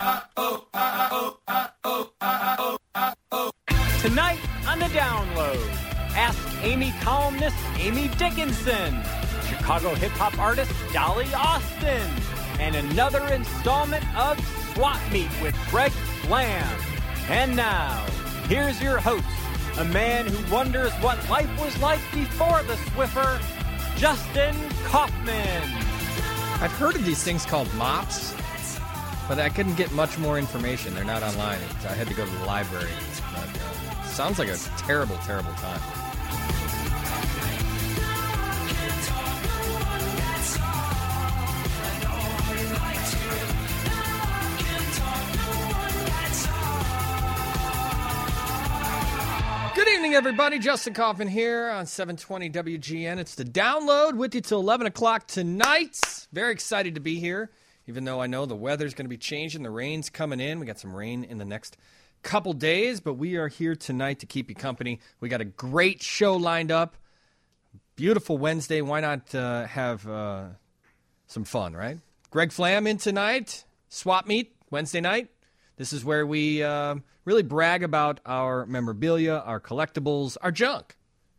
Tonight on The Download, Ask Amy columnist Amy Dickinson, Chicago hip-hop artist Dolly Austin, and another installment of Swap Meet with Greg Flam. And now, here's your host, a man who wonders what life was like before the Swiffer, Justin Kaufman. I've heard of these things called mops, but I couldn't get much more information. They're not online. I had to go to the library. But, sounds like a terrible, terrible time. Good evening, everybody. Justin Kaufman here on 720 WGN. It's The Download with you till 11 o'clock tonight. Very excited to be here, even though I know the weather's going to be changing. The rain's coming in. We got some rain in the next couple days, but we are here tonight to keep you company. We got a great show lined up. Beautiful Wednesday. Why not have some fun, right? Greg Flam in tonight. Swap Meet Wednesday night. This is where we really brag about our memorabilia, our collectibles, our junk.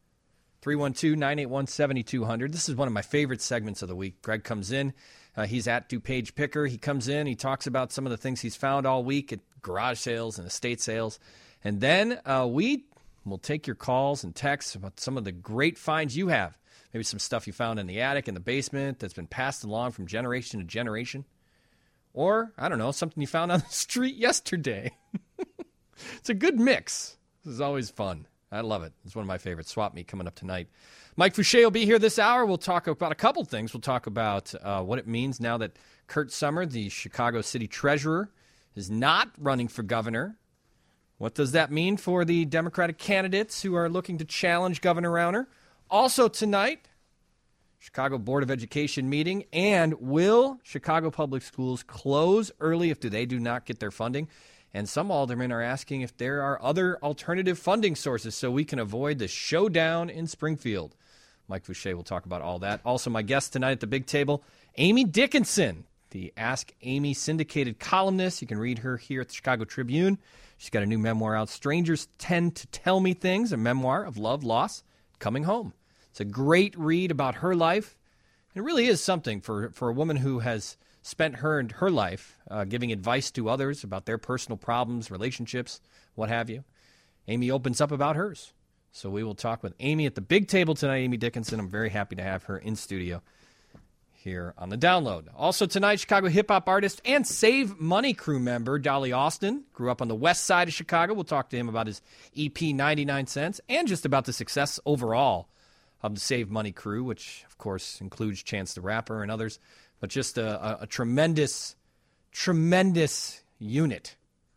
312-981-7200. This is one of my favorite segments of the week. Greg comes in. He's at DuPage Picker. He comes in. He talks about some of the things he's found all week at garage sales and estate sales. And then we will take your calls and texts about some of the great finds you have. Maybe some stuff you found in the attic, in the basement, that's been passed along from generation to generation. Or, I don't know, something you found on the street yesterday. It's a good mix. This is always fun. I love it. It's one of my favorites. Swap Meet coming up tonight. Mike Fouché will be here this hour. We'll talk about a couple things. We'll talk about what it means now that Kurt Sommer, the Chicago City Treasurer, is not running for governor. What does that mean for the Democratic candidates who are looking to challenge Governor Rauner? Also tonight, Chicago Board of Education meeting, and will Chicago Public Schools close early if they do not get their funding? And some aldermen are asking if there are other alternative funding sources so we can avoid the showdown in Springfield. Mike Fouché will talk about all that. Also, my guest tonight at the big table, Amy Dickinson, the Ask Amy syndicated columnist. You can read her here at the Chicago Tribune. She's got a new memoir out, Strangers Tend to Tell Me Things, a memoir of love, loss, coming home. It's a great read about her life. It really is something for a woman who has spent her life giving advice to others about their personal problems, relationships, what have you. Amy opens up about hers. So we will talk with Amy at the big table tonight, Amy Dickinson. I'm very happy to have her in studio here on The Download. Also tonight, Chicago hip-hop artist and Save Money crew member Dolly Austin. Grew up on the west side of Chicago. We'll talk to him about his EP 99 Cents and just about the success overall of the Save Money crew, which, of course, includes Chance the Rapper and others. But just a tremendous, tremendous unit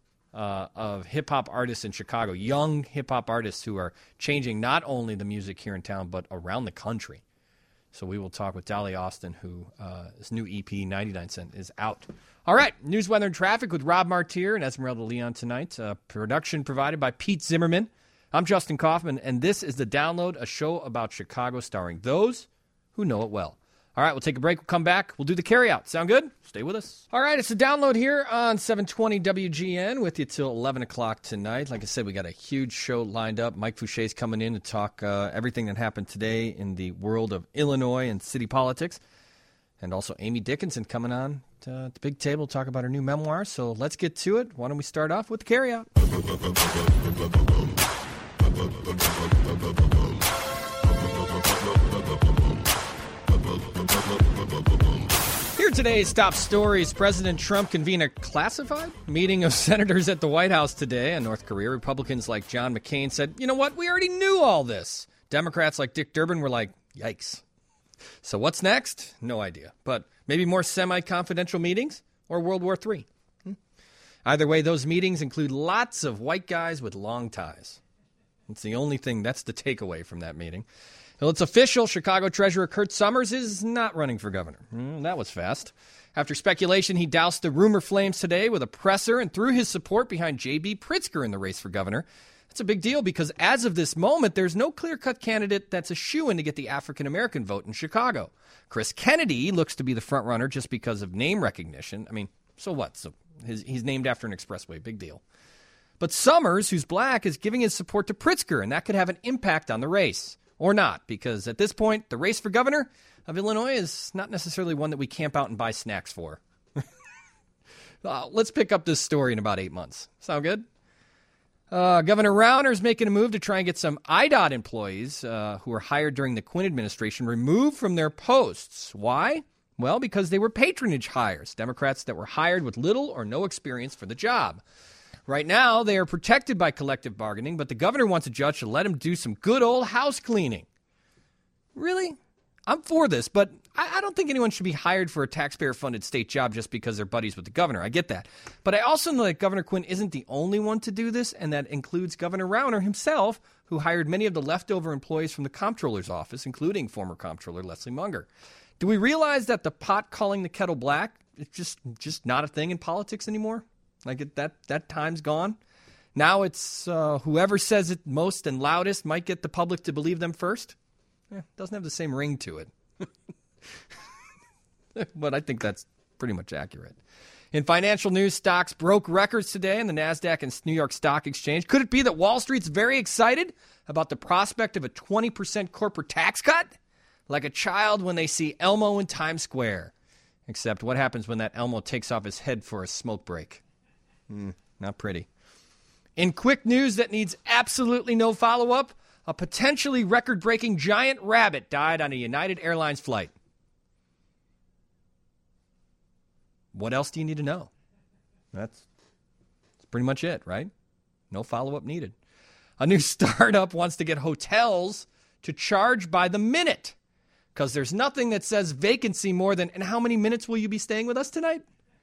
of hip-hop artists in Chicago, young hip-hop artists who are changing not only the music here in town, but around the country. So we will talk with Dolly Austin, who his new EP, 99 Cent, is out. All right, news, weather, and traffic with Rob Martier and Esmeralda Leon tonight. Production provided by Pete Zimmerman. I'm Justin Kaufman, and this is The Download, a show about Chicago starring those who know it well. All right, we'll take a break. We'll come back. We'll do the carryout. Sound good? Stay with us. All right, it's The Download here on 720 WGN with you till 11 o'clock tonight. Like I said, we got a huge show lined up. Mike Fouché's coming in to talk everything that happened today in the world of Illinois and city politics. And also Amy Dickinson coming on to the big table to talk about her new memoir. So let's get to it. Why don't we start off with the carryout? Here today's top stories. President Trump convened a classified meeting of senators at the White House today in North Korea. Republicans like John McCain said, you know what, we already knew all this. Democrats like Dick Durbin were like, yikes. So what's next? No idea. But maybe more semi-confidential meetings or World War III. Either way, those meetings include lots of white guys with long ties. It's the only thing, that's the takeaway from that meeting. Well, it's official. Chicago Treasurer Kurt Summers is not running for governor. That was fast. After speculation, he doused the rumor flames today with a presser and threw his support behind J.B. Pritzker in the race for governor. That's a big deal because as of this moment, there's no clear-cut candidate that's a shoo-in to get the African-American vote in Chicago. Chris Kennedy looks to be the front-runner just because of name recognition. I mean, so what? So He's named after an expressway. Big deal. But Summers, who's black, is giving his support to Pritzker, and that could have an impact on the race. Or not, because at this point, the race for governor of Illinois is not necessarily one that we camp out and buy snacks for. Let's pick up this story in about 8 months. Sound good? Governor Rauner is making a move to try and get some IDOT employees who were hired during the Quinn administration removed from their posts. Why? Well, because they were patronage hires, Democrats that were hired with little or no experience for the job. Right now, they are protected by collective bargaining, but the governor wants a judge to let him do some good old house cleaning. Really? I'm for this, but I don't think anyone should be hired for a taxpayer-funded state job just because they're buddies with the governor. I get that. But I also know that Governor Quinn isn't the only one to do this, and that includes Governor Rauner himself, who hired many of the leftover employees from the comptroller's office, including former comptroller Leslie Munger. Do we realize that the pot calling the kettle black is just not a thing in politics anymore? Like that time's gone. Now it's whoever says it most and loudest might get the public to believe them first. Doesn't have the same ring to it. But I think that's pretty much accurate. In financial news, stocks broke records today in the NASDAQ and New York Stock Exchange. Could it be that Wall Street's very excited about the prospect of a 20% corporate tax cut? Like a child when they see Elmo in Times Square. Except what happens when that Elmo takes off his head for a smoke break? Not pretty. In quick news that needs absolutely no follow-up, a potentially record-breaking giant rabbit died on a United Airlines flight. What else do you need to know? That's pretty much it, right? No follow-up needed. A new startup wants to get hotels to charge by the minute because there's nothing that says vacancy more than, and how many minutes will you be staying with us tonight?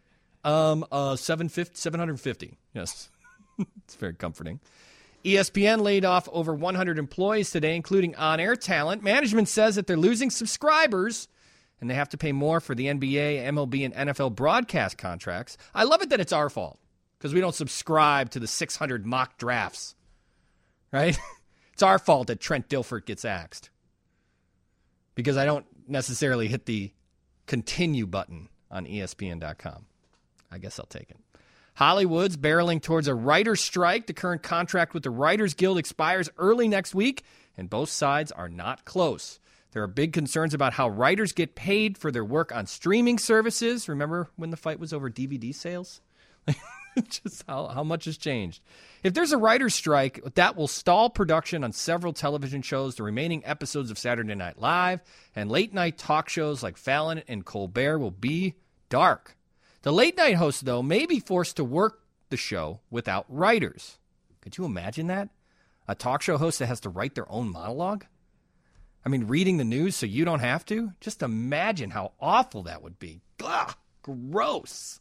750. Yes. It's very comforting. ESPN laid off over 100 employees today, including on-air talent. Management says that they're losing subscribers and they have to pay more for the NBA, MLB, and NFL broadcast contracts. I love it that it's our fault because we don't subscribe to the 600 mock drafts, right? It's our fault that Trent Dilfer gets axed because I don't necessarily hit the continue button on ESPN.com. I guess I'll take it. Hollywood's barreling towards a writer's strike. The current contract with the Writers Guild expires early next week, and both sides are not close. There are big concerns about how writers get paid for their work on streaming services. Remember when the fight was over DVD sales? Just how much has changed. If there's a writer's strike, that will stall production on several television shows, the remaining episodes of Saturday Night Live, and late-night talk shows like Fallon and Colbert will be dark. The late-night host, though, may be forced to work the show without writers. Could you imagine that? A talk show host that has to write their own monologue? I mean, reading the news so you don't have to? Just imagine how awful that would be. Ugh, gross.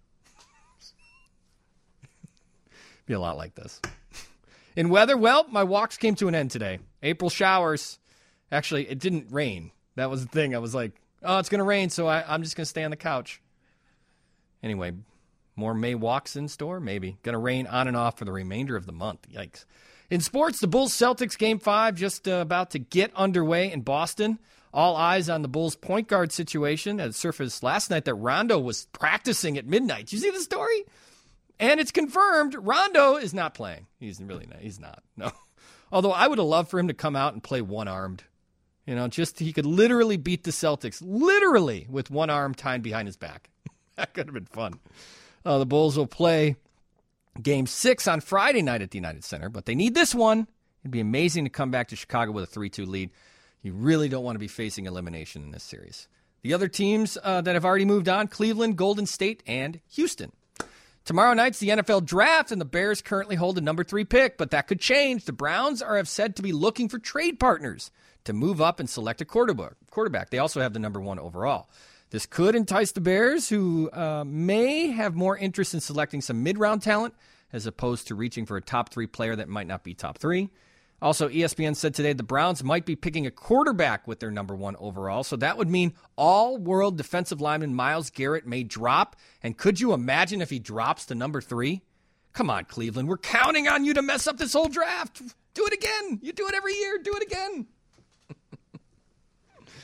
Be a lot like this. In weather, well, my walks came to an end today. April showers. Actually, it didn't rain. That was the thing. I was like, oh, it's going to rain, so I'm just going to stay on the couch. Anyway, more May walks in store? Maybe. Going to rain on and off for the remainder of the month. Yikes. In sports, the Bulls-Celtics Game 5 just about to get underway in Boston. All eyes on the Bulls' point guard situation. It surfaced last night that Rondo was practicing at midnight. Did you see the story? And it's confirmed Rondo is not playing. He's really not. He's not. No. Although I would have loved for him to come out and play one-armed. You know, just he could literally beat the Celtics, literally, with one arm tied behind his back. That could have been fun. The Bulls will play Game 6 on Friday night at the United Center, but they need this one. It'd be amazing to come back to Chicago with a 3-2 lead. You really don't want to be facing elimination in this series. The other teams that have already moved on, Cleveland, Golden State, and Houston. Tomorrow night's the NFL Draft, and the Bears currently hold the number 3 pick, but that could change. The Browns have said to be looking for trade partners to move up and select a quarterback. They also have the number 1 overall. This could entice the Bears, who may have more interest in selecting some mid-round talent as opposed to reaching for a top 3 player that might not be top 3. Also, ESPN said today the Browns might be picking a quarterback with their number 1 overall, so that would mean all-world defensive lineman Myles Garrett may drop. And could you imagine if he drops to number 3? Come on, Cleveland. We're counting on you to mess up this whole draft. Do it again. You do it every year. Do it again.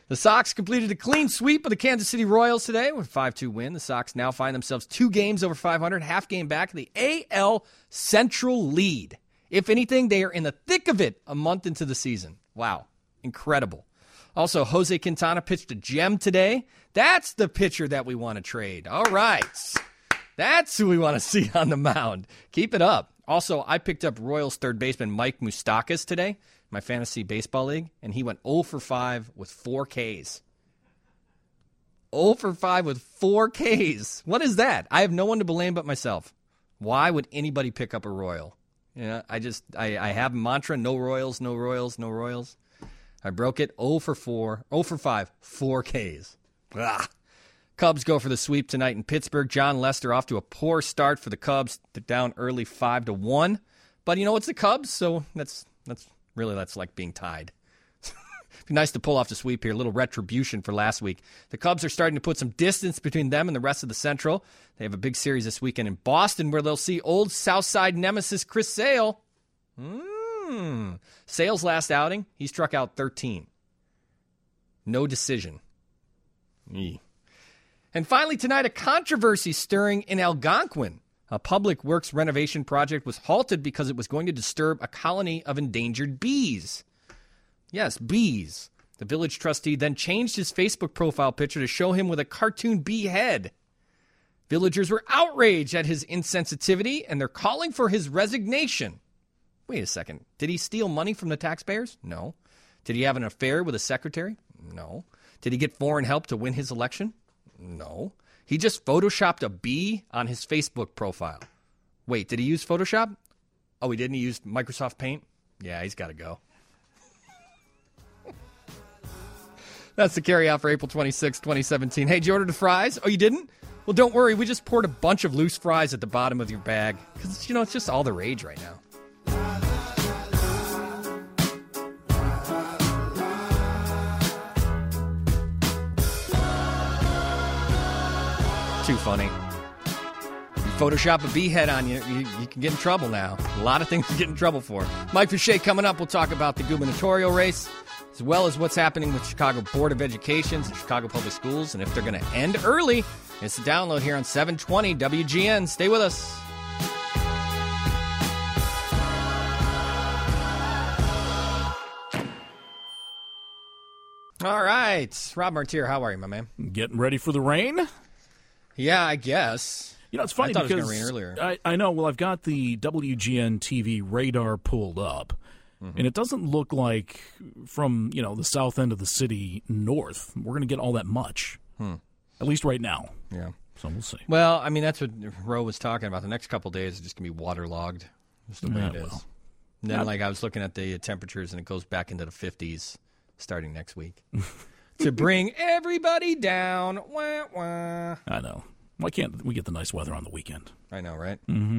The Sox completed a clean sweep of the Kansas City Royals today with a 5-2 win. The Sox now find themselves 2 games over 500, half game back in the AL Central lead. If anything, they are in the thick of it a month into the season. Wow, incredible. Also, Jose Quintana pitched a gem today. That's the pitcher that we want to trade. All right. That's who we want to see on the mound. Keep it up. Also, I picked up Royals third baseman Mike Moustakas today, my fantasy baseball league, and he went 0 for 5 with 4 Ks. 0 for 5 with 4 Ks. What is that? I have no one to blame but myself. Why would anybody pick up a Royal? Yeah, I have a mantra, no Royals, no Royals, no Royals. I broke it 0 for 5, 4 Ks. Ugh. Cubs go for the sweep tonight in Pittsburgh. John Lester off to a poor start for the Cubs. They're down early 5-1. But you know, it's the Cubs, so that's like being tied. Be nice to pull off the sweep here. A little retribution for last week. The Cubs are starting to put some distance between them and the rest of the Central. They have a big series this weekend in Boston where they'll see old Southside nemesis Chris Sale. Sale's last outing, he struck out 13. No decision. Eee. And finally tonight, a controversy stirring in Algonquin. A public works renovation project was halted because it was going to disturb a colony of endangered bees. Yes, bees. The village trustee then changed his Facebook profile picture to show him with a cartoon bee head. Villagers were outraged at his insensitivity, and they're calling for his resignation. Wait a second. Did he steal money from the taxpayers? No. Did he have an affair with a secretary? No. Did he get foreign help to win his election? No. He just photoshopped a bee on his Facebook profile. Wait, did he use Photoshop? Oh, he didn't? He used Microsoft Paint? Yeah, he's got to go. That's the carry-out for April 26, 2017. Hey, did you order the fries? Oh, you didn't? Well, don't worry. We just poured a bunch of loose fries at the bottom of your bag. Because, it's just all the rage right now. Too funny. You Photoshop a bee head on you, you can get in trouble now. A lot of things to get in trouble for. Mike Fouché coming up. We'll talk about the gubernatorial race, as well as what's happening with Chicago Board of Education and Chicago Public Schools, and if they're going to end early. It's the download here on 720 WGN. Stay with us. All right. Rob Martier, how are you, my man? Getting ready for the rain? Yeah, I guess. It's funny because it was going to rain earlier. I know. Well, I've got the WGN TV radar pulled up, and it doesn't look like from, the south end of the city north, we're going to get all that much, at least right now. Yeah. So we'll see. Well, I mean, that's what Roe was talking about. The next couple of days are just going to be waterlogged. Just the way it is. And then, I was looking at the temperatures, and it goes back into the 50s starting next week. To bring everybody down. Wah, wah. I know. Why can't we get the nice weather on the weekend? I know, right? Mm-hmm.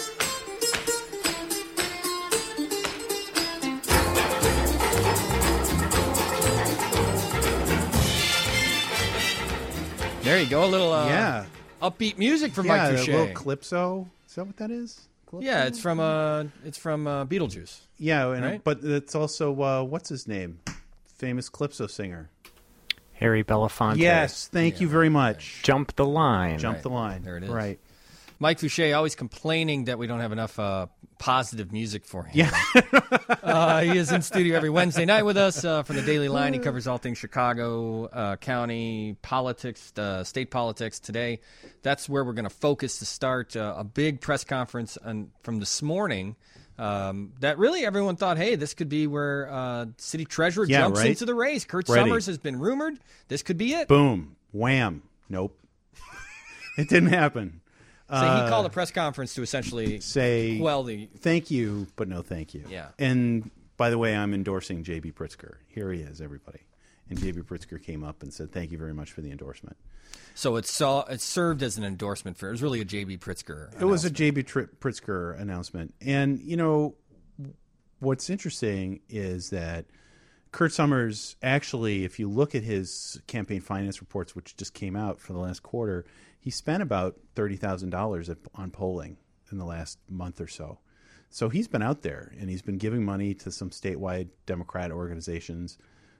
There you go. A little upbeat music from Mike Fouché. Yeah, a little Calypso. Is that what that is? Calypso? Yeah, it's from Beetlejuice. Yeah, right? But it's also, what's his name? Famous Calypso singer. Harry Belafonte. Yes, thank you very much. Jump the line. Jump the line. There it is. Right. Mike Fouché always complaining that we don't have enough positive music for him. Yeah. He is in studio every Wednesday night with us from the Daily Line. He covers all things Chicago, county politics, state politics. Today, that's where we're going to focus to start a big press conference from this morning. That really everyone thought, hey, this could be where city treasurer jumps into the race. Kurt Summers has been rumored. This could be it. Boom. Wham. It didn't happen. So he called a press conference to essentially say, well, thank you, but no thank you. Yeah. And by the way, I'm endorsing J.B. Pritzker. Here he is, everybody. And J.B. Pritzker came up and said, thank you very much for the endorsement. So it served as an endorsement for it. It was really a J.B. Pritzker. It was a J.B. Pritzker announcement. And, what's interesting is that Kurt Summers actually, if you look at his campaign finance reports, which just came out for the last quarter, he spent about $30,000 on polling in the last month or so. So he's been out there, and he's been giving money to some statewide Democrat organizations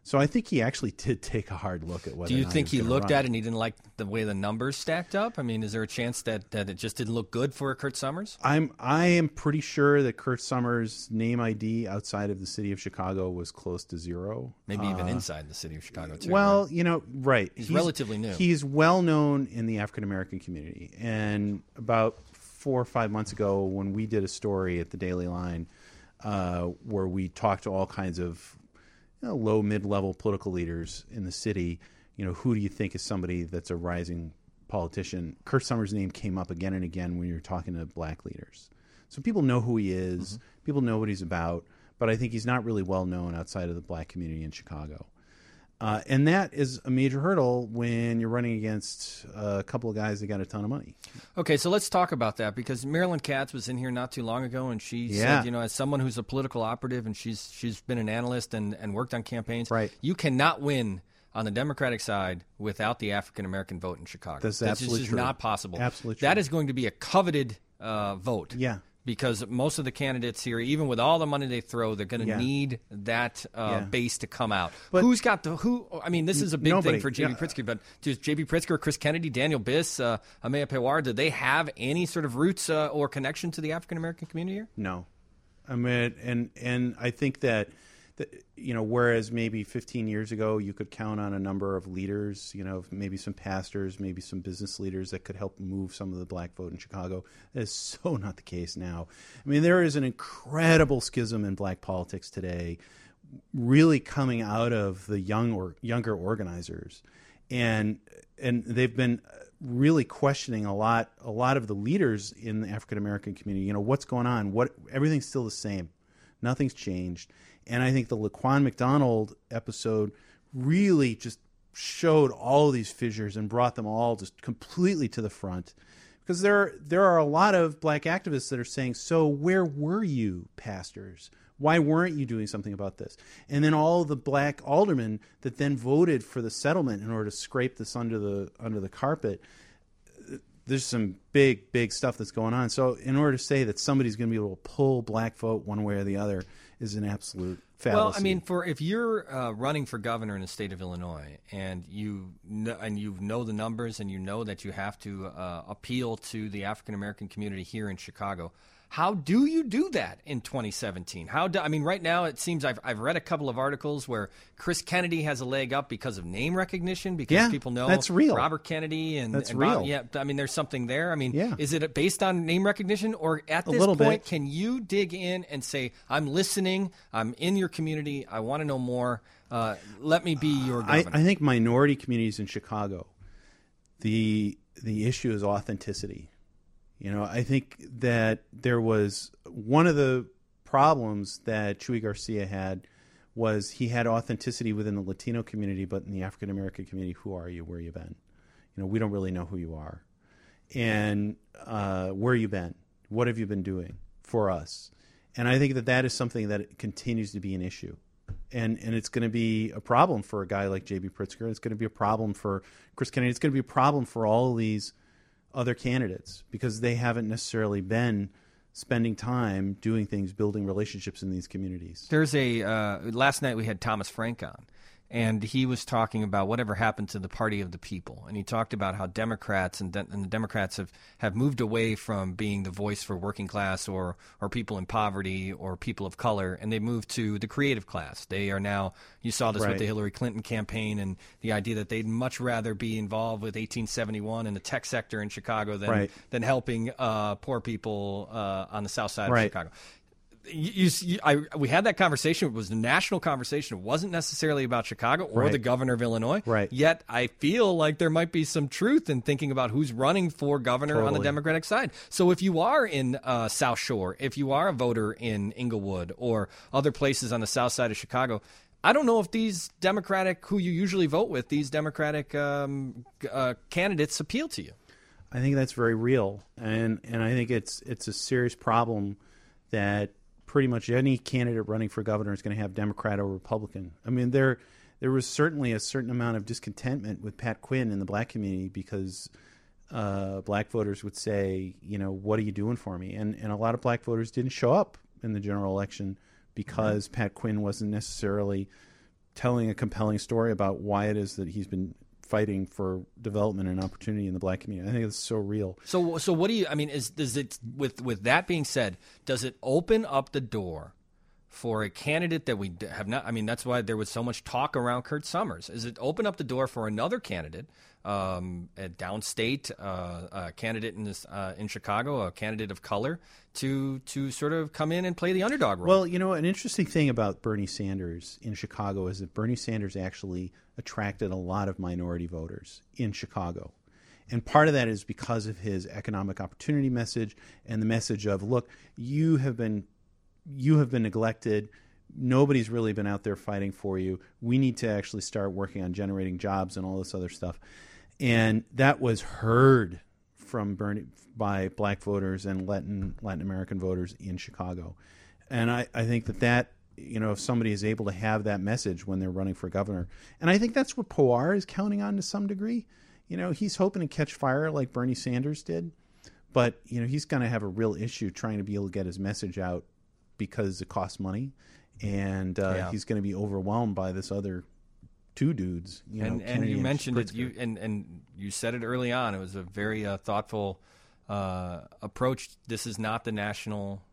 So I think he actually did take a hard look at whether. Do you or not think he was gonna looked run. at it and he didn't like the way the numbers stacked up? I mean, is there a chance that it just didn't look good for Kurt Summers? I am pretty sure that Kurt Summers' name ID outside of the city of Chicago was close to zero. Maybe even inside the city of Chicago, too. Well, right? right. He's relatively new. He's well known in the African American community. And about 4 or 5 months ago, when we did a story at the Daily Line where we talked to all kinds of low, mid-level political leaders in the city, who do you think is somebody that's a rising politician? Kurt Summers' name came up again and again when you're talking to black leaders. So people know who he is. Mm-hmm. People know what he's about. But I think he's not really well known outside of the black community in Chicago. And that is a major hurdle when you're running against a couple of guys that got a ton of money. Okay, so let's talk about that because Marilyn Katz was in here not too long ago, and she said, as someone who's a political operative and she's been an analyst and worked on campaigns, right. You cannot win on the Democratic side without the African-American vote in Chicago. That's absolutely just true. Not possible. Absolutely true. That is going to be a coveted vote. Yeah. Because most of the candidates here, even with all the money they throw, they're going to need that base to come out. But who's got who? I mean, this is a big thing for J.B. Pritzker, but does J.B. Pritzker, Chris Kennedy, Daniel Biss, Amaya Pewar, do they have any sort of roots or connection to the African-American community here? No. I mean, and I think that whereas maybe 15 years ago you could count on a number of leaders, maybe some pastors, maybe some business leaders that could help move some of the black vote in Chicago. That is so not the case now. I mean, there is an incredible schism in black politics today, really coming out of the younger organizers, and they've been really questioning a lot of the leaders in the African American community. What's going on? Everything's still the same. Nothing's changed. And I think the Laquan McDonald episode really just showed all of these fissures and brought them all just completely to the front. Because there are a lot of black activists that are saying, so where were you, pastors? Why weren't you doing something about this? And then all the black aldermen that then voted for the settlement in order to scrape this under the carpet. There's some big stuff that's going on. So in order to say that somebody's going to be able to pull black vote one way or the other is an absolute fallacy. Well, I mean, if you're running for governor in the state of Illinois and you know the numbers and you know that you have to appeal to the African American community here in Chicago, how do you do that in 2017? Right now it seems I've read a couple of articles where Chris Kennedy has a leg up because of name recognition because people know that's real. Robert Kennedy and that's and real. Bob, yeah, I mean, there's something there. I mean, is it based on name recognition or at this point bit. Can you dig in and say, I'm listening, I'm in your community, I want to know more, let me be your governor? I think minority communities in Chicago, the issue is authenticity. I think that there was one of the problems that Chuy Garcia had was he had authenticity within the Latino community, but in the African American community, who are you? Where you been? We don't really know who you are. And where you been? What have you been doing for us? And I think that is something that continues to be an issue. And it's going to be a problem for a guy like J.B. Pritzker. It's going to be a problem for Chris Kennedy. It's going to be a problem for all of these other candidates because they haven't necessarily been spending time doing things, building relationships in these communities. There's last night we had Thomas Frank on, and he was talking about whatever happened to the party of the people. And he talked about how Democrats and the Democrats have moved away from being the voice for working class or people in poverty or people of color, and they moved to the creative class. They are now, you saw this with the Hillary Clinton campaign and the idea that they'd much rather be involved with 1871 in the tech sector in Chicago than helping poor people on the south side of Chicago. We had that conversation. It was a national conversation. It wasn't necessarily about Chicago or the governor of Illinois. Yet I feel like there might be some truth in thinking about who's running for governor on the Democratic side. So if you are in South Shore, if you are a voter in Inglewood or other places on the south side of Chicago, I don't know if these Democratic, who you usually vote with, these Democratic candidates appeal to you. I think that's very real. And I think it's a serious problem that pretty much any candidate running for governor is going to have Democrat or Republican. I mean, there was certainly a certain amount of discontentment with Pat Quinn in the black community because black voters would say, what are you doing for me? And a lot of black voters didn't show up in the general election because Pat Quinn wasn't necessarily telling a compelling story about why it is that he's been fighting for development and opportunity in the black community. I think it's so real. So what do you? I mean, does it with that being said, does it open up the door for a candidate that we have not? I mean, that's why there was so much talk around Kurt Summers. Is it open up the door for another candidate, a downstate candidate in Chicago, a candidate of color, to sort of come in and play the underdog role? Well, you know, an interesting thing about Bernie Sanders in Chicago is that Bernie Sanders actually attracted a lot of minority voters in Chicago. And part of that is because of his economic opportunity message and the message of, look, you have been neglected. Nobody's really been out there fighting for you. We need to actually start working on generating jobs and all this other stuff. And that was heard from Bernie by black voters and Latin American voters in Chicago. And I think that you know, if somebody is able to have that message when they're running for governor. And I think that's what Pawar is counting on to some degree. You know, he's hoping to catch fire like Bernie Sanders did. But, you know, he's going to have a real issue trying to be able to get his message out because it costs money. And he's going to be overwhelmed by this other two dudes. You know, and you mentioned it. And you said it early on. It was a very thoughtful approach. This is not the national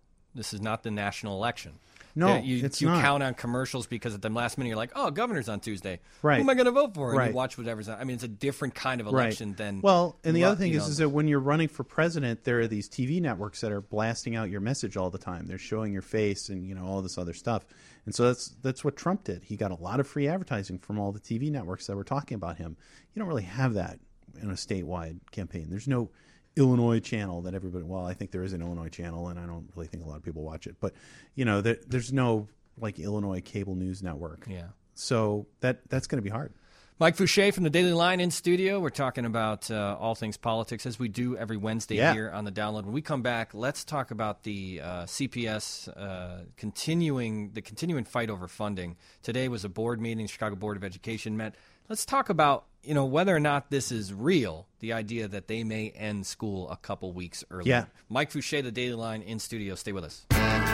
election. No, it's not. You count on commercials because at the last minute you're like, oh, governor's on Tuesday. Right. Who am I going to vote for? And right. you watch whatever's on. I mean, it's a different kind of election than. Well, and the other thing is that when you're running for president, there are these TV networks that are blasting out your message all the time. They're showing your face and, you know, all this other stuff. And so that's what Trump did. He got a lot of free advertising from all the TV networks that were talking about him. You don't really have that in a statewide campaign. There's no Illinois channel that everybody, well, I think there is an Illinois channel, and I don't really think a lot of people watch it. But, you know, there's no, like, Illinois cable news network. Yeah. So that's going to be hard. Mike Fouché from the Daily Line in studio. We're talking about all things politics, as we do every Wednesday here on the Download. When we come back, let's talk about the CPS continuing fight over funding. Today was a board meeting. Chicago Board of Education met. Let's talk about, you know, whether or not this is real, the idea that they may end school a couple weeks early. Yeah. Mike Fouché, the Daily Line in studio. Stay with us.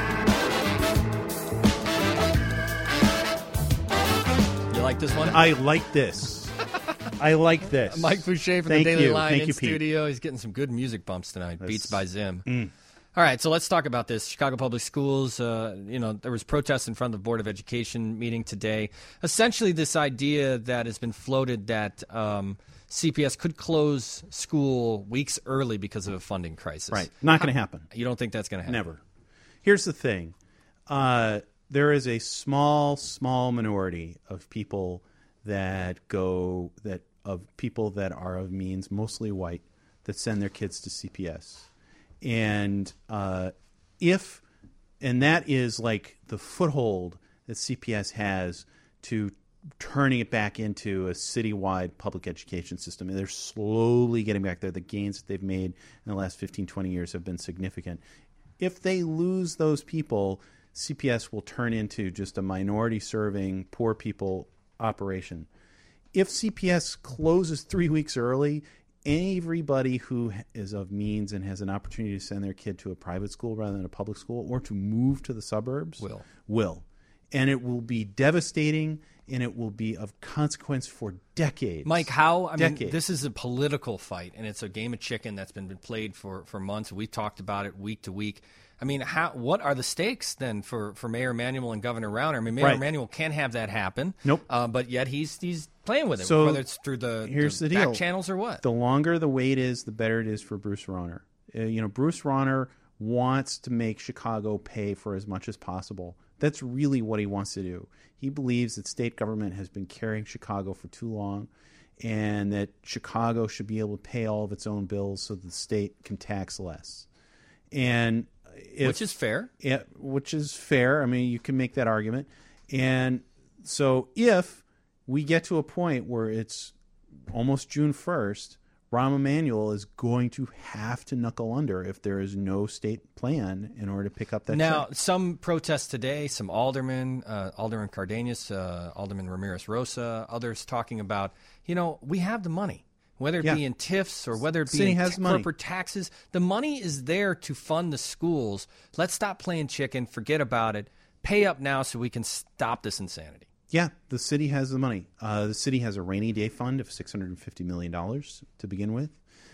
You like this one? I like this. I like this. Mike Fouché from the Daily Line in Pete. studio. He's getting some good music bumps tonight. Beats by Zim. All right, so let's talk about this. Chicago Public Schools, you know, there was protests in front of the Board of Education meeting today. Essentially, this idea that has been floated that CPS could close school weeks early because of a funding crisis. Right. Not going to happen. You don't think that's going to happen? Never. Here's the thing. There is a small minority of people that are of means, mostly white, that send their kids to CPS. And that is like the foothold that CPS has to turning it back into a citywide public education system. And they're slowly getting back there. The gains that they've made in the last 15, 20 years have been significant. If they lose those people, CPS will turn into just a minority-serving, poor people operation. If CPS closes 3 weeks early, everybody who is of means and has an opportunity to send their kid to a private school rather than a public school or to move to the suburbs will. And it will be devastating, and it will be of consequence for decades. Mike, I mean, this is a political fight, and it's a game of chicken that's been played for months. We talked about it week to week. I mean, what are the stakes then for Mayor Emanuel and Governor Rauner? I mean, Mayor Emanuel can't have that happen. Nope. But yet he's playing with it, so whether it's through the deal. back channels or what. The longer the wait is, the better it is for Bruce Rauner. Bruce Rauner wants to make Chicago pay for as much as possible. That's really what he wants to do. He believes that state government has been carrying Chicago for too long, and that Chicago should be able to pay all of its own bills so the state can tax less. And which is fair. Yeah, which is fair. I mean, you can make that argument. And so if we get to a point where it's almost June 1st, Rahm Emanuel is going to have to knuckle under if there is no state plan in order to pick up that Now, check. Some protests today, some aldermen, Alderman Cardenas, Alderman Ramirez-Rosa, others talking about, we have the money. Whether it be in TIFs or whether it be in corporate taxes, the money is there to fund the schools. Let's stop playing chicken. Forget about it. Pay up now so we can stop this insanity. Yeah, the city has the money. The city has a rainy day fund of $650 million to begin with.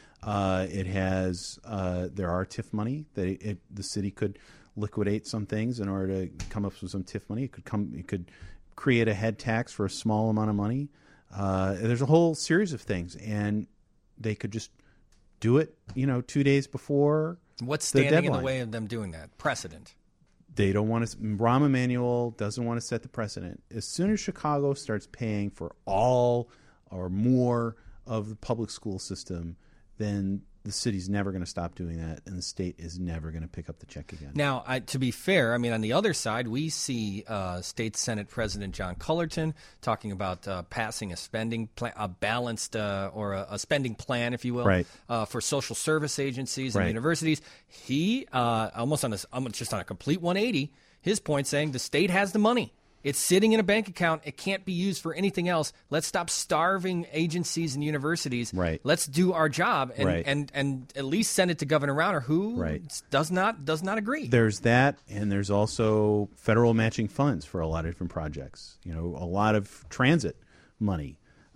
It has there are TIF money that the city could liquidate some things in order to come up with some TIF money. It could create a head tax for a small amount of money. There's a whole series of things, and they could just do it, 2 days before. What's standing in the deadline. way of them doing that? Precedent. They don't want to. Rahm Emanuel doesn't want to set the precedent. As soon as Chicago starts paying for all or more of the public school system, then the city's never going to stop doing that, and the state is never going to pick up the check again. Now, to be fair, I mean, on the other side, we see State Senate President John Cullerton talking about passing a spending plan, a balanced or a spending plan, if you will, Right. For social service agencies and Right. universities. He almost just on a complete 180. His point saying the state has the money. It's sitting in a bank account. It can't be used for anything else. Let's stop starving agencies and universities. Right. Let's do our job and Right. and at least send it to Governor Rauner, who Right. does not agree. There's that, and there's also federal matching funds for a lot of different projects. A lot of transit money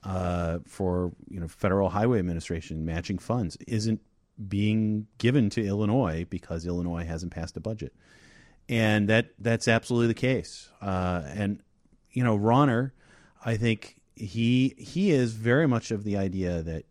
for Federal Highway Administration matching funds isn't being given to Illinois because Illinois hasn't passed a budget. And that's absolutely the case. And Rauner, I think he is very much of the idea that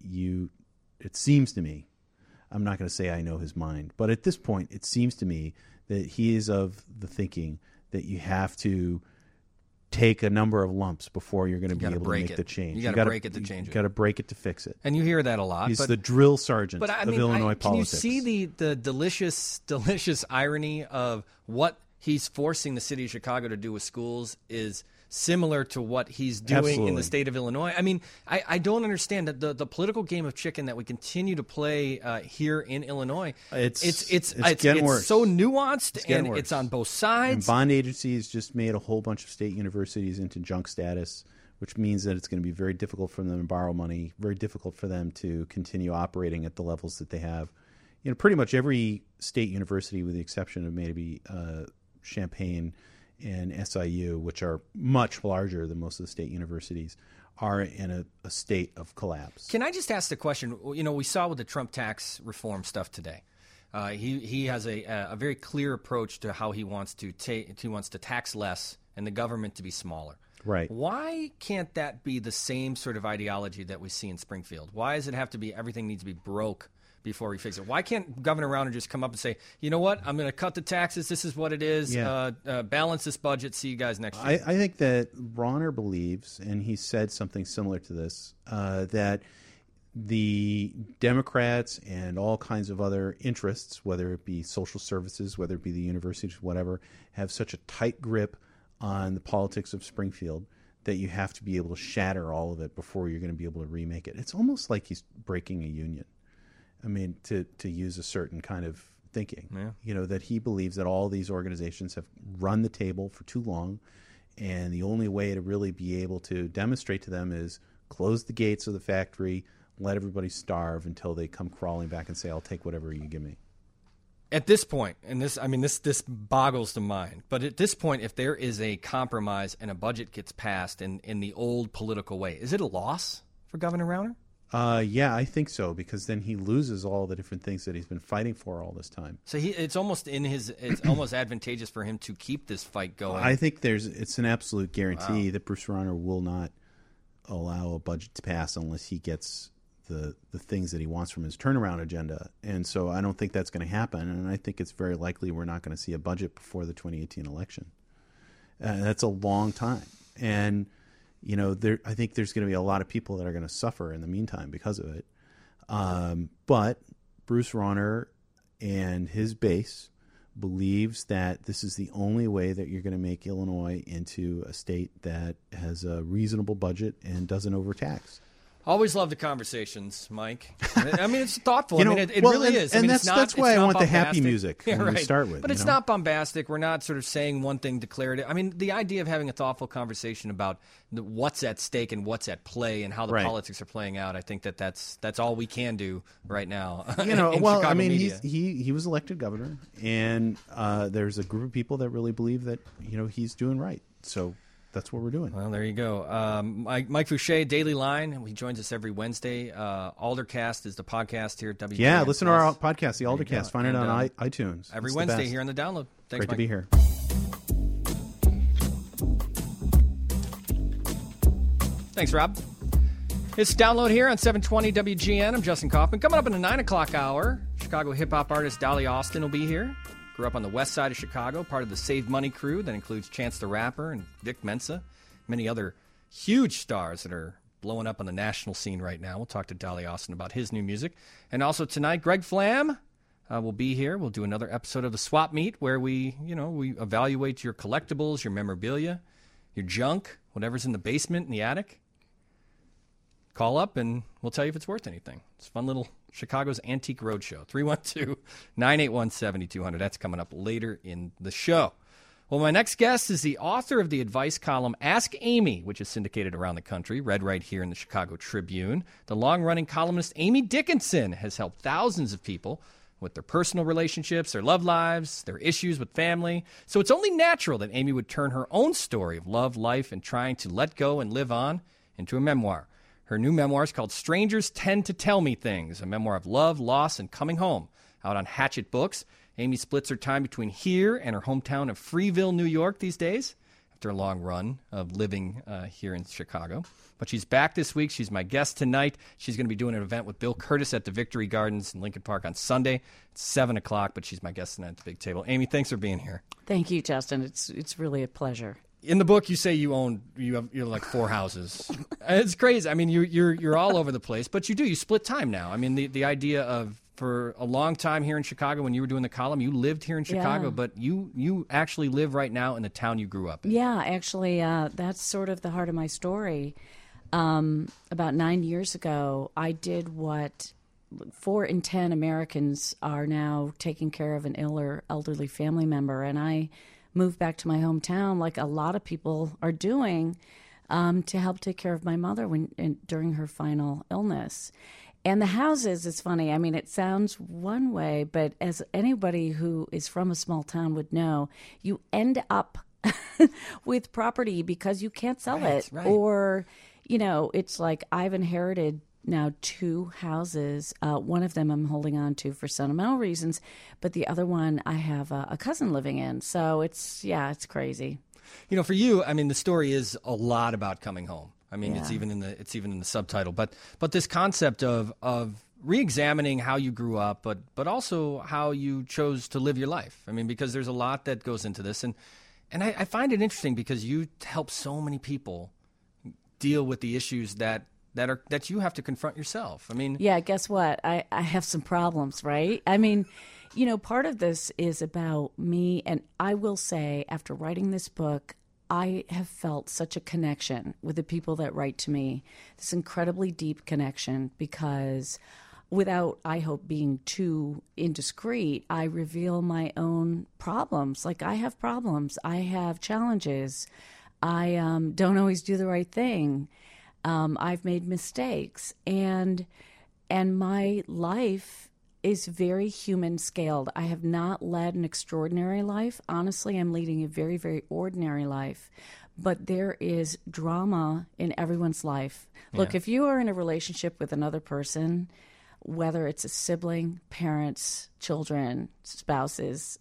it seems to me, I'm not going to say I know his mind, but at this point, it seems to me that he is of the thinking that you have to take a number of lumps before you're going to be gotta able to break make it. the change. You gotta break it to change it. You got to break it to fix it. And you hear that a lot. He's but, the drill sergeant I of mean, Illinois can politics. you see the delicious irony of what he's forcing the city of Chicago to do with schools is similar to what he's doing in Absolutely. the state of Illinois? I mean, I don't understand that the political game of chicken that we continue to play here in Illinois. It's It's getting worse. so nuanced getting and worse. it's on both And sides. bond agencies just made a whole bunch of state universities into junk status, which means that it's going to be very difficult for them to borrow money, very difficult for them to continue operating at the levels that they have. Pretty much every state university, with the exception of maybe Champaign and SIU, which are much larger than most of the state universities, are in a state of collapse. Can I just ask the question? We saw with the Trump tax reform stuff today. He has a very clear approach to how he wants to tax less and the government to be smaller. Right. Why can't that be the same sort of ideology that we see in Springfield? Why does it have to be everything needs to be broke before we fix it? Why can't Governor Rauner just come up and say, you know what, I'm going to cut the taxes. This is what it is. Yeah. Balance this budget. See you guys next year. I think that Rauner believes, and he said something similar to this, that the Democrats and all kinds of other interests, whether it be social services, whether it be the universities, whatever, have such a tight grip on the politics of Springfield that you have to be able to shatter all of it before you're going to be able to remake it. It's almost like he's breaking a union. I mean, to use a certain kind of thinking, that he believes that all these organizations have run the table for too long, and the only way to really be able to demonstrate to them is close the gates of the factory, let everybody starve until they come crawling back and say, I'll take whatever you give me. At this point, and this boggles the mind, but at this point, if there is a compromise and a budget gets passed in the old political way, is it a loss for Governor Rauner? Yeah, I think so, because then he loses all the different things that he's been fighting for all this time. So it's almost advantageous for him to keep this fight going. I think it's an absolute guarantee that Bruce Rauner will not allow a budget to pass unless he gets the things that he wants from his turnaround agenda. And so I don't think that's going to happen, and I think it's very likely we're not going to see a budget before the 2018 election. That's a long time. And I think there's going to be a lot of people that are going to suffer in the meantime because of it. But Bruce Rauner and his base believes that this is the only way that you're going to make Illinois into a state that has a reasonable budget and doesn't overtax. Always love the conversations, Mike. I mean, it's thoughtful. You know, it well, really and- is. I and mean, that's why it's I not want the happy bombastic. music Yeah, when we right. start with, But you it's know? not bombastic. We're not sort of saying one thing declarative. I mean, the idea of having a thoughtful conversation about what's at stake and what's at play and how the Right. politics are playing out, I think that's all we can do right now. You know, in well, Chicago I mean, media. he was elected governor, and there's a group of people that really believe that he's doing right. So that's what we're doing. Well, there you go. Mike Fouché, Daily Line. He joins us every Wednesday. Aldercast is the podcast here at WGN. Yeah, listen to our podcast, the Aldercast. Find it on iTunes. Every It's Wednesday here on the Download. Thanks, Great Mike. to be here. Thanks, Rob. It's Download here on 720 WGN. I'm Justin Kaufman. Coming up in the 9 o'clock hour, Chicago hip-hop artist Dolly Austin will be here. Grew up on the west side of Chicago, part of the Save Money crew that includes Chance the Rapper and Vic Mensa, many other huge stars that are blowing up on the national scene right now. We'll talk to Dolly Austin about his new music. And also tonight, Greg Flam will be here. We'll do another episode of the Swap Meet where we evaluate your collectibles, your memorabilia, your junk, whatever's in the basement, in the attic. Call up and we'll tell you if it's worth anything. It's a fun little Chicago's Antique Roadshow. 312-981-7200. That's coming up later in the show. Well, my next guest is the author of the advice column Ask Amy, which is syndicated around the country, read right here in the Chicago Tribune. The long-running columnist Amy Dickinson has helped thousands of people with their personal relationships, their love lives, their issues with family. So it's only natural that Amy would turn her own story of love, life, and trying to let go and live on into a memoir. Her new memoir is called Strangers Tend to Tell Me Things, a memoir of love, loss, and coming home, out on Hachette Books. Amy splits her time between here and her hometown of Freeville, New York these days, after a long run of living here in Chicago. But she's back this week. She's my guest tonight. She's going to be doing an event with Bill Curtis at the Victory Gardens in Lincoln Park on Sunday. It's 7 o'clock, but she's my guest tonight at the big table. Amy, thanks for being here. Thank you, Justin. It's really a pleasure. In the book, you say you have like 4 houses. It's crazy. I mean, you're all over the place, but you split time now. I mean, the idea of, for a long time here in Chicago, when you were doing the column, you lived here in Chicago, but you actually live right now in the town you grew up in. Yeah, actually, that's sort of the heart of my story. About 9 years ago, I did what 4 in 10 Americans are now taking care of an ill or elderly family member, and I moved back to my hometown, like a lot of people are doing, to help take care of my mother during her final illness. And the houses, it's funny. I mean, it sounds one way, but as anybody who is from a small town would know, you end up with property because you can't sell it. Right. Or, it's like I've inherited now 2 houses. One of them I'm holding on to for sentimental reasons, but the other one I have a cousin living in. So it's crazy. For you, I mean, the story is a lot about coming home. I mean, Yeah. it's even in the subtitle. But this concept of re-examining how you grew up, but also how you chose to live your life. I mean, because there's a lot that goes into this, and I find it interesting because you help so many people deal with the issues that you have to confront yourself. I mean, yeah, guess what? I have some problems, right? I mean, part of this is about me, and I will say, after writing this book, I have felt such a connection with the people that write to me, this incredibly deep connection, because without, I hope, being too indiscreet, I reveal my own problems. Like, I have problems. I have challenges. I don't always do the right thing. I've made mistakes, and my life is very human scaled. I have not led an extraordinary life. Honestly, I'm leading a very, very ordinary life. But there is drama in everyone's life. Look, if you are in a relationship with another person, whether it's a sibling, parents, children, spouses,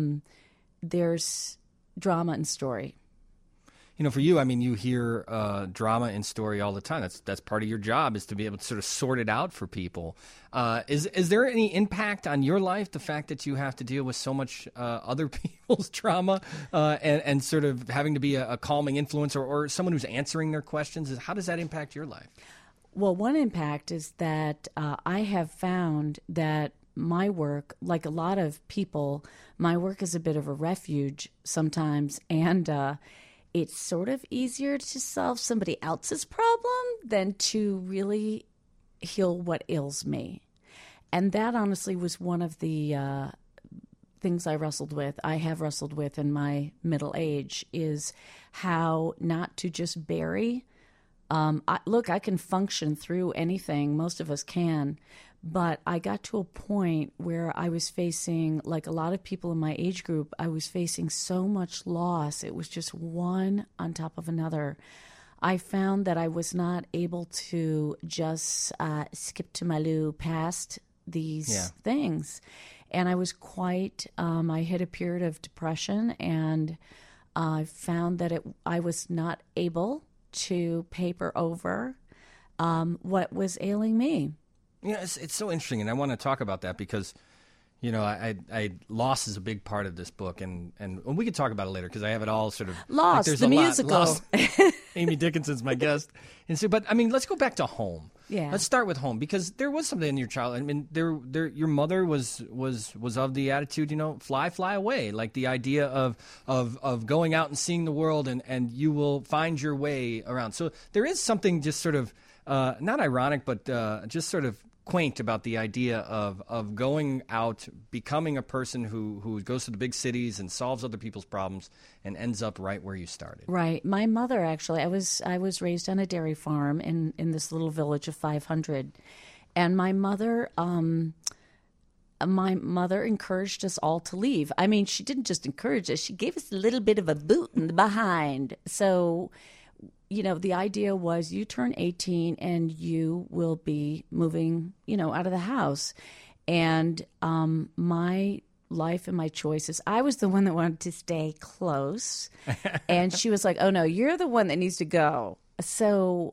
there's drama and story. For you, I mean, you hear drama and story all the time. That's part of your job, is to be able to sort of sort it out for people. Is there any impact on your life, the fact that you have to deal with so much other people's trauma and sort of having to be a calming influence or someone who's answering their questions? How does that impact your life? Well, one impact is that I have found that my work, like a lot of people, my work is a bit of a refuge sometimes, and it's sort of easier to solve somebody else's problem than to really heal what ails me. And that honestly was one of the things I have wrestled with in my middle age, is how not to just bury Look, I can function through anything. Most of us can. But I got to a point where I was facing, like a lot of people in my age group, I was facing so much loss. It was just one on top of another. I found that I was not able to just skip to Malou past these things. And I was I hit a period of depression, and I found that I was not able to paper over what was ailing me. Yeah, it's so interesting, and I want to talk about that because, I loss is a big part of this book, and we could talk about it later because I have it all sort of Lost, there's the a musical. Lost. Amy Dickinson's my guest, and so, but I mean, let's go back to home. Yeah, let's start with home because there was something in your childhood. I mean, your mother was of the attitude, fly away, like the idea of going out and seeing the world, and you will find your way around. So there is something just sort of not ironic, but just sort of quaint about the idea of going out, becoming a person who goes to the big cities and solves other people's problems and ends up right where you started. Right. My mother, actually, I was raised on a dairy farm in this little village of 500, and my mother encouraged us all to leave. I mean, she didn't just encourage us; she gave us a little bit of a boot in the behind. So, the idea was you turn 18 and you will be moving, out of the house. And my life and my choices, I was the one that wanted to stay close. And she was like, oh, no, you're the one that needs to go. So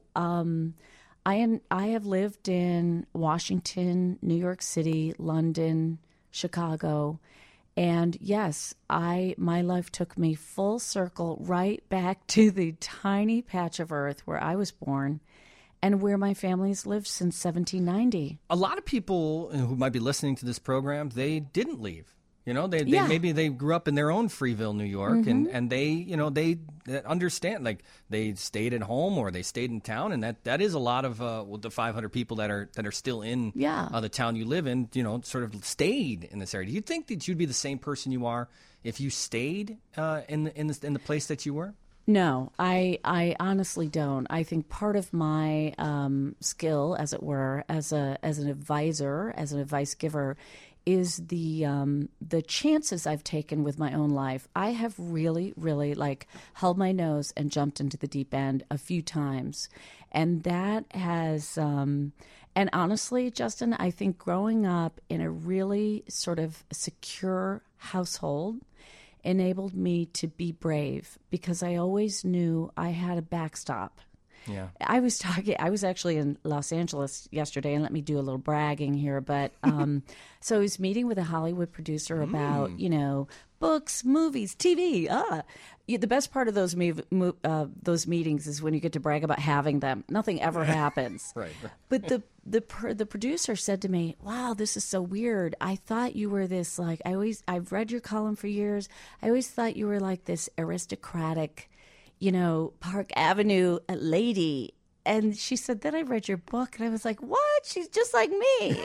I have lived in Washington, New York City, London, Chicago. And yes, my life took me full circle right back to the tiny patch of earth where I was born and where my family's lived since 1790. A lot of people who might be listening to this program, they didn't leave. Maybe they grew up in their own Freeville, New York, and they understand, like they stayed at home or they stayed in town, and that is a lot of the 500 people that are still in the town you live in, sort of stayed in this area. Do you think that you'd be the same person you are if you stayed in the place that you were? No, I honestly don't. I think part of my skill, as it were, as an advisor, as an advice giver, is the chances I've taken with my own life. I have really, really held my nose and jumped into the deep end a few times. And that has, and honestly, Justin, I think growing up in a really sort of secure household enabled me to be brave because I always knew I had a backstop. Yeah. I was actually in Los Angeles yesterday, and let me do a little bragging here, but so I was meeting with a Hollywood producer about, books, movies, TV. The best part of those meetings is when you get to brag about having them. Nothing ever happens. Right. But the producer said to me, "Wow, this is so weird. I thought you were this I've read your column for years. I always thought you were like this aristocratic, Park Avenue lady." And she said, "Then I read your book," and I was like, "What? She's just like me."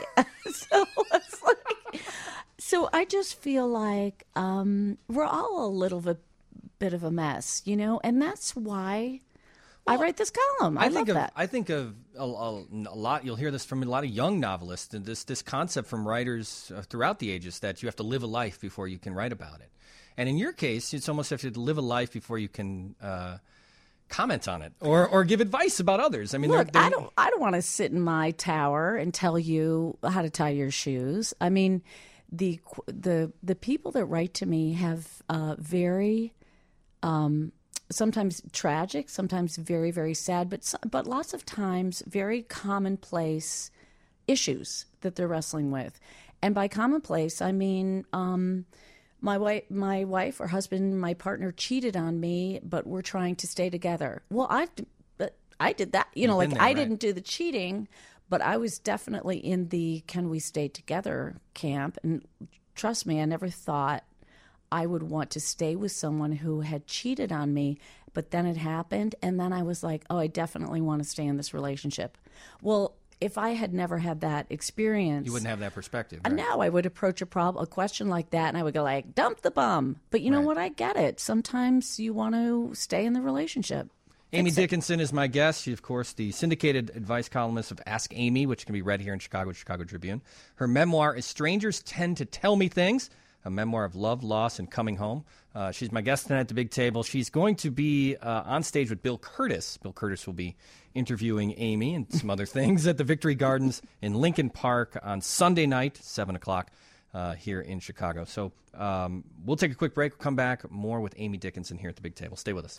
So I just feel like we're all a little bit of a mess, and that's why I write this column. I love that. I think of a lot. You'll hear this from a lot of young novelists, and this concept from writers throughout the ages that you have to live a life before you can write about it. And in your case, it's almost have to live a life before you can comment on it or give advice about others. I mean, look, I don't want to sit in my tower and tell you how to tie your shoes. I mean, the people that write to me have very sometimes tragic, sometimes very, very sad, but lots of times very commonplace issues that they're wrestling with. And by commonplace, I mean my wife or husband, my partner cheated on me, but we're trying to stay together. Well, I did that. I didn't do the cheating, but I was definitely in the can we stay together camp. And trust me, I never thought I would want to stay with someone who had cheated on me, but then it happened. And then I was like, oh, I definitely want to stay in this relationship. Well, if I had never had that experience, you wouldn't have that perspective. Right? No, I would approach a question like that, and I would go dump the bum. But you know what? I get it. Sometimes you want to stay in the relationship. Amy Dickinson is my guest. She's, of course, the syndicated advice columnist of Ask Amy, which can be read here in Chicago Tribune. Her memoir is Strangers Tend to Tell Me Things, a memoir of love, loss, and coming home. She's my guest tonight at the big table. She's going to be on stage with Bill Curtis. Bill Curtis will be interviewing Amy and some other things at the Victory Gardens in Lincoln Park on Sunday night, 7 o'clock. Here in Chicago. So we'll take a quick break. We'll come back. More with Amy Dickinson here at the big table. Stay with us.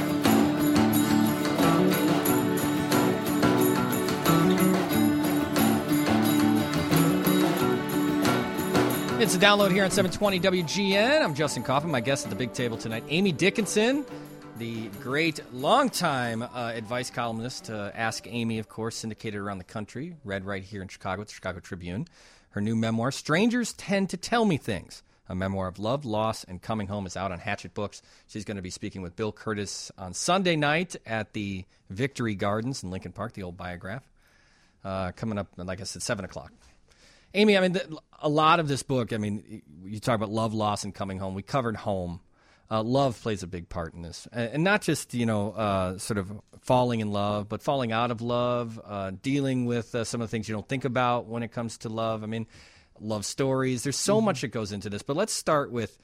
It's a download here on 720 WGN. I'm Justin Kaufman. My guest at the big table tonight, Amy Dickinson, the great longtime advice columnist. Ask Amy, of course, syndicated around the country, read right here in Chicago at the Chicago Tribune. Her new memoir, Strangers Tend to Tell Me Things, a memoir of love, loss, and coming home, is out on Hachette Books. She's going to be speaking with Bill Curtis on Sunday night at the Victory Gardens in Lincoln Park, the old Biograph, coming up, like I said, 7 o'clock. Amy, I mean, a lot of this book, I mean, you talk about love, loss, and coming home. We covered home. Love plays a big part in this. And not just, sort of falling in love, but falling out of love, dealing with some of the things you don't think about when it comes to love. I mean, love stories. There's so much that goes into this. But let's start with,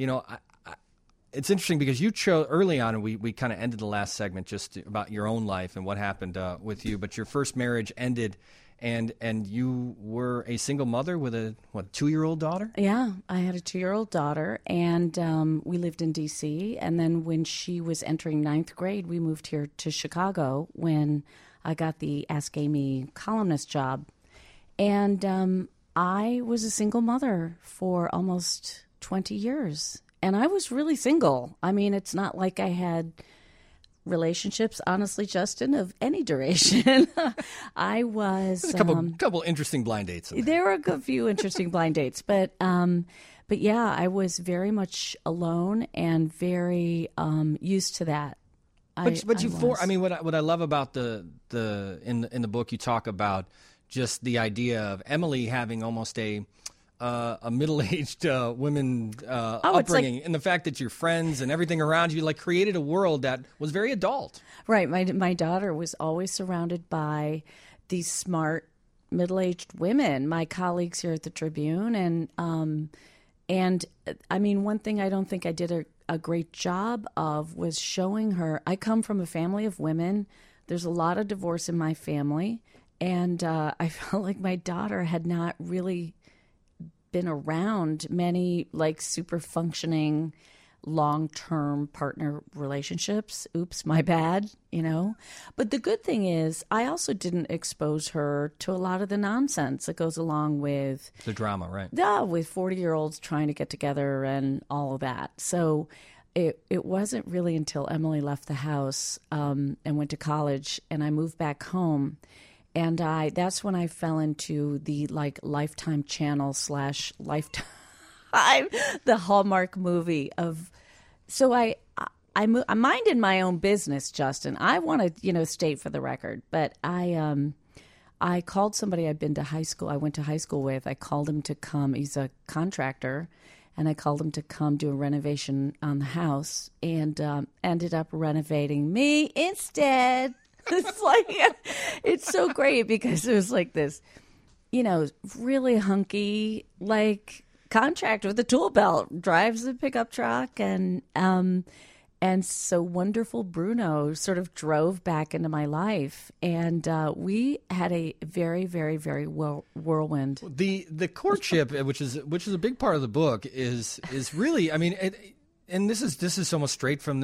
it's interesting because you chose early on, and we kind of ended the last segment just about your own life and what happened with you. But your first marriage ended, and you were a single mother with a 2-year-old daughter? Yeah, I had a 2-year-old daughter, and we lived in D.C. And then when she was entering 9th grade, we moved here to Chicago when I got the Ask Amy columnist job. And I was a single mother for almost 20 years. And I was really single. I mean, it's not like I had relationships, honestly, Justin, of any duration. I was a couple interesting blind dates. There were a few interesting blind dates, but yeah, I was very much alone and very used to that. What I love about the in the book, you talk about just the idea of Emily having almost a middle-aged women upbringing, and the fact that your friends and everything around you created a world that was very adult. Right. My daughter was always surrounded by these smart middle-aged women, my colleagues here at the Tribune, and I mean, one thing I don't think I did a great job of was showing her. I come from a family of women. There's a lot of divorce in my family, and I felt like my daughter had not really been around many super functioning long-term partner relationships. Oops, my bad, But the good thing is I also didn't expose her to a lot of the nonsense that goes along with the drama, right? Yeah, with 40-year-olds trying to get together and all of that. So it wasn't really until Emily left the house and went to college and I moved back home. And that's when I fell into the Lifetime channel / Lifetime, the Hallmark movie of. So I minded my own business, Justin. I want to state for the record, but I called somebody I'd been to high school. I went to high school with. I called him to come. He's a contractor, and I called him to come do a renovation on the house, and ended up renovating me instead. It's so great because it was this, really hunky, contractor with a tool belt, drives a pickup truck, and so wonderful Bruno sort of drove back into my life, and we had a very, very, very whirlwind. The courtship, which is a big part of the book, is really, I mean. And this is almost straight from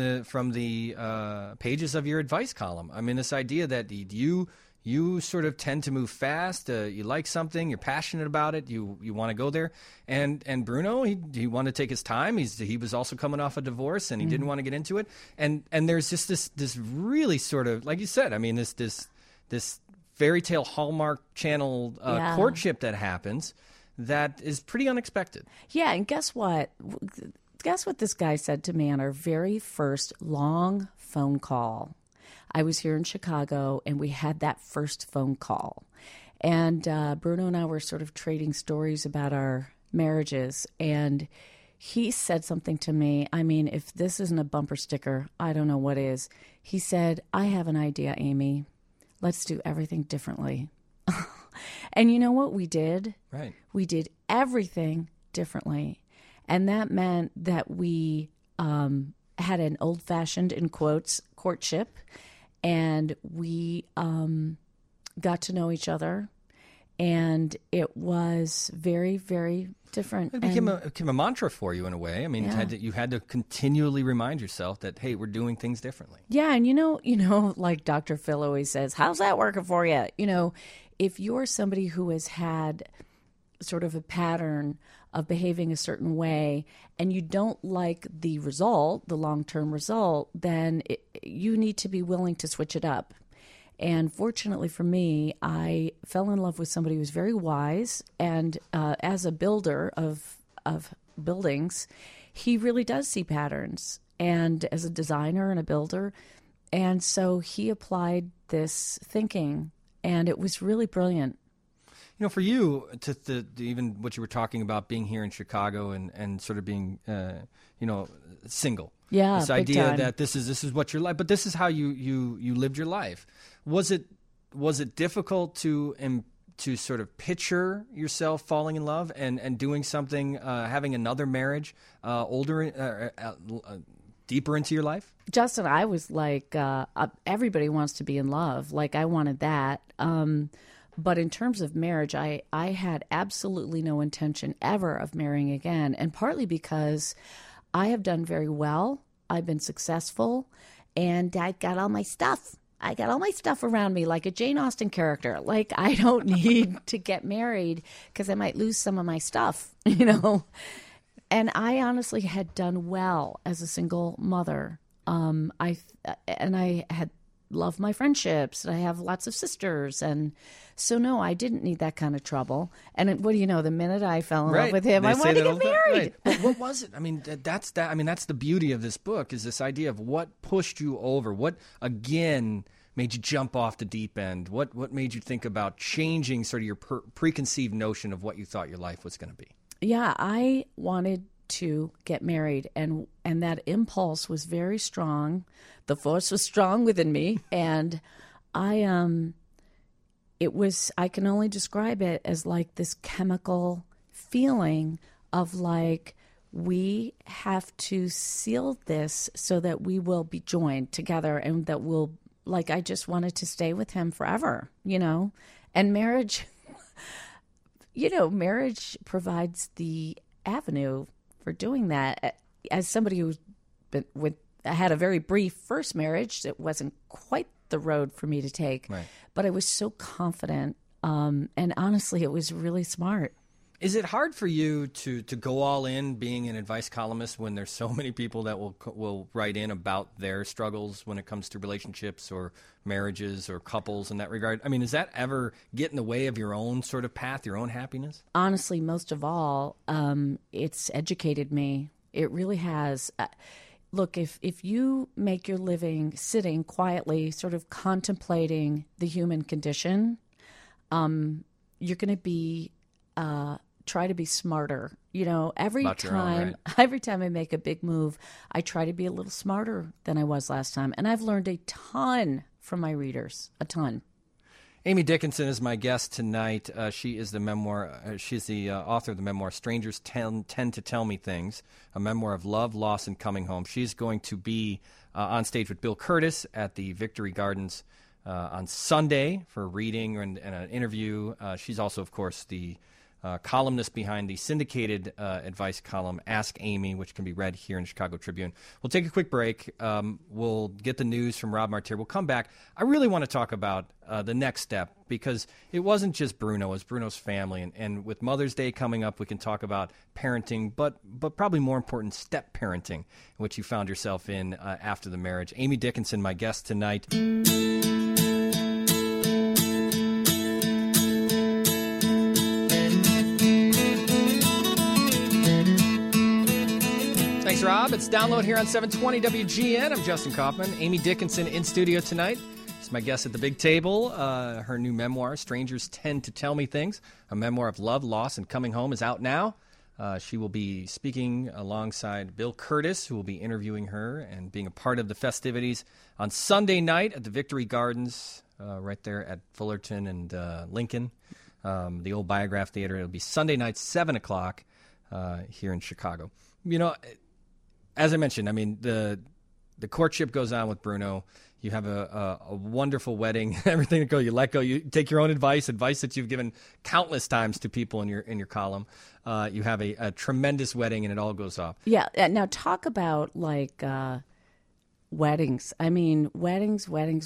the pages of your advice column. I mean, this idea that you sort of tend to move fast. You like something, you're passionate about it, you want to go there. And Bruno, he wanted to take his time. He was also coming off a divorce, and he didn't want to get into it. And there's just this really sort of, like you said, I mean, this fairy tale Hallmark Channel courtship that happens that is pretty unexpected. Yeah, and guess what? Guess what this guy said to me on our very first long phone call. I was here in Chicago, and we had that first phone call. And Bruno and I were sort of trading stories about our marriages. And he said something to me. I mean, if this isn't a bumper sticker, I don't know what is. He said, "I have an idea, Amy. Let's do everything differently." And you know what we did? Right. We did everything differently. And that meant that we had an old-fashioned, in quotes, courtship. And we got to know each other. And it was very, very different. It became a mantra for you in a way. I mean, you had to continually remind yourself that, hey, we're doing things differently. Yeah, and you know, like Dr. Phil always says, how's that working for you? You know, if you're somebody who has had sort of a pattern of behaving a certain way and you don't like the result, the long-term result, then you need to be willing to switch it up. And fortunately for me, I fell in love with somebody who was very wise. And as a builder of buildings, he really does see patterns. And as a designer and a builder. And so he applied this thinking. And it was really brilliant. You know, for you, to even what you were talking about being here in Chicago and sort of being, single. Yeah, this big idea time. that this is what your life, but this is how you lived your life. Was it difficult to sort of picture yourself falling in love and doing something, having another marriage, deeper into your life? Justin, I was like, everybody wants to be in love. Like, I wanted that. But in terms of marriage, I had absolutely no intention ever of marrying again. And partly because I have done very well. I've been successful. And I got all my stuff. I got all my stuff around me like a Jane Austen character. Like, I don't need to get married because I might lose some of my stuff, you know. And I honestly had done well as a single mother. I had loved my friendships. I have lots of sisters. And so, no, I didn't need that kind of trouble. And what do you know? The minute I fell in love with him, I wanted to get married. Right. But what was it? I mean, that's the beauty of this book is this idea of what pushed you over. What, again, made you jump off the deep end? What made you think about changing sort of your preconceived notion of what you thought your life was going to be? Yeah, I wanted to get married, and that impulse was very strong. The force was strong within me, and I can only describe it as like this chemical feeling of like, we have to seal this so that we will be joined together and that we'll, like, I just wanted to stay with him forever, you know. And marriage, you know, marriage provides the avenue for doing that. As somebody who's had a very brief first marriage, it wasn't quite the road for me to take. Right. But I was so confident, and honestly, it was really smart. Is it hard for you to go all in being an advice columnist when there's so many people that will write in about their struggles when it comes to relationships or marriages or couples in that regard? I mean, does that ever get in the way of your own sort of path, your own happiness? Honestly, most of all, it's educated me. It really has. Look, if you make your living sitting quietly, sort of contemplating the human condition, you're going to be try to be smarter. You know, every time I make a big move, I try to be a little smarter than I was last time. And I've learned a ton from my readers, a ton. Amy Dickinson is my guest tonight. She is she's the author of the memoir Strangers Tend to Tell Me Things, a memoir of love, loss, and coming home. She's going to be on stage with Bill Curtis at the Victory Gardens on Sunday for a reading and an interview. She's also, of course, the columnist behind the syndicated advice column Ask Amy, which can be read here in the Chicago Tribune. We'll take a quick break. We'll get the news from Rob Martir. We'll come back. I really want to talk about the next step, because it wasn't just Bruno, it was Bruno's family. And with Mother's Day coming up, we can talk about parenting, but probably more important, step parenting, which you found yourself in after the marriage. Amy Dickinson, my guest tonight. Thanks, Rob. It's Download here on 720 WGN. I'm Justin Kaufman. Amy Dickinson in studio tonight. She's my guest at the big table. Her new memoir, Strangers Tend to Tell Me Things, a memoir of love, loss, and coming home, is out now. She will be speaking alongside Bill Curtis, who will be interviewing her and being a part of the festivities on Sunday night at the Victory Gardens, right there at Fullerton and Lincoln, the old Biograph Theater. It'll be Sunday night, 7 o'clock here in Chicago. You know, as I mentioned, I mean, the courtship goes on with Bruno. You have a wonderful wedding, everything to go. You let go. You take your own advice that you've given countless times to people in your column. You have a tremendous wedding, and it all goes off. Yeah. Now talk about like weddings. I mean, weddings.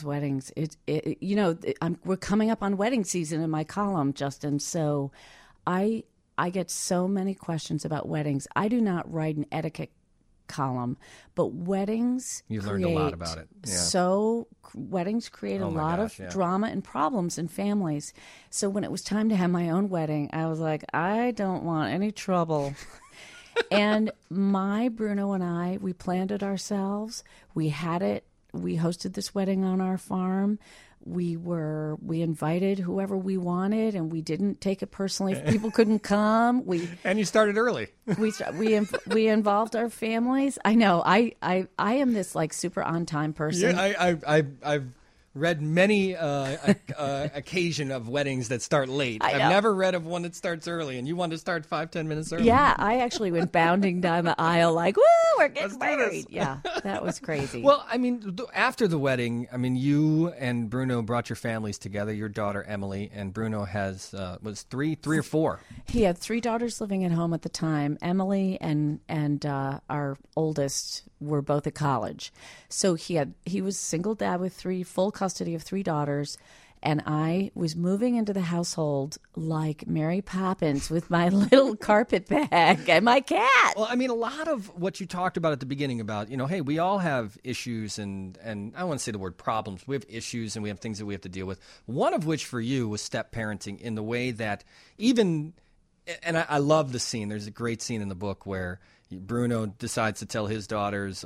We're coming up on wedding season in my column, Justin. So I get so many questions about weddings. I do not write an etiquette column, but weddings learned a lot about it. Yeah. So weddings create a lot of drama and problems in families. So when it was time to have my own wedding, I was like, I don't want any trouble. And Bruno and I, we planned it ourselves. We had it. We hosted this wedding on our farm. We invited whoever we wanted, and we didn't take it personally if people couldn't come. And you started early. We involved our families. I know. I am this like super on time person. Yeah, I've read many occasion of weddings that start late. I've never read of one that starts early, and you want to start 5-10 minutes early. Yeah, I actually went bounding down the aisle like, woo, we're getting married. Yeah, that was crazy. Well, I mean, after the wedding, I mean, you and Bruno brought your families together, your daughter Emily, and Bruno has, was three or four? He had 3 daughters living at home at the time. Emily and our oldest were both at college. So he was a single dad with full custody of 3 daughters, and I was moving into the household like Mary Poppins with my little carpet bag and my cat. Well, I mean, a lot of what you talked about at the beginning about, hey, we all have issues and I don't want to say the word problems. We have issues and we have things that we have to deal with. One of which for you was step parenting in the way that and I love the scene. There's a great scene in the book where Bruno decides to tell his daughters,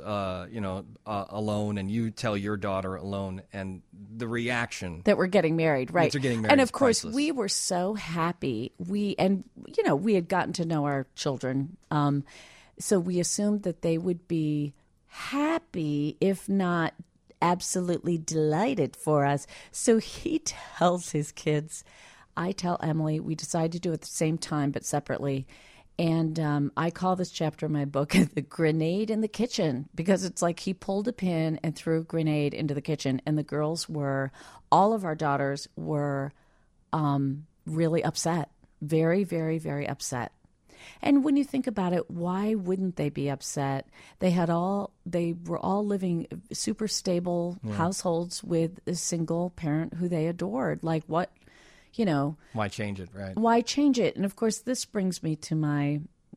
alone, and you tell your daughter alone, and the reaction that we're getting married, right? That you're getting married, and of course, priceless. We were so happy. We had gotten to know our children, so we assumed that they would be happy, if not absolutely delighted for us. So he tells his kids, I tell Emily, we decided to do it at the same time but separately. And I call this chapter in my book The Grenade in the Kitchen, because it's like he pulled a pin and threw a grenade into the kitchen. And all of our daughters were really upset, very, very, very upset. And when you think about it, why wouldn't they be upset? They were all living super stable households with a single parent who they adored. Like what? Why change it, right? Why change it? And of course, this brings me to my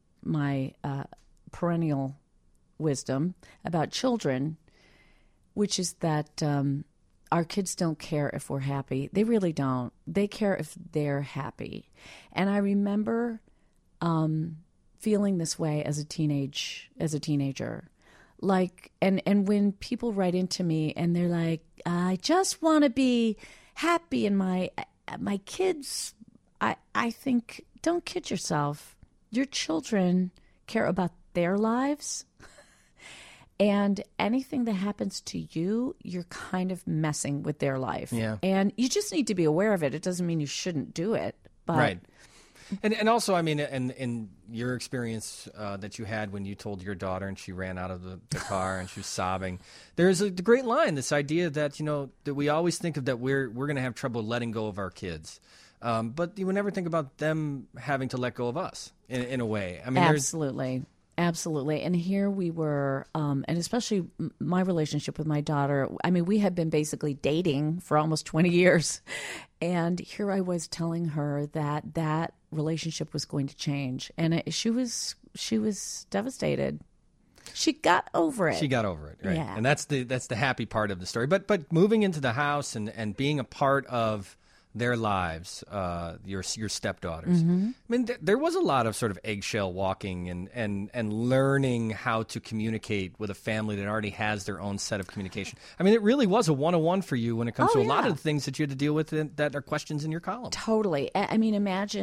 perennial wisdom about children, which is that our kids don't care if we're happy. They really don't. They care if they're happy. And I remember feeling this way as a teenager. Like, and when people write into me and they're like, I just want to be happy, and my kids, I think, don't kid yourself. Your children care about their lives, and anything that happens to you, you're kind of messing with their life. Yeah. And you just need to be aware of it. It doesn't mean you shouldn't do it. But right. And also, I mean, in your experience that you had when you told your daughter and she ran out of the car and she was sobbing, there's a great line, this idea that, that we always think of that we're going to have trouble letting go of our kids. But you would never think about them having to let go of us in a way. I mean, Absolutely. And here we were, and especially my relationship with my daughter. I mean, we had been basically dating for almost 20 years. And here I was telling her that relationship was going to change. And she was devastated. She got over it. Right? Yeah. And that's the happy part of the story. But moving into the house and being a part of their lives, your stepdaughters. Mm-hmm. I mean, there was a lot of sort of eggshell walking and learning how to communicate with a family that already has their own set of communication. I mean, it really was a 101 for you when it comes to a lot of the things that you had to deal with that are questions in your column. Totally. I mean, imagine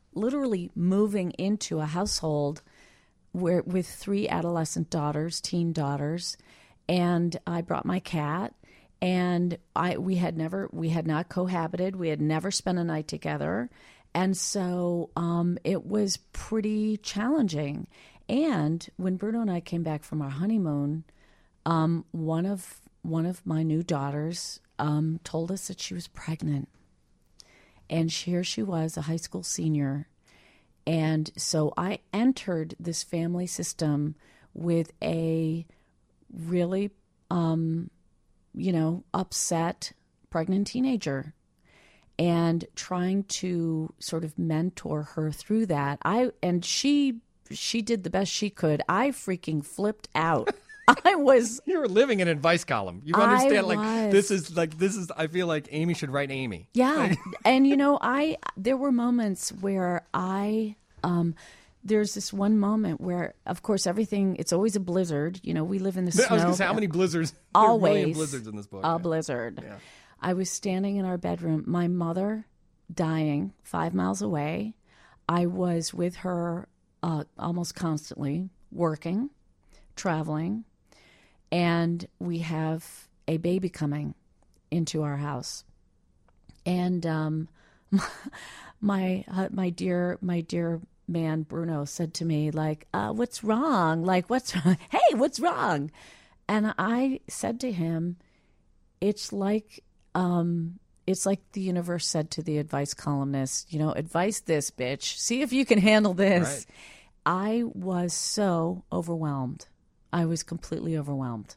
literally moving into a household with 3 adolescent daughters, teen daughters, and I brought my cat, and we had not cohabited, we had never spent a night together, and so it was pretty challenging. And when Bruno and I came back from our honeymoon, one of my new daughters told us that she was pregnant, and here she was, a high school senior. And so I entered this family system with a really, upset pregnant teenager, and trying to sort of mentor her through that. She did the best she could. I freaking flipped out. You were living an advice column. You understand? This is. I feel like Amy should write Amy. Yeah, and there were moments where there's this one moment where, of course, it's always a blizzard. We live in the snow. I was going to say, how many blizzards? Always there are a million blizzards in this book. A blizzard. Yeah. I was standing in our bedroom. My mother dying 5 miles away. I was with her almost constantly, working, traveling. And we have a baby coming into our house, and my dear man Bruno said to me, like, "What's wrong? Like, what's wrong? Hey, what's wrong?" And I said to him, "It's like the universe said to the advice columnist, advice this, bitch. See if you can handle this." Right. I was so overwhelmed. I was completely overwhelmed.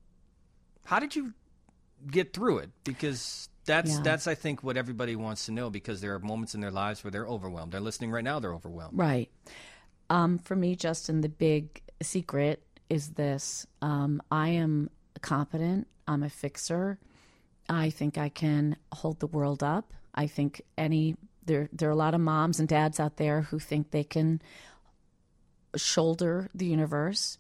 How did you get through it? Because that's I think what everybody wants to know, because there are moments in their lives where they're overwhelmed. They're listening right now, they're overwhelmed. Right. For me, Justin, the big secret is this. I am competent. I'm a fixer. I think I can hold the world up. I think there are a lot of moms and dads out there who think they can shoulder the universe.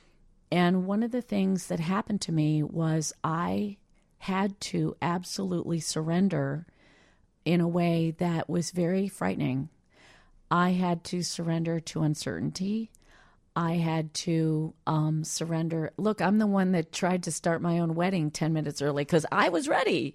And one of the things that happened to me was I had to absolutely surrender in a way that was very frightening. I had to surrender to uncertainty. I had to surrender. Look, I'm the one that tried to start my own wedding 10 minutes early because I was ready,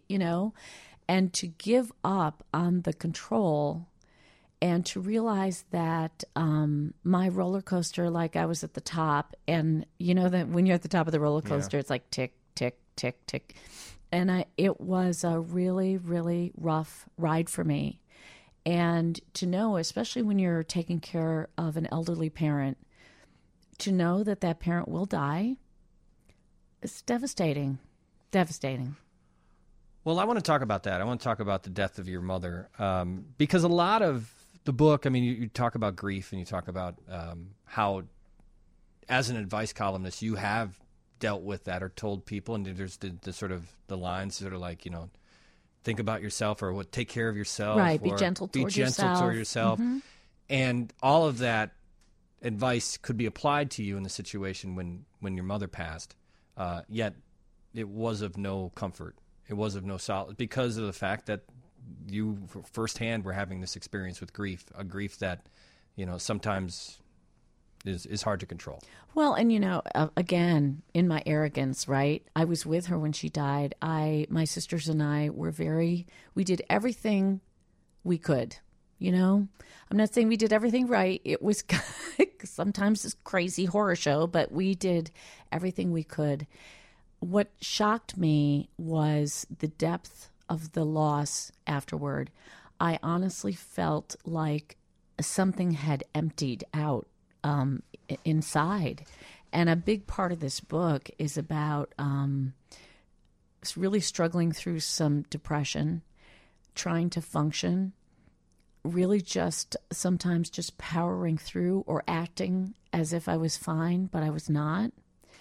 and to give up on the control. And to realize that my roller coaster, like I was at the top, and that when you're at the top of the roller coaster, It's like tick, tick, tick, tick. And it was a really, really rough ride for me. And to know, especially when you're taking care of an elderly parent, to know that parent will die, it's devastating. Devastating. Well, I want to talk about that. I want to talk about the death of your mother, because a lot of the book, I mean, you talk about grief, and you talk about how, as an advice columnist, you have dealt with that or told people, and there's the sort of the lines sort of like, think about yourself, or take care of yourself. Right, be gentle toward yourself. Mm-hmm. And all of that advice could be applied to you in the situation when your mother passed, yet it was of no comfort. It was of no solace because of the fact that you firsthand were having this experience with grief, a grief that, sometimes is hard to control. Well, and again, in my arrogance, right? I was with her when she died. My sisters and I we did everything we could, I'm not saying we did everything right. It was sometimes this crazy horror show, but we did everything we could. What shocked me was the depth of the loss afterward. I honestly felt like something had emptied out inside. And a big part of this book is about really struggling through some depression, trying to function, really just sometimes just powering through or acting as if I was fine, but I was not.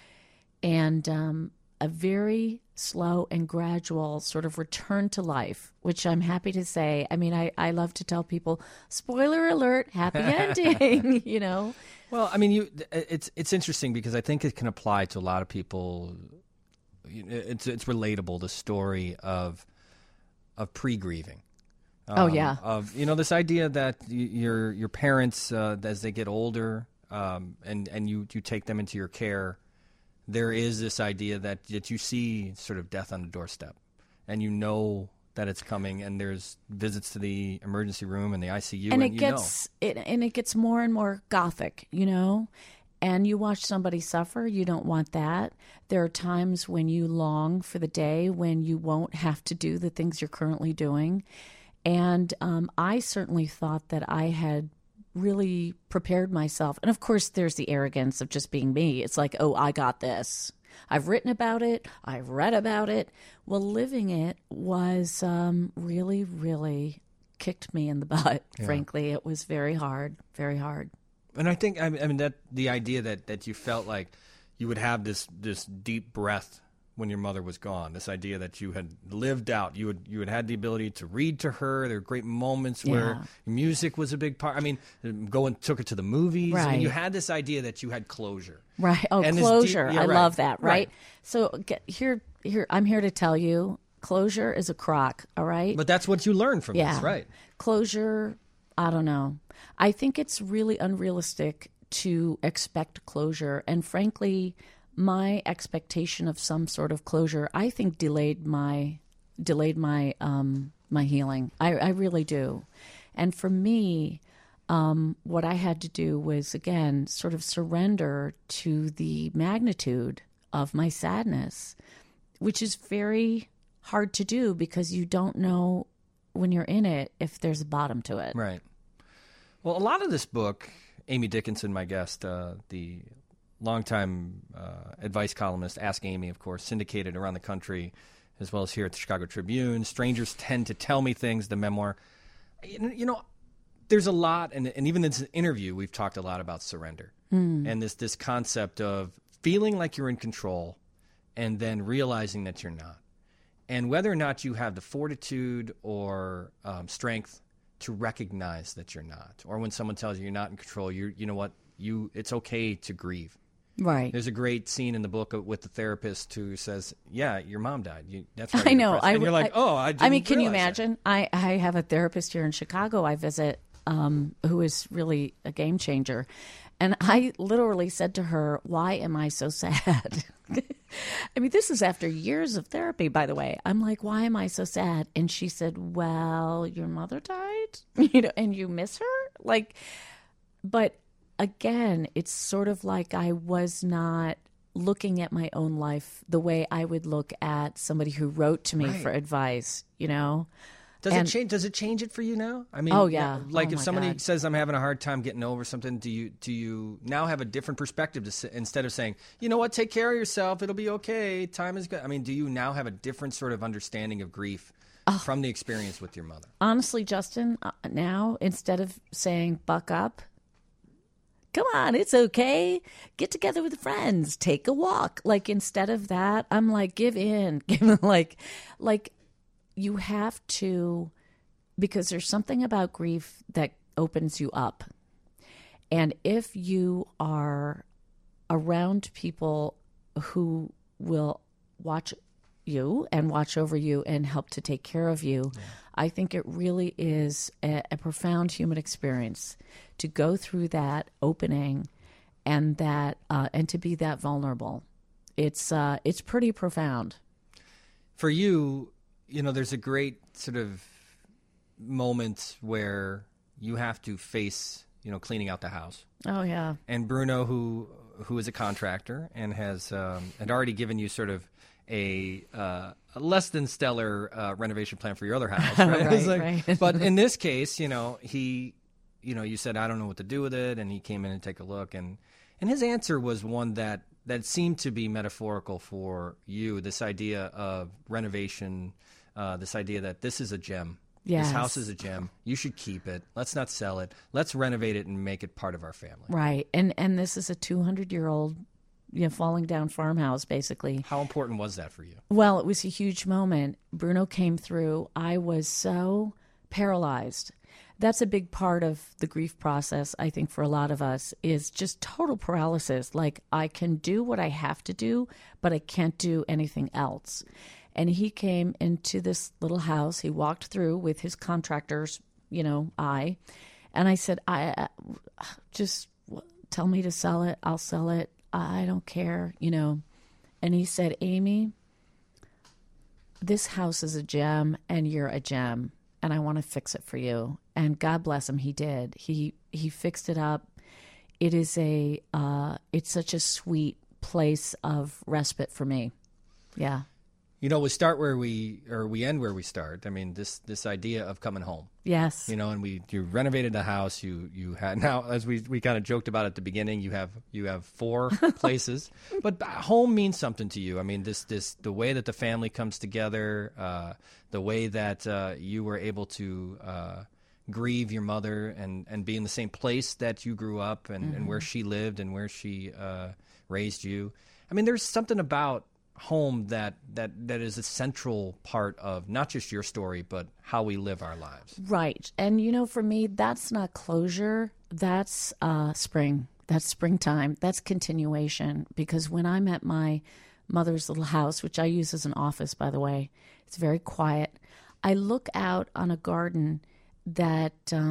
And a very slow and gradual sort of return to life, which I'm happy to say. I mean, I love to tell people, spoiler alert, happy ending, Well, I mean, it's interesting because I think it can apply to a lot of people. It's relatable, the story of pre-grieving. Of this idea that your parents, as they get older, and you take them into your care, there is this idea that you see sort of death on the doorstep, and you know that it's coming, and there's visits to the emergency room and the ICU, and it gets more and more gothic, And you watch somebody suffer, you don't want that. There are times when you long for the day when you won't have to do the things you're currently doing. And I certainly thought that I had really prepared myself. And of course, there's the arrogance of just being me. It's like, oh, I got this. I've written about it. I've read about it. Well, living it was really, really kicked me in the butt, frankly. It was very hard, very hard. And I think, I mean, that the idea that you felt like you would have this deep breath when your mother was gone, this idea that you had lived out, you had the ability to read to her. There were great moments where music was a big part. I mean, took her to the movies. Right. And you had this idea that you had closure. Right. Oh, and closure. I right. love that. Right. Right. So here, I'm here to tell you, closure is a crock. All right. But that's what you learned from this, right? Closure, I don't know. I think it's really unrealistic to expect closure. And frankly, my expectation of some sort of closure, I think, delayed my my healing. I really do. And for me, what I had to do was, again, sort of surrender to the magnitude of my sadness, which is very hard to do because you don't know when you're in it if there's a bottom to it. Right. Well, a lot of this book, Amy Dickinson, my guest, the longtime advice columnist, Ask Amy, of course, syndicated around the country, as well as here at the Chicago Tribune. Strangers Tend to Tell Me Things, the memoir. There's a lot, and even in this interview, we've talked a lot about surrender and this concept of feeling like you're in control and then realizing that you're not. And whether or not you have the fortitude or strength to recognize that you're not, or when someone tells you you're not in control, you know what, it's okay to grieve. Right. There's a great scene in the book with the therapist who says, "Yeah, your mom died. That's right." I know. And you're like, "Oh, I didn't mean, can you realize imagine? I have a therapist here in Chicago I visit who is really a game changer. And I literally said to her, "Why am I so sad?" I mean, this is after years of therapy, by the way. I'm like, "Why am I so sad?" And she said, "Well, your mother died, and you miss her." But again, it's sort of like I was not looking at my own life the way I would look at somebody who wrote to me for advice, Does it change it for you now? I mean, oh yeah. If somebody says I'm having a hard time getting over something, do you now have a different perspective instead of saying, "You know what, take care of yourself, it'll be okay, time is good"? I mean, do you now have a different sort of understanding of grief from the experience with your mother? Honestly, Justin, now instead of saying "buck up," come on, it's okay, get together with friends, take a walk. Instead of that, I'm like, give in, you have to, because there's something about grief that opens you up. And if you are around people who will watch you and watch over you and help to take care of you, I think it really is a profound human experience to go through that opening and to be that vulnerable. It's pretty profound. For you, there's a great sort of moment where you have to face, cleaning out the house. Oh yeah. And Bruno, who is a contractor and has had already given you sort of a less than stellar renovation plan for your other house, right? Right. But in this case, he, you said, "I don't know what to do with it," and he came in and take a look, and his answer was one that seemed to be metaphorical for you. This idea of renovation, this idea that this is a gem. Yes. This house is a gem. You should keep it. Let's not sell it. Let's renovate it and make it part of our family. Right. And this is a 200-year-old, falling down farmhouse, basically. How important was that for you? Well, it was a huge moment. Bruno came through. I was so paralyzed. That's a big part of the grief process, I think, for a lot of us, is just total paralysis. Like, I can do what I have to do, but I can't do anything else. And he came into this little house. He walked through with his contractor's, eye. And I said, I just tell me to sell it. I'll sell it. I don't care, And he said, Amy, this house is a gem and you're a gem. And I want to fix it for you. And God bless him, he did. He fixed it up. It is it's such a sweet place of respite for me. Yeah. We start where we end where we start. I mean, this idea of coming home. Yes. And you renovated the house. You had, now, as we kind of joked about at the beginning, you have 4 places, but home means something to you. I mean, the way that the family comes together, the way that you were able to grieve your mother and be in the same place that you grew up and where she lived and where she raised you. I mean, there's something about home that is a central part of not just your story, but how we live our lives. Right. And, for me, that's not closure. That's spring. That's springtime. That's continuation. Because when I'm at my mother's little house, which I use as an office, by the way, it's very quiet. I look out on a garden that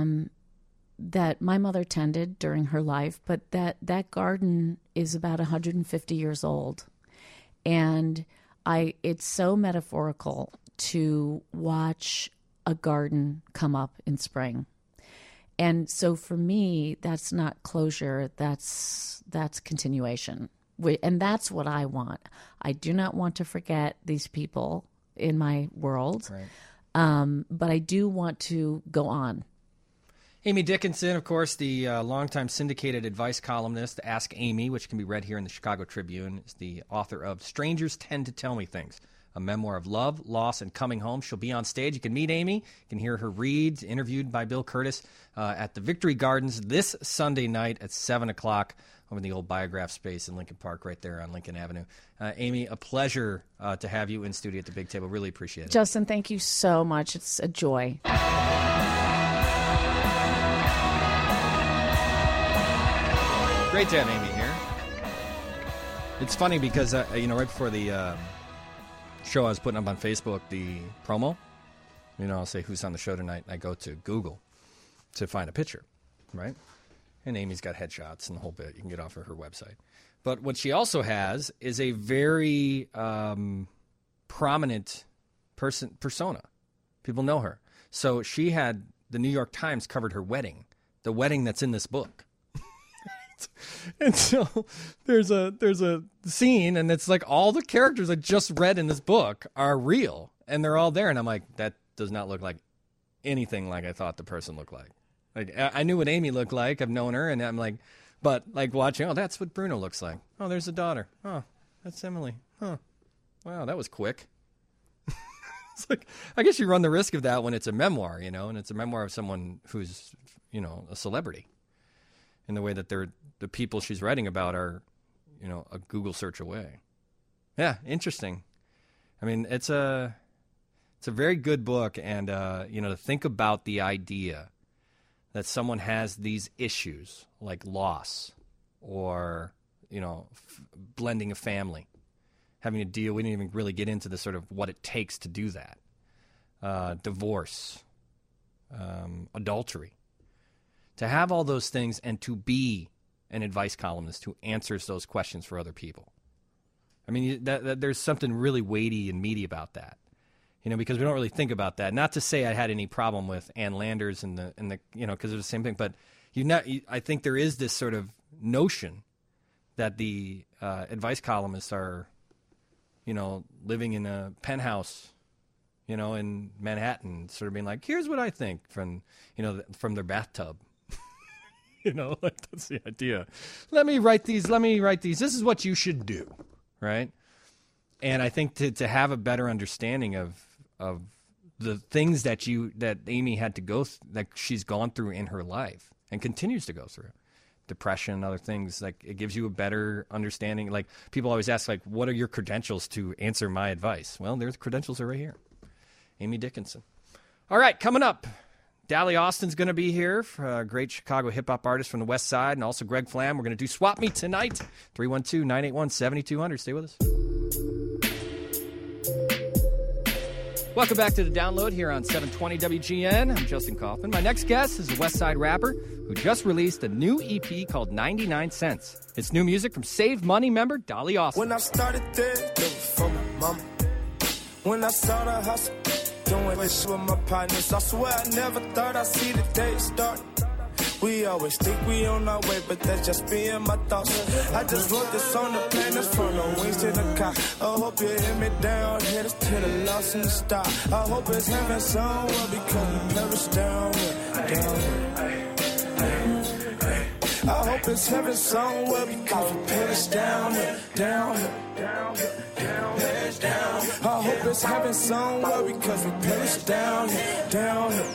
my mother tended during her life, but that garden is about 150 years old. And it's so metaphorical to watch a garden come up in spring. And so for me, that's not closure, that's continuation. And that's what I want. I do not want to forget these people in my world, right. But I do want to go on. Amy Dickinson, of course, the longtime syndicated advice columnist, Ask Amy, which can be read here in the Chicago Tribune, is the author of Strangers Tend to Tell Me Things, a memoir of love, loss, and coming home. She'll be on stage. You can meet Amy. You can hear her read, interviewed by Bill Curtis at the Victory Gardens this Sunday night at 7 o'clock over in the old Biograph space in Lincoln Park right there on Lincoln Avenue. Amy, a pleasure to have you in studio at the Big Table. Really appreciate it. Justin, thank you so much. It's a joy. Great to have Amy here. It's funny because, right before the show I was putting up on Facebook, the promo, I'll say who's on the show tonight. I go to Google to find a picture, right? And Amy's got headshots and the whole bit. You can get off of her website. But what she also has is a very prominent persona. People know her. So she had the New York Times covered her wedding, the wedding that's in this book. And so there's a scene, and it's like all the characters I just read in this book are real, and they're all there. And I'm like, that does not look like anything like I thought the person looked like. Like I knew what Amy looked like. I've known her, and I'm like, but like watching, that's what Bruno looks like. Oh, there's the daughter. Oh, that's Emily. Huh. Wow, that was quick. It's like, I guess you run the risk of that when it's a memoir, and it's a memoir of someone who's, a celebrity. In the way that the people she's writing about are, a Google search away. Yeah, interesting. I mean, it's a very good book, and to think about the idea that someone has these issues like loss or blending a family, having to deal. We didn't even really get into the sort of what it takes to do that. Divorce, adultery. To have all those things and to be an advice columnist who answers those questions for other people. I mean, there's something really weighty and meaty about that, because we don't really think about that. Not to say I had any problem with Ann Landers and the because it's the same thing, but I think there is this sort of notion that the advice columnists are, living in a penthouse, in Manhattan, sort of being like, here's what I think from their bathtub. That's the idea. Let me write these. This is what you should do, right? And I think to have a better understanding of the things that Amy had to go that she's gone through in her life and continues to go through, depression and other things, like it gives you a better understanding. Like people always ask, like, what are your credentials to answer my advice? Well, their credentials are right here. Amy Dickinson. All right, coming up. Dolly Austin's going to be here, a great Chicago hip-hop artist from the West Side, and also Greg Flam. We're going to do Swap Meet tonight, 312-981-7200. Stay with us. Welcome back to The Download here on 720 WGN. I'm Justin Kaufman. My next guest is a West Side rapper who just released a new EP called 99 Cents. It's new music from Save Money member Dolly Austin. When I started there, it was from my mama. When I saw the hustle, doing shit with my partners, I swear I never thought I'd see the day start. We always think we on our way, but that's just me and my thoughts. I just wrote this on the plane, that's from the wings to the car. I hope you hear me down, hit us to the lost in the star. I hope it's heaven somewhere because we perish down here, down here. I hope it's heaven somewhere because we perish down here, down here. I hope it's heaven somewhere because we perish down here, down here.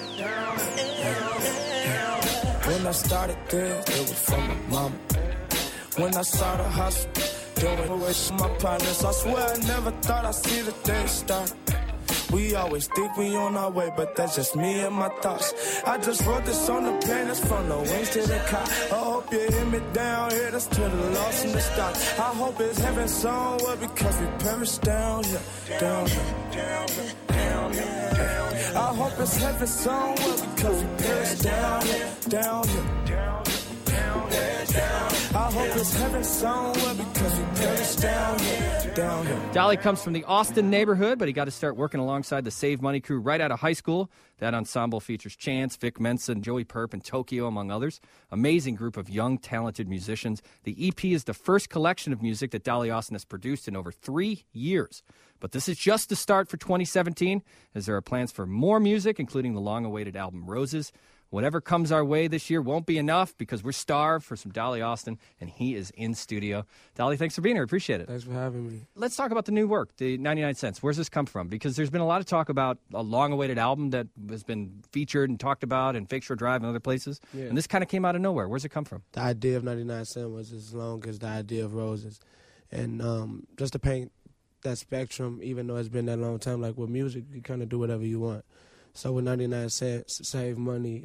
When I started this, it was from my mama. When I saw the hustle, doing with my partners, I swear I never thought I'd see the day start. We always think we on our way, but that's just me and my thoughts. I just wrote this on the plane, that's from the wings to the car. I hope you hear me down here, that's to the lost in the stars. I hope it's heaven somewhere because we perish down here, down here, down here, down here. I hope it's heaven somewhere because we perish down here, down here, down here, down here, down. I hope it's heaven somewhere because we perish down here, down here. Dolly comes from the Austin neighborhood, but he got to start working alongside the Save Money crew right out of high school. That ensemble features Chance, Vic Mensa, Joey Perp, and Tokyo, among others. Amazing group of young, talented musicians. The EP is the first collection of music that Dolly Austin has produced in over 3 years. But this is just the start for 2017, as there are plans for more music, including the long-awaited album Roses. Whatever comes our way this year won't be enough because we're starved for some Dolly Austin, and he is in studio. Dolly, thanks for being here. Appreciate it. Thanks for having me. Let's talk about the new work, the 99 Cents. Where's this come from? Because there's been a lot of talk about a long-awaited album that has been featured and talked about in Fake Shore Drive and other places, and this kind of came out of nowhere. Where's it come from? The idea of 99 Cents was as long as the idea of Roses. And just to paint that spectrum, even though it's been that long time, like with music, you kind of do whatever you want. So with 99 Cents, Save Money,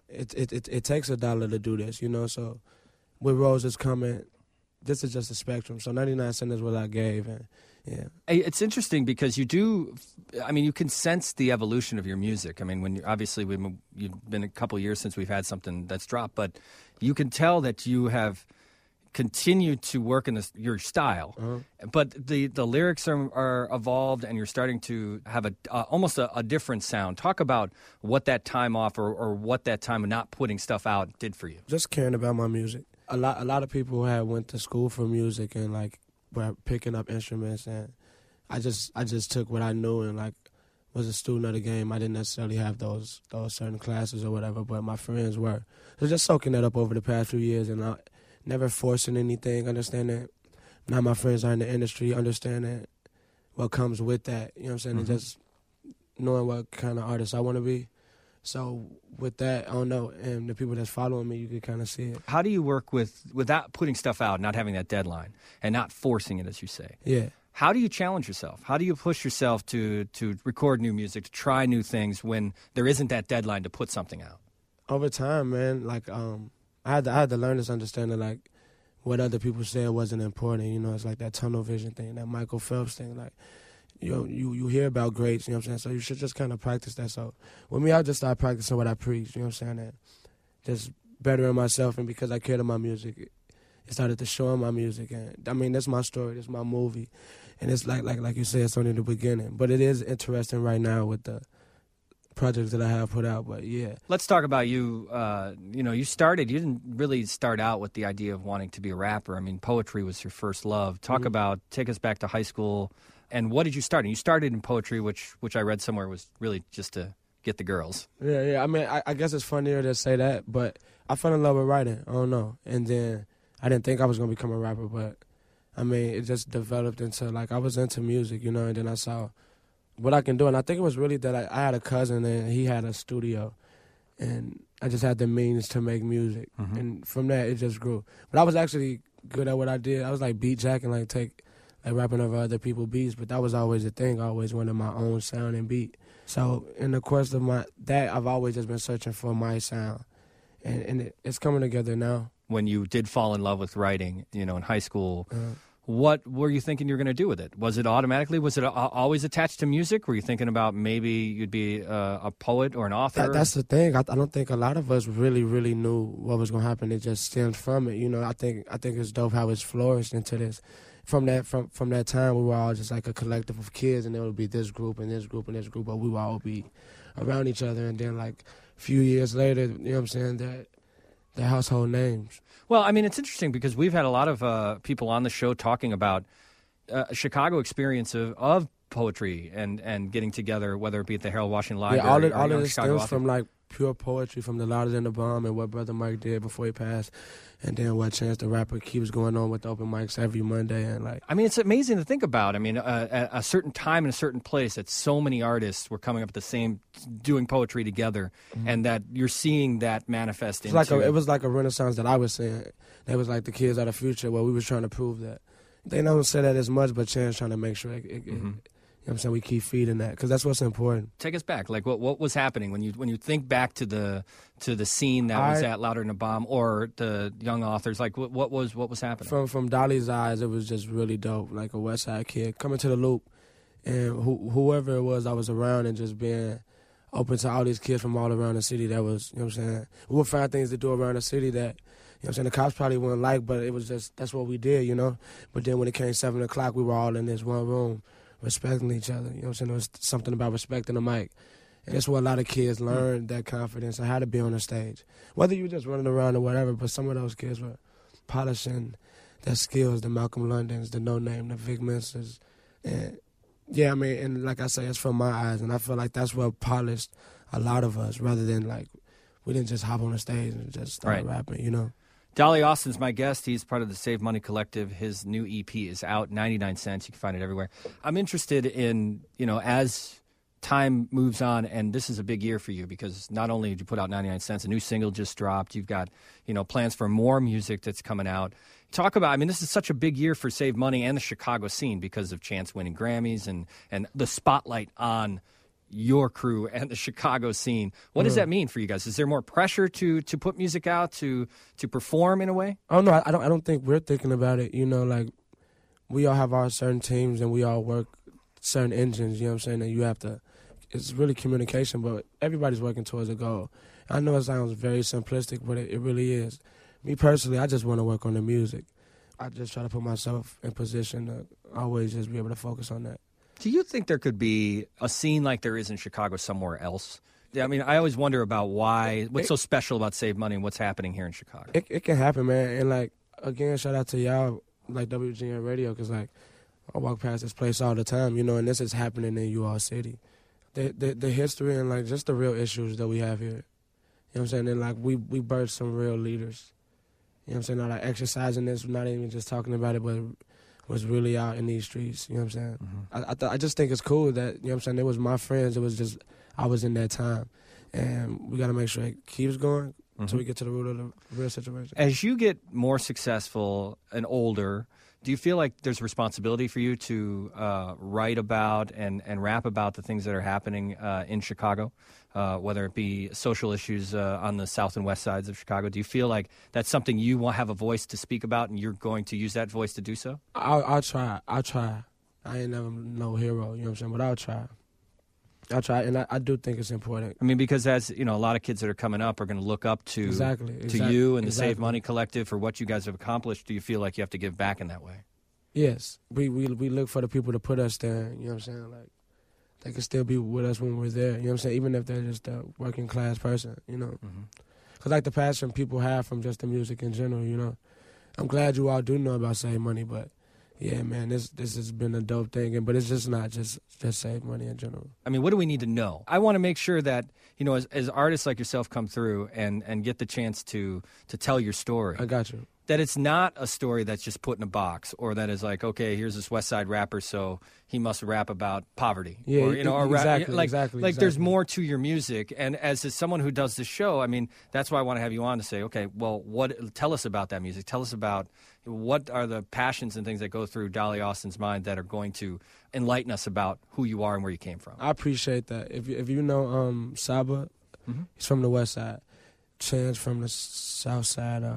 it takes $1 to do this, you know. So with Roses coming, this is just a spectrum. So 99 Cents is what I gave, and yeah. It's interesting because you do, I mean, you can sense the evolution of your music. I mean, when you, obviously you've been a couple years since we've had something that's dropped, but you can tell that you have continue to work in your style, but the lyrics are evolved, and you're starting to have almost a different sound. Talk about what that time off or what that time of not putting stuff out did for you. Just caring about my music. A lot of people had went to school for music and like were picking up instruments, and I just took what I knew and like was a student of the game. I didn't necessarily have those certain classes or whatever, but my friends were. So just soaking that up over the past few years, and never forcing anything, understanding now my friends are in the industry, understanding what comes with that, you know what I'm saying, and just knowing what kind of artist I want to be. So with that, I don't know, and the people that's following me, you can kind of see it. How do you work without putting stuff out, not having that deadline, and not forcing it, as you say? Yeah. How do you challenge yourself? How do you push yourself to record new music, to try new things when there isn't that deadline to put something out? Over time, man, like I had to learn this understanding, like, what other people said wasn't important. You know, it's like that tunnel vision thing, that Michael Phelps thing. Like, you hear about greats, you know what I'm saying? So you should just kind of practice that. So with me, I just started practicing what I preach, you know what I'm saying? And just bettering myself, and because I cared about my music, it started to show in my music. And I mean, that's my story, that's my movie. And it's like you said, it's only the beginning. But it is interesting right now with the projects that I have put out, but yeah. Let's talk about you. You didn't really start out with the idea of wanting to be a rapper. I mean, poetry was your first love. Take us back to high school, and what did you start? And you started in poetry, which I read somewhere was really just to get the girls. Yeah. I mean, I guess it's funnier to say that, but I fell in love with writing. I don't know. And then I didn't think I was going to become a rapper, but I mean, it just developed into, like, I was into music, you know, and then I saw what I can do. And I think it was really that I had a cousin and he had a studio, and I just had the means to make music. And from that, it just grew. But I was actually good at what I did. I was like beat jacking, like rapping over other people's beats, but that was always the thing. I always wanted my own sound and beat. So in the course of I've always just been searching for my sound. And it's coming together now. When you did fall in love with writing, in high school, what were you thinking you were going to do with it? Was it always attached to music? Were you thinking about maybe you'd be a poet or an author? That's the thing. I don't think a lot of us really knew what was going to happen. It just stemmed from it. You know, I think it's dope how it's flourished into this. From that time, we were all just like a collective of kids, and there would be this group and this group and this group, but we would all be around each other. And then, like, a few years later, you know what I'm saying, they're household names. Well, I mean, it's interesting because we've had a lot of people on the show talking about a Chicago experience of poetry and getting together, whether it be at the Harold Washington Library. Yeah, all of this stems from, like, pure poetry from the Louder Than the Bomb and what Brother Mike did before he passed, and then what Chance the Rapper keeps going on with open mics every Monday. And, like, I mean, it's amazing to think about. I mean, at a certain time in a certain place that so many artists were coming up with the same, doing poetry together, and that you're seeing that manifest into... It was like a renaissance that I was saying. It was like the kids of the future where we was trying to prove that. They don't say that as much, but Chance trying to make sure you know what I'm saying, we keep feeding that, because that's what's important. Take us back. Like, what was happening when you think back to the scene that was at Louder Than a Bomb or the young authors? Like, what was happening? From Dolly's eyes, it was just really dope. Like a West Side kid coming to the Loop, and whoever it was I was around, and just being open to all these kids from all around the city. That was, you know what I'm saying, we would find things to do around the city that, you know what I'm saying, the cops probably wouldn't like, but it was just, that's what we did, you know. But then when it came 7 o'clock, we were all in this one room, respecting each other. You know what I'm saying? There was something about respecting the mic. And that's where a lot of kids learned that confidence and how to be on the stage. Whether you were just running around or whatever, but some of those kids were polishing their skills, the Malcolm Londons, the No Name, the Vic Menses. And yeah, I mean, and like I say, it's from my eyes, and I feel like that's what polished a lot of us, rather than like, we didn't just hop on the stage and just start rapping, you know? Dolly Austin's my guest. He's part of the Save Money Collective. His new EP is out, 99 cents. You can find it everywhere. I'm interested in, you know, as time moves on, and this is a big year for you because not only did you put out 99 cents, a new single just dropped. You've got, you know, plans for more music that's coming out. Talk about, I mean, this is such a big year for Save Money and the Chicago scene because of Chance winning Grammys and the spotlight on your crew and the Chicago scene. What does that mean for you guys? Is there more pressure to put music out, to perform in a way? Oh no, I don't think we're thinking about it. You know, like, we all have our certain teams and we all work certain engines, you know what I'm saying? And you have to, it's really communication, but everybody's working towards a goal. I know it sounds very simplistic, but it really is. Me personally, I just want to work on the music. I just try to put myself in position to always just be able to focus on that. Do you think there could be a scene like there is in Chicago somewhere else? Yeah, I mean, I always wonder about what's so special about Save Money and what's happening here in Chicago. It can happen, man. And, like, again, shout out to y'all, like WGN Radio, because, like, I walk past this place all the time, you know, and this is happening in UR City. The history and, like, just the real issues that we have here. You know what I'm saying? And, like, we birthed some real leaders. You know what I'm saying? Not like exercising this, not even just talking about it, but was really out in these streets, you know what I'm saying? Mm-hmm. I just think it's cool that, you know what I'm saying, it was my friends, it was just, I was in that time. And we got to make sure it keeps going until we get to the root of the real situation. As you get more successful and older, do you feel like there's responsibility for you to write about and rap about the things that are happening in Chicago, whether it be social issues on the south and west sides of Chicago? Do you feel like that's something you want to have a voice to speak about and you're going to use that voice to do so? I'll try. I ain't never no hero, you know what I'm saying? But I'll try, and I do think it's important. I mean, because as you know, a lot of kids that are coming up are going to look up to you and the Save Money Collective for what you guys have accomplished. Do you feel like you have to give back in that way? Yes, we look for the people to put us there. You know what I'm saying? Like, they can still be with us when we're there. You know what I'm saying? Even if they're just a working class person. You know, because like the passion people have from just the music in general. You know, I'm glad you all do know about Save Money, but. Yeah, man, this has been a dope thing, but it's just not just Save Money in general. I mean, what do we need to know? I want to make sure that, you know, as artists like yourself come through and get the chance to tell your story. I got you. That it's not a story that's just put in a box, or that is like, okay, here's this West Side rapper, so he must rap about poverty. Yeah, or, you know, exactly. Like there's more to your music. And as someone who does this show, I mean, that's why I want to have you on to say, okay, well, tell us about that music. Tell us about what are the passions and things that go through Dolly Austin's mind that are going to enlighten us about who you are and where you came from. I appreciate that. If you know Saba, he's from the West Side. Chance from the South Side.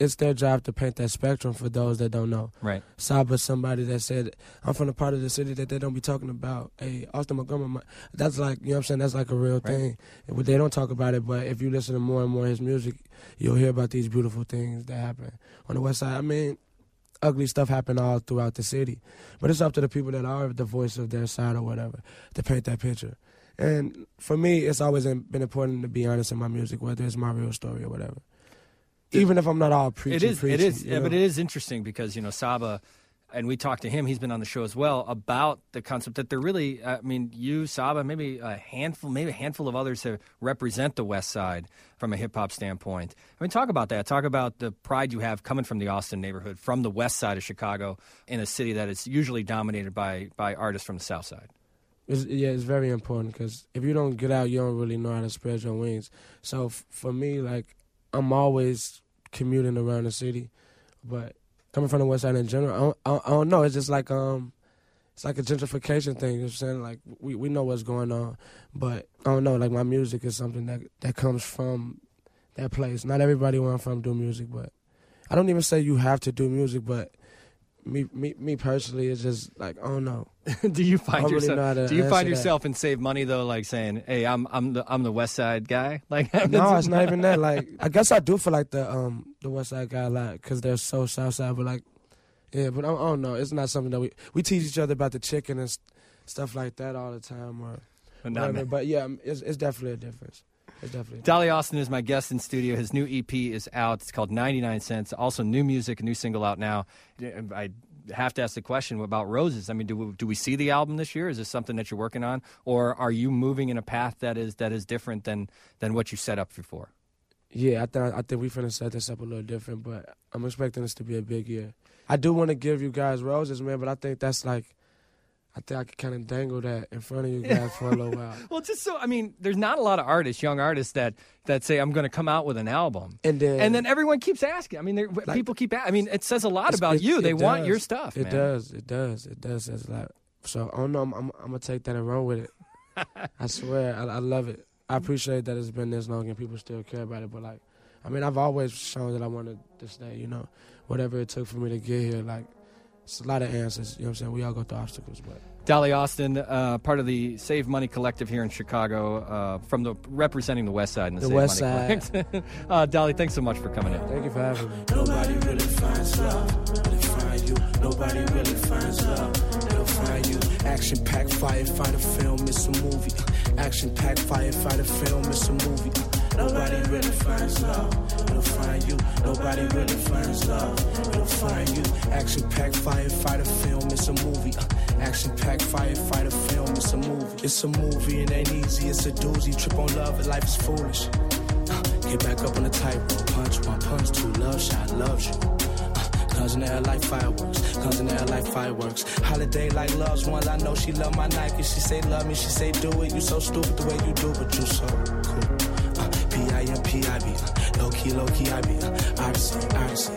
it's their job to paint that spectrum for those that don't know. Right. Saba's somebody that said, I'm from the part of the city that they don't be talking about. Hey, Austin Montgomery, that's like, you know what I'm saying, that's like a real thing. They don't talk about it, but if you listen to more and more of his music, you'll hear about these beautiful things that happen on the West Side. I mean, ugly stuff happen all throughout the city, but it's up to the people that are the voice of their side or whatever to paint that picture. And for me, it's always been important to be honest in my music, whether it's my real story or whatever. Even if I'm not all preachy. It is, but it is interesting because, you know, Saba, and we talked to him, he's been on the show as well, about the concept that they're really, I mean, you, Saba, maybe a handful of others that represent the West Side from a hip-hop standpoint. I mean, talk about that. Talk about the pride you have coming from the Austin neighborhood, from the West Side of Chicago, in a city that is usually dominated by artists from the South Side. It's very important because if you don't get out, you don't really know how to spread your wings. So for me, like, I'm always commuting around the city, but coming from the West Side in general, I don't know. It's just like it's like a gentrification thing. You know what I'm saying? Like we know what's going on, but I don't know. Like my music is something that comes from that place. Not everybody where I'm from do music, but I don't even say you have to do music, but me personally, it's just like I don't know. Do you find yourself that. in Save Money though, like saying, "Hey, I'm the West Side guy"? Like no, it's not even that. Like I guess I do feel like the West Side guy a lot because they're so South Side, but like yeah, but I don't know. It's not something that we teach each other about the chicken and stuff like that all the time, or whatever. But yeah, it's definitely a difference. Dolly Austin is my guest in studio. His new EP is out. It's called 99 Cents. Also, new music, a new single out now. I have to ask the question about Roses. I mean, do we see the album this year? Is this something that you're working on, or are you moving in a path that is different than what you set up before? Yeah, I think we're finna set this up a little different, but I'm expecting this to be a big year. I do want to give you guys Roses, man, but I think that's like. I think I could kind of dangle that in front of you guys for a little while. Well, just so, I mean, there's not a lot of artists, young artists, that say, I'm going to come out with an album. And then everyone keeps asking. I mean, people keep asking. I mean, it says a lot about you. They want your stuff, man. It does. It says a lot. So, I don't know. I'm going to take that and run with it. I swear. I love it. I appreciate that it's been this long and people still care about it. But, like, I mean, I've always shown that I wanted to stay, you know, whatever it took for me to get here, like, it's a lot of answers, you know what I'm saying? We all go through obstacles, but... Dolly Austin, part of the Save Money Collective here in Chicago, representing the West Side and the Save West Money Collective. Dolly, thanks so much for coming in. Thank you for having me. Nobody really finds love, they find you. Nobody really finds love, they'll find you. Action-packed firefighter film, it's a movie. Action-packed firefighter film, it's a movie. Nobody really finds love, it'll find you. Nobody really finds love, it'll find you. Action-packed firefighter film, it's a movie. Action-packed firefighter film, it's a movie. It's a movie, it ain't easy, it's a doozy. Trip on love and life is foolish. Get back up on the tightrope, punch one, punch two, love shot, loves you. Comes in the air like fireworks, comes in the air like fireworks. Holiday like loves one, I know she love my Nike. She say love me, she say do it. You so stupid the way you do, but you so cool. P-I-M-P-I-B, low-key, I be Odyssey.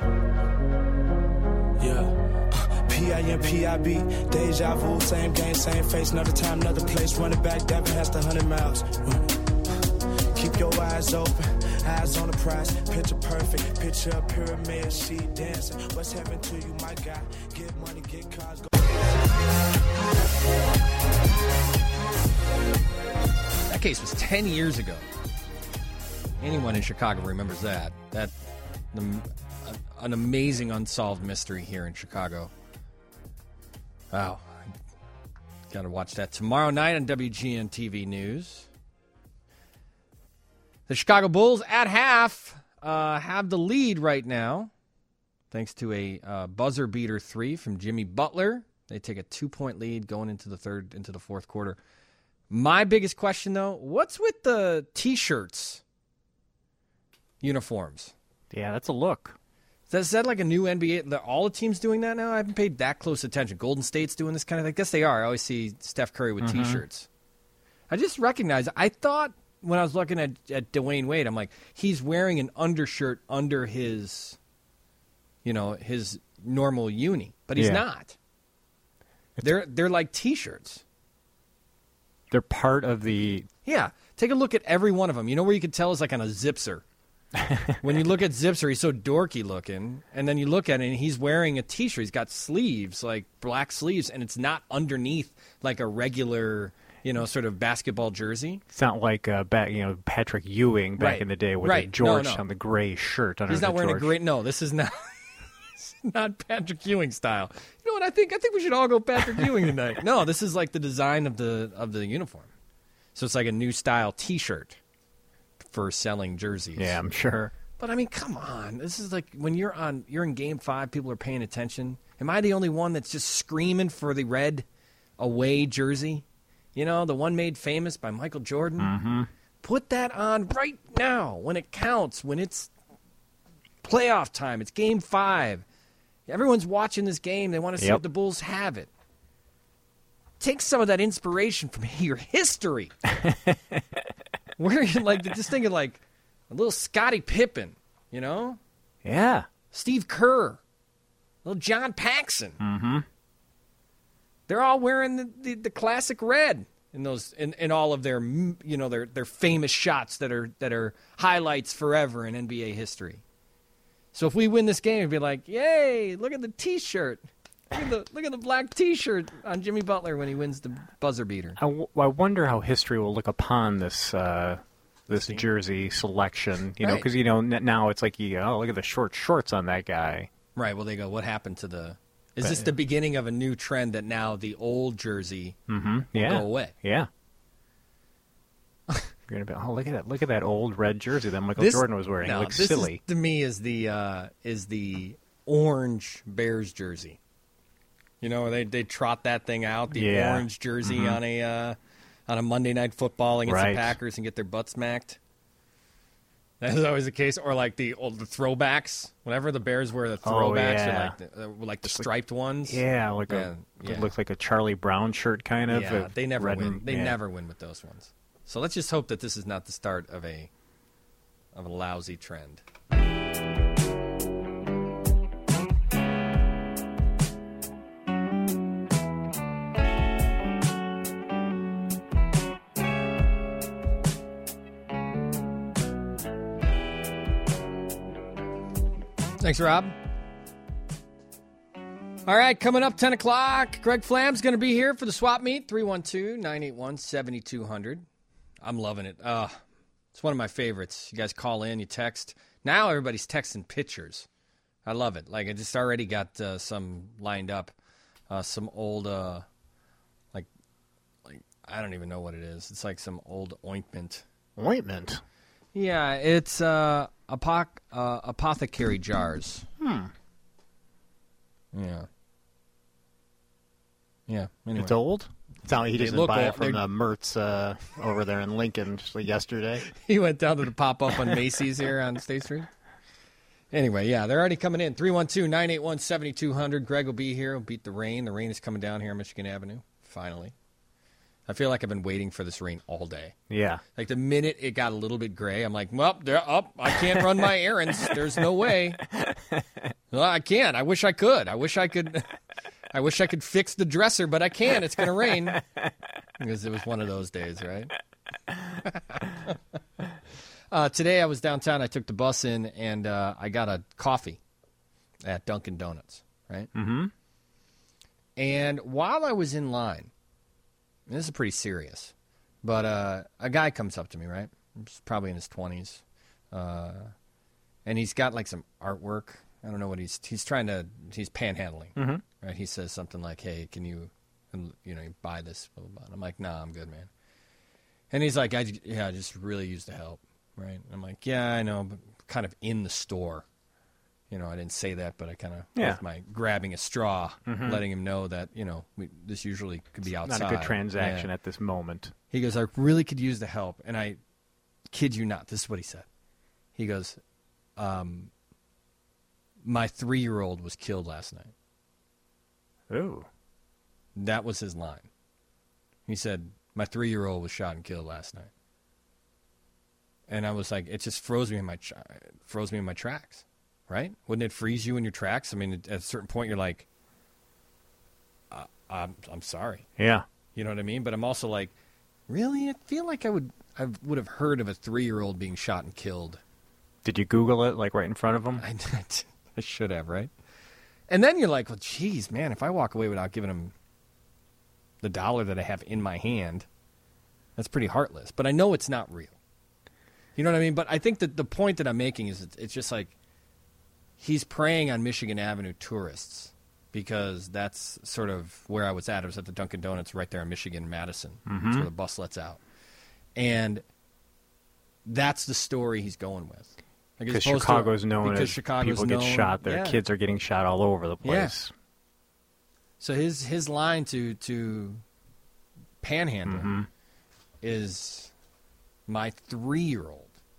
Yeah. P-I-M-P-I-B, deja vu, same game, same face, another time, another place. Running back, Devin has the 100 miles. Keep your eyes open, eyes on the prize. Picture perfect, picture a pyramid, she dancing. What's heaven to you, my guy? Get money, get cars, go. That case was 10 years ago. Anyone in Chicago remembers that. An amazing unsolved mystery here in Chicago. Wow. Got to watch that tomorrow night on WGN TV News. The Chicago Bulls at half have the lead right now, thanks to a buzzer beater 3 from Jimmy Butler. They take a 2-point lead going into the fourth quarter. My biggest question, though, what's with the T-shirts uniforms? Yeah, that's a look. Is that like a new NBA? All the teams doing that now? I haven't paid that close attention. Golden State's doing this kind of thing. I guess they are. I always see Steph Curry with T-shirts. I just recognize. I thought when I was looking at Dwayne Wade, I'm like, he's wearing an undershirt under his, his normal uni, but he's not. They're like T-shirts. They're part of the... Yeah. Take a look at every one of them. You know where you could tell is like on a Zipser. When you look at Zipser, he's so dorky looking, and then you look at it, and he's wearing a T-shirt. He's got sleeves, like black sleeves, and it's not underneath like a regular, sort of basketball jersey. It's not like Patrick Ewing back in the day with a George on the gray shirt under. He's not wearing a gray. No, this is not. This is not Patrick Ewing style. You know what I think? I think we should all go Patrick Ewing tonight. No, this is like the design of the uniform. So it's like a new style T-shirt for selling jerseys. Yeah, I'm sure. But I mean, come on. This is like when you're in Game 5, people are paying attention. Am I the only one that's just screaming for the red away jersey? The one made famous by Michael Jordan? Mm-hmm. Put that on right now when it counts, when it's playoff time. It's Game 5. Everyone's watching this game. They want to see what the Bulls have it. Take some of that inspiration from your history. We're just thinking like a little Scottie Pippen, Yeah. Steve Kerr, little John Paxson. Mm-hmm. They're all wearing the classic red in those in all of their their famous shots that are highlights forever in NBA history. So if we win this game, it'd be like, yay! Look at the T-shirt. Look at the black T-shirt on Jimmy Butler when he wins the buzzer beater. I wonder how history will look upon this jersey selection. Because now it's like look at the short shorts on that guy. Right. Well, they go, what happened to the? Is this the beginning of a new trend that now the old jersey will go away? Yeah. You're gonna be, look at that old red jersey that Michael Jordan was wearing. It looks silly. To me is the orange Bears jersey. They trot that thing out, the orange jersey on a Monday Night Football against the Packers and get their butts smacked. That is always the case. Or like the throwbacks. Whenever the Bears wear the throwbacks, or like the striped ones. Yeah, it looks like a Charlie Brown shirt kind of. Yeah, they never win. They never win with those ones. So let's just hope that this is not the start of a lousy trend. Thanks, Rob. All right, coming up 10 o'clock, Greg Flam's going to be here for the swap meet, 312-981-7200. I'm loving it. It's one of my favorites. You guys call in, you text. Now everybody's texting pictures. I love it. Like, I just already got some lined up. Some old, like I don't even know what it is. It's like some old ointment. Ointment? Yeah, it's apothecary jars. Yeah. Yeah. Anyway. It's old? It's not like he doesn't buy it from the Mertz over there in Lincoln yesterday. He went down to the pop-up on Macy's here on State Street. Anyway, yeah, they're already coming in. 312-981-7200. Greg will be here. He'll beat the rain. The rain is coming down here on Michigan Avenue, finally. I feel like I've been waiting for this rain all day. Yeah. Like the minute it got a little bit gray, I'm like, well, they're up. I can't run my errands. There's no way. Well, I can't. I wish I could. I wish I could fix the dresser, but I can't. It's going to rain. Because it was one of those days, right? Today I was downtown. I took the bus in, and I got a coffee at Dunkin' Donuts, right? Mm-hmm. And while I was in line, and this is pretty serious, but a guy comes up to me, right? He's probably in his 20s. And he's got like some artwork. I don't know what he's panhandling, mm-hmm. right? He says something like, hey, can you buy this? Blah, blah, blah. I'm like, nah, I'm good, man. And he's like, I just really use the help, right? And I'm like, yeah, I know, but kind of in the store. I didn't say that, but I kind of, with my grabbing a straw, mm-hmm. letting him know that, this usually could be outside. Not a good transaction at this moment. He goes, I really could use the help. And I kid you not, this is what he said. He goes, my 3-year-old was killed last night. Ooh. That was his line. He said, my 3-year-old was shot and killed last night. And I was like, it just froze me in my tracks. Right? Wouldn't it freeze you in your tracks? I mean, at a certain point, you're like, I'm sorry. Yeah. You know what I mean? But I'm also like, really? I feel like I would have heard of a 3-year-old being shot and killed Did you Google it, like, right in front of him? I should have, right? And then you're like, well, geez, man, if I walk away without giving him the dollar that I have in my hand, that's pretty heartless. But I know it's not real. You know what I mean? But I think that the point that I'm making is it's just like he's preying on Michigan Avenue tourists because that's sort of where I was at. I was at the Dunkin' Donuts right there in Michigan, Madison. That's where the bus lets out. And that's the story he's going with. Because Chicago's known as people get shot. Their kids are getting shot all over the place. Yeah. So his line to panhandle is, my 3-year-old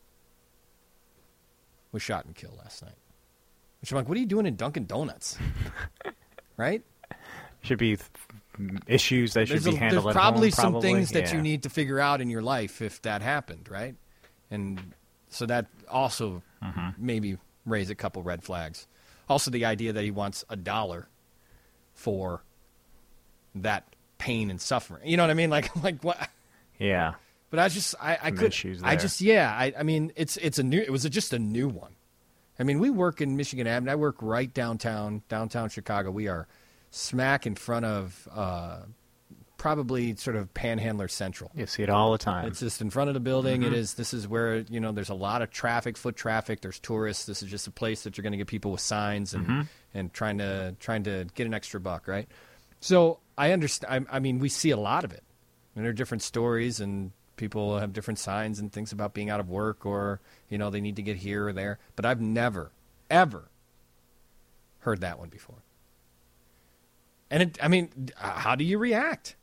was shot and killed last night. Which I'm like, what are you doing in Dunkin' Donuts? Right? Should be issues that should be handled there's at probably home, some things that you need to figure out in your life if that happened, right? And so that also maybe raise a couple red flags. Also, the idea that he wants $1 for that pain and suffering. You know what I mean? Like what? Yeah. But I mean, it was just a new one. I mean, we work in Michigan Avenue. I work right downtown Chicago. We are smack in front of probably sort of Panhandler Central. You see it all the time. It's just in front of the building. This is where, there's a lot of traffic, foot traffic. There's tourists. This is just a place that you're going to get people with signs and trying to get an extra buck, right? So I understand. I mean, we see a lot of it. And there are different stories, and people have different signs and things about being out of work or, they need to get here or there. But I've never, ever heard that one before. And how do you react?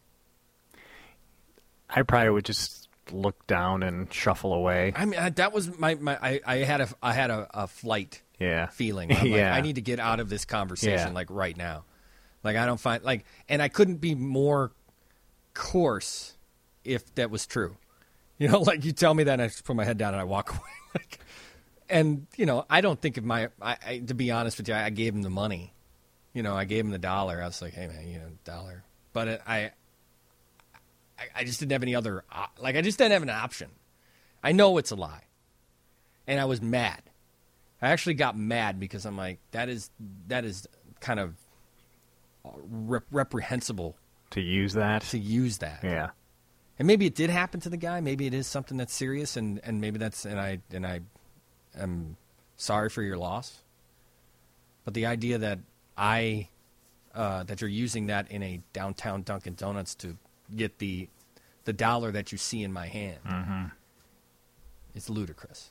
I probably would just look down and shuffle away. I mean, that was I had a flight feeling. I'm like, I need to get out of this conversation right now. Like, I don't find and I couldn't be more coarse if that was true. Like, you tell me that and I just put my head down and I walk away. And I don't think of to be honest with you, I gave him the money. I gave him the $1. I was like, hey man, $1. But I just didn't have any other, I just didn't have an option. I know it's a lie. And I was mad. I actually got mad because I'm like, that is kind of reprehensible. To use that? Yeah. And maybe it did happen to the guy. Maybe it is something that's serious, and maybe that's, and I am sorry for your loss. But the idea that that you're using that in a downtown Dunkin' Donuts to get the $1 that you see in my hand, it's ludicrous.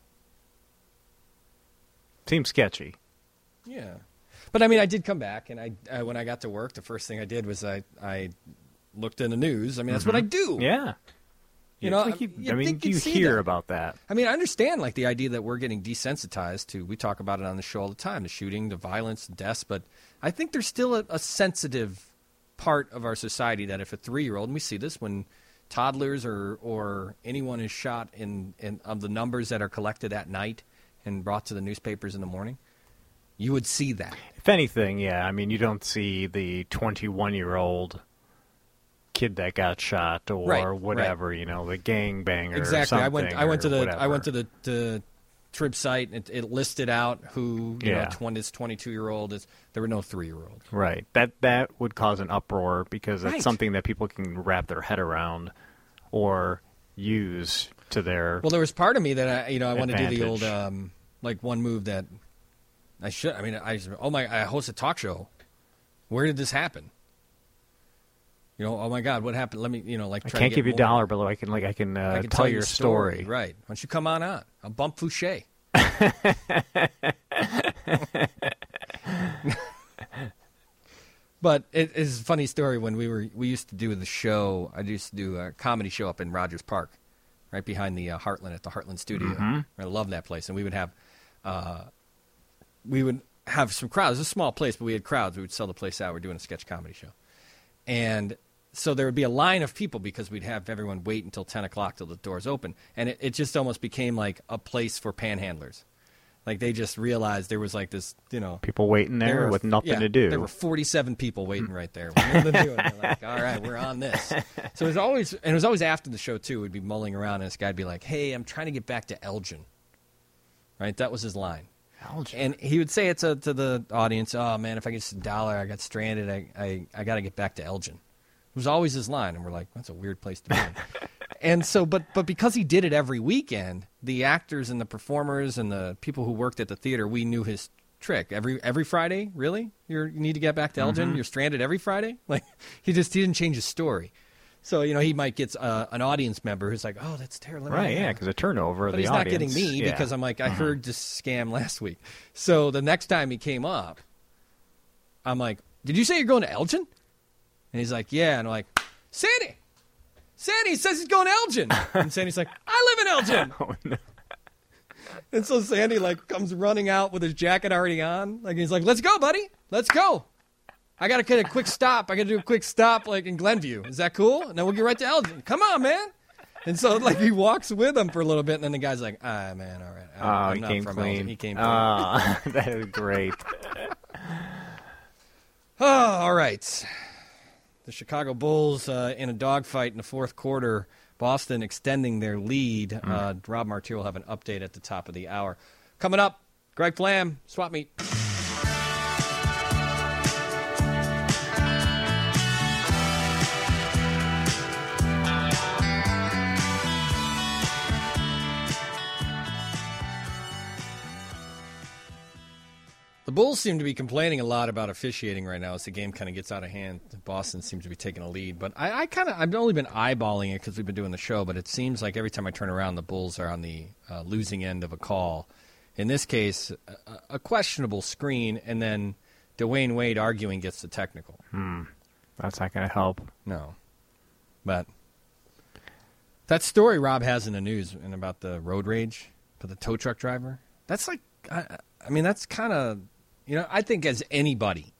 Seems sketchy. Yeah. But I mean, I did come back, and I when I got to work, the first thing I did was I looked in the news. I mean, that's what I do. Yeah. You hear about that. I mean, I understand the idea that we're getting desensitized to. We talk about it on the show all the time: the shooting, the violence, the deaths. But I think there's still a sensitive part of our society that if a 3-year-old, and we see this when toddlers or anyone is shot in of the numbers that are collected at night and brought to the newspapers in the morning, you would see that. If anything, yeah. I mean, you don't see the 21-year-old kid that got shot or whatever, the gangbanger. Exactly. Or I went to the Trib site, and it listed out who this 22-year-old is. There were no 3-year-olds. Right. That would cause an uproar because it's something that people can wrap their head around or use to their. Well, there was part of me that I want to do the old one move that I should. I mean, I host a talk show. Where did this happen? Oh my God, what happened? Let me, try I can't give you $1, but I can tell your story. Right. Why don't you come on? I'll bump Fouché. But it is a funny story. When we used to do the show, I used to do a comedy show up in Rogers Park, right behind the Heartland at the Heartland Studio. I love that place. And we would have some crowds. It was a small place, but we had crowds. We would sell the place out. We're doing a sketch comedy show. And so there would be a line of people because we'd have everyone wait until 10 o'clock till the doors open. And it just almost became like a place for panhandlers. Like they just realized there was like this, people waiting there with nothing to do. There were 47 people waiting right there. Nothing to do. And they're like, all right, we're on this. So it was always after the show too. We'd be mulling around and this guy'd be like, hey, I'm trying to get back to Elgin. right? That was his line. Elgin. And he would say it to the audience, oh, man, if I get just $1, I got stranded, I got to get back to Elgin. It was always his line, and we're like, that's a weird place to be. And so, but because he did it every weekend, the actors and the performers and the people who worked at the theater, we knew his trick. Every Friday, really? You need to get back to Elgin? You're stranded every Friday? Like, he didn't change his story. So, he might get an audience member who's like, oh, that's terrible. Right, yeah, because a turnover of but the he's audience. not getting me because I'm like, I heard this scam last week. So the next time he came up, I'm like, did you say you're going to Elgin? And he's like, yeah. And I'm like, Sandy says he's going to Elgin. And Sandy's like, I live in Elgin. Oh, no. And so Sandy comes running out with his jacket already on. He's like, let's go, buddy. Let's go. I got to get a quick stop. I got to do a quick stop in Glenview. Is that cool? And then we'll get right to Elgin. Come on, man. And so he walks with him for a little bit, and then the guy's like, man, all right. I'm he not came from clean. Elgin. He came clean. That is great. Oh, all right. The Chicago Bulls in a dogfight in the fourth quarter. Boston extending their lead. Rob Martier will have an update at the top of the hour. Coming up, Greg Flam, Swap Meet. The Bulls seem to be complaining a lot about officiating right now as the game kind of gets out of hand. Boston seems to be taking a lead. But I've only been eyeballing it because we've been doing the show, but it seems like every time I turn around, the Bulls are on the losing end of a call. In this case, a questionable screen, and then Dwayne Wade arguing gets the technical. That's not going to help. No. But that story Rob has in the news and about the road rage for the tow truck driver, that's like, that's kind of... I think as anybody,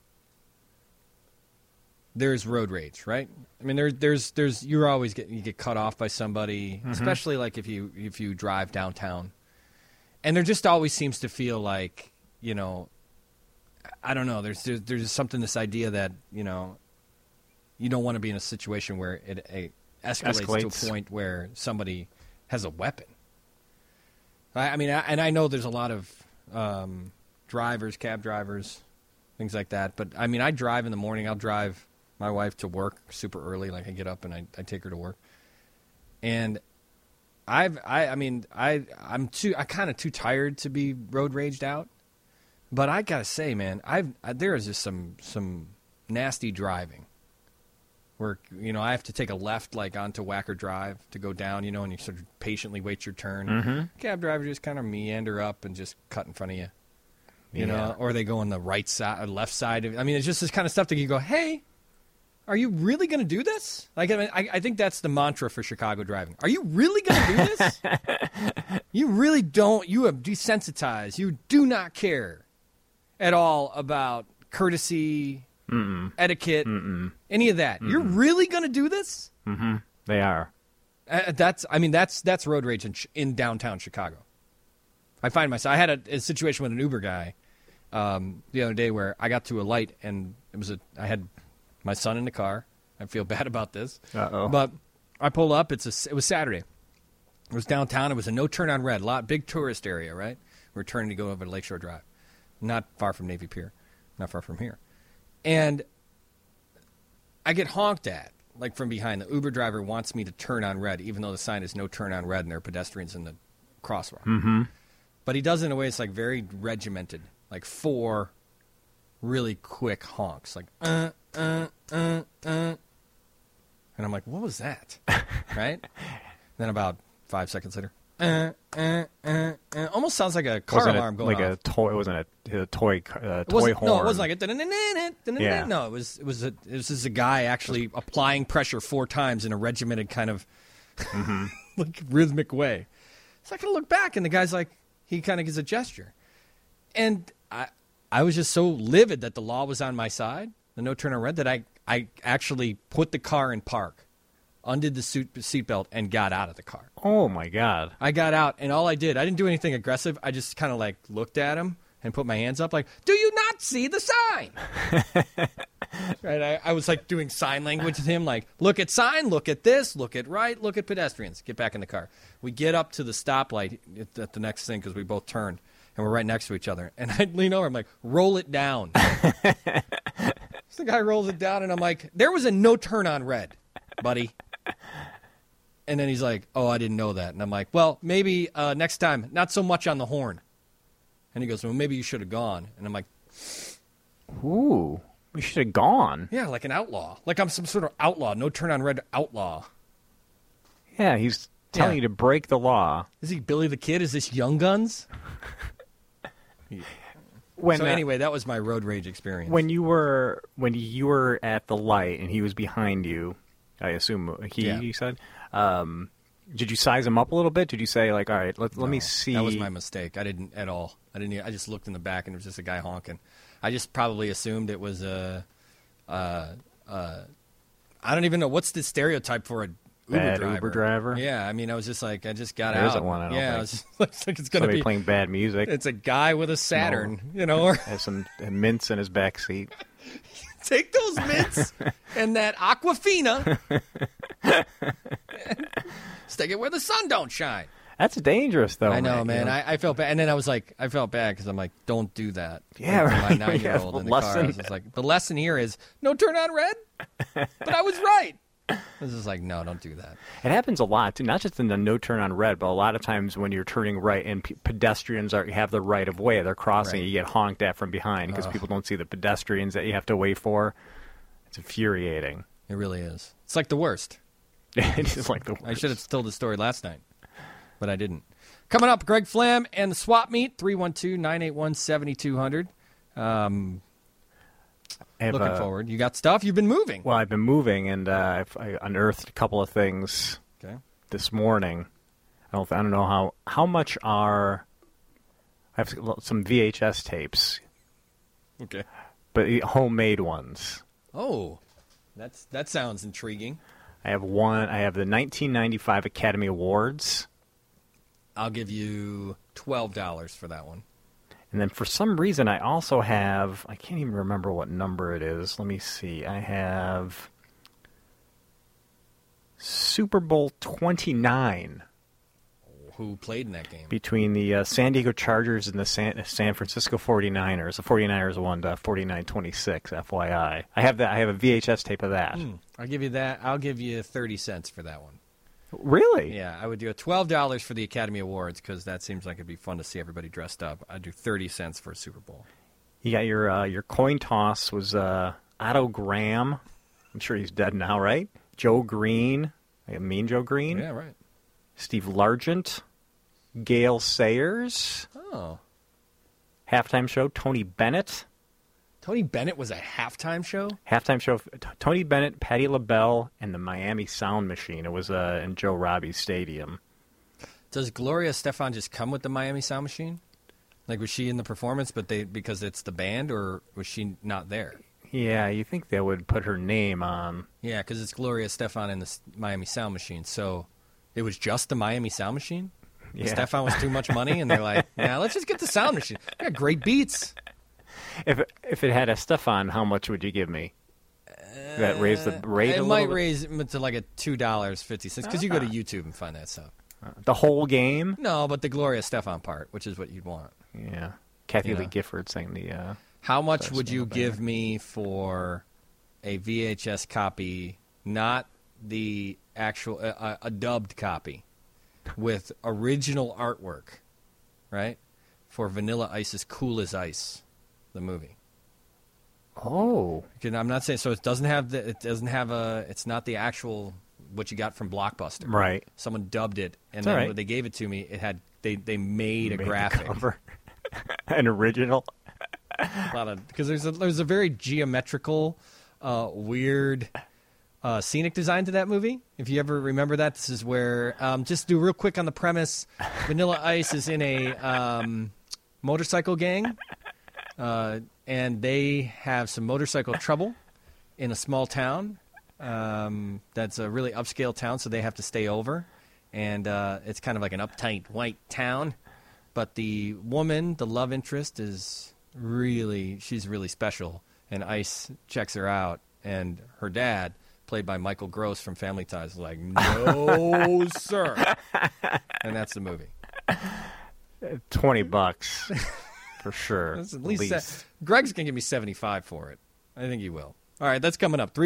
there's road rage, right? I mean, there's you get cut off by somebody, especially like if you drive downtown, and there just always seems to feel like, I don't know. There's something, this idea that you don't want to be in a situation where it escalates to a point where somebody has a weapon. I mean, and I know there's a lot of cab drivers, things like that. But, I mean, I drive in the morning. I'll drive my wife to work super early. Like, I get up and I take her to work. And I'm kind of too tired to be road raged out. But I got to say, man, there is just some nasty driving where, I have to take a left, onto Wacker Drive to go down, and you sort of patiently wait your turn. Cab drivers just kind of meander up and just cut in front of you. You know, or they go on the right side or left side. It's just this kind of stuff that you go, hey, are you really going to do this? I think that's the mantra for Chicago driving. Are you really going to do this? You really don't. You have desensitized. You do not care at all about courtesy, etiquette, any of that. You're really going to do this? They are. That's road rage in downtown Chicago. I find myself. I had a situation with an Uber guy the other day where I got to a light and I had my son in the car. I feel bad about this, but I pull up. It was Saturday. It was downtown. It was a no turn on red, big tourist area. Right, we're turning to go over to Lakeshore Drive, not far from Navy Pier, not far from here, and I get honked at from behind. The Uber driver wants me to turn on red, even though the sign is no turn on red and there are pedestrians in the crosswalk. But he does it in a way it's very regimented, 4 really quick honks, And I'm like, what was that? Right? Then about 5 seconds later, almost sounds like a car alarm going off. Like a toy, wasn't a toy horn. No, it wasn't like a no, it was just a guy actually applying pressure 4 times in a regimented kind of rhythmic way. So I kind of look back and the guy's like, he kind of gives a gesture. And I was just so livid that the law was on my side, the no turn on red, that I actually put the car in park, undid the seatbelt, and got out of the car. Oh, my God. I got out, and I didn't do anything aggressive. I just kind of looked at him and put my hands up do you not see the sign? Right? I was doing sign language to him, look at sign, look at this, look at right, look at pedestrians. Get back in the car. We get up to the stoplight at the next thing because we both turned. and we're right next to each other. And I lean over, I'm like, roll it down. So the guy rolls it down, and I'm like, there was a no turn on red, buddy. And then he's like, oh, I didn't know that. And I'm like, well, maybe next time, not so much on the horn. And he goes, well, maybe you should have gone. And I'm like, ooh, we should have gone. yeah, like an outlaw. Like I'm some sort of outlaw, no turn on red outlaw. Yeah, he's telling you to break the law. Is he Billy the Kid? Is this Young Guns? Anyway, that was my road rage experience. When you were at the light and he was behind you, I assume you said, did you size him up a little bit? Did you say like, all right, let me see? That was my mistake. I didn't at all. I just looked in the back and it was just a guy honking. I just probably assumed it was I don't even know what's the stereotype for a Uber driver. Yeah, I mean, I was just like, I just got there out. Isn't one, I don't think. I was just like it's going to be playing bad music. It's a guy with a Saturn, Or has some mints in his back seat. Take those mints and that Aquafina, and stick it where the sun don't shine. That's dangerous, though. I know, man. I felt bad, and then I felt bad because I'm like, don't do that. Yeah, like, my 9-year-old in the car. I was just like, the lesson here is no turn on red. But I was right. I was just like, no, don't do that. It happens a lot, too, not just in the no turn on red, but a lot of times when you're turning right and pedestrians have the right of way, they're crossing, you get honked at from behind because people don't see the pedestrians that you have to wait for. It's infuriating. It really is. It's like the worst. It is like the worst. I should have told the story last night, but I didn't. Coming up, Greg Flam and the Swap Meet, 312-981-7200. Looking forward. You got stuff? You've been moving. Well, I've been moving, and I unearthed a couple of things this morning. I don't know how much are. I have some VHS tapes. Okay. But homemade ones. Oh, that sounds intriguing. I have one. I have the 1995 Academy Awards. I'll give you $12 for that one. And then for some reason, I also have, I can't even remember what number it is. Let me see. I have Super Bowl 29. Who played in that game? Between the San Diego Chargers and the San Francisco 49ers. The 49ers won 49-26, FYI. I have that. I have a VHS tape of that. I'll give you that. I'll give you 30 cents for that one. Really? Yeah, I would do $12 for the Academy Awards because that seems like it'd be fun to see everybody dressed up. I'd do 30 cents for a Super Bowl. You got your coin toss was Otto Graham. I'm sure he's dead now, right? Joe Green. Mean Joe Green. Yeah, right. Steve Largent. Gale Sayers. Oh. Halftime show, Tony Bennett. Tony Bennett was a halftime show? Halftime show, Tony Bennett, Patti LaBelle, and the Miami Sound Machine. It was in Joe Robbie Stadium. Does Gloria Estefan just come with the Miami Sound Machine? Like, was she in the performance because it's the band, or was she not there? Yeah, you think they would put her name on. Yeah, because it's Gloria Estefan and the Miami Sound Machine. So it was just the Miami Sound Machine? Yeah. Stefan was too much money, and they're like, nah, let's just get the Sound Machine. They got great beats. If it had a Stefan, how much would you give me? That raise the rate a little bit? It might raise it to like a $2.50 because you go to YouTube and find that stuff. The whole game? No, but the Gloria Estefan part, which is what you'd want. Yeah. Kathy Lee Gifford sang the... How much would you give me for a VHS copy, not the actual, a dubbed copy, with original artwork, right? For Vanilla Ice's Cool as Ice, the movie. Oh. I'm not saying, so it doesn't have it's not the actual, what you got from Blockbuster. Right. Someone dubbed it, and That's then right. when they gave it to me, it had, they made a graphic. Cover. An original. Because there's a very geometrical, weird, scenic design to that movie. If you ever remember that, this is where just do real quick on the premise. Vanilla Ice is in a motorcycle gang, and they have some motorcycle trouble in a small town. That's a really upscale town, so they have to stay over, and it's kind of like an uptight white town. But the woman, the love interest, she's really special, and Ice checks her out, and her dad, played by Michael Gross from Family Ties, is like, no, sir. And that's the movie. $20 for sure. That's at least. Greg's going to give me 75 for it. I think he will. All right, that's coming up.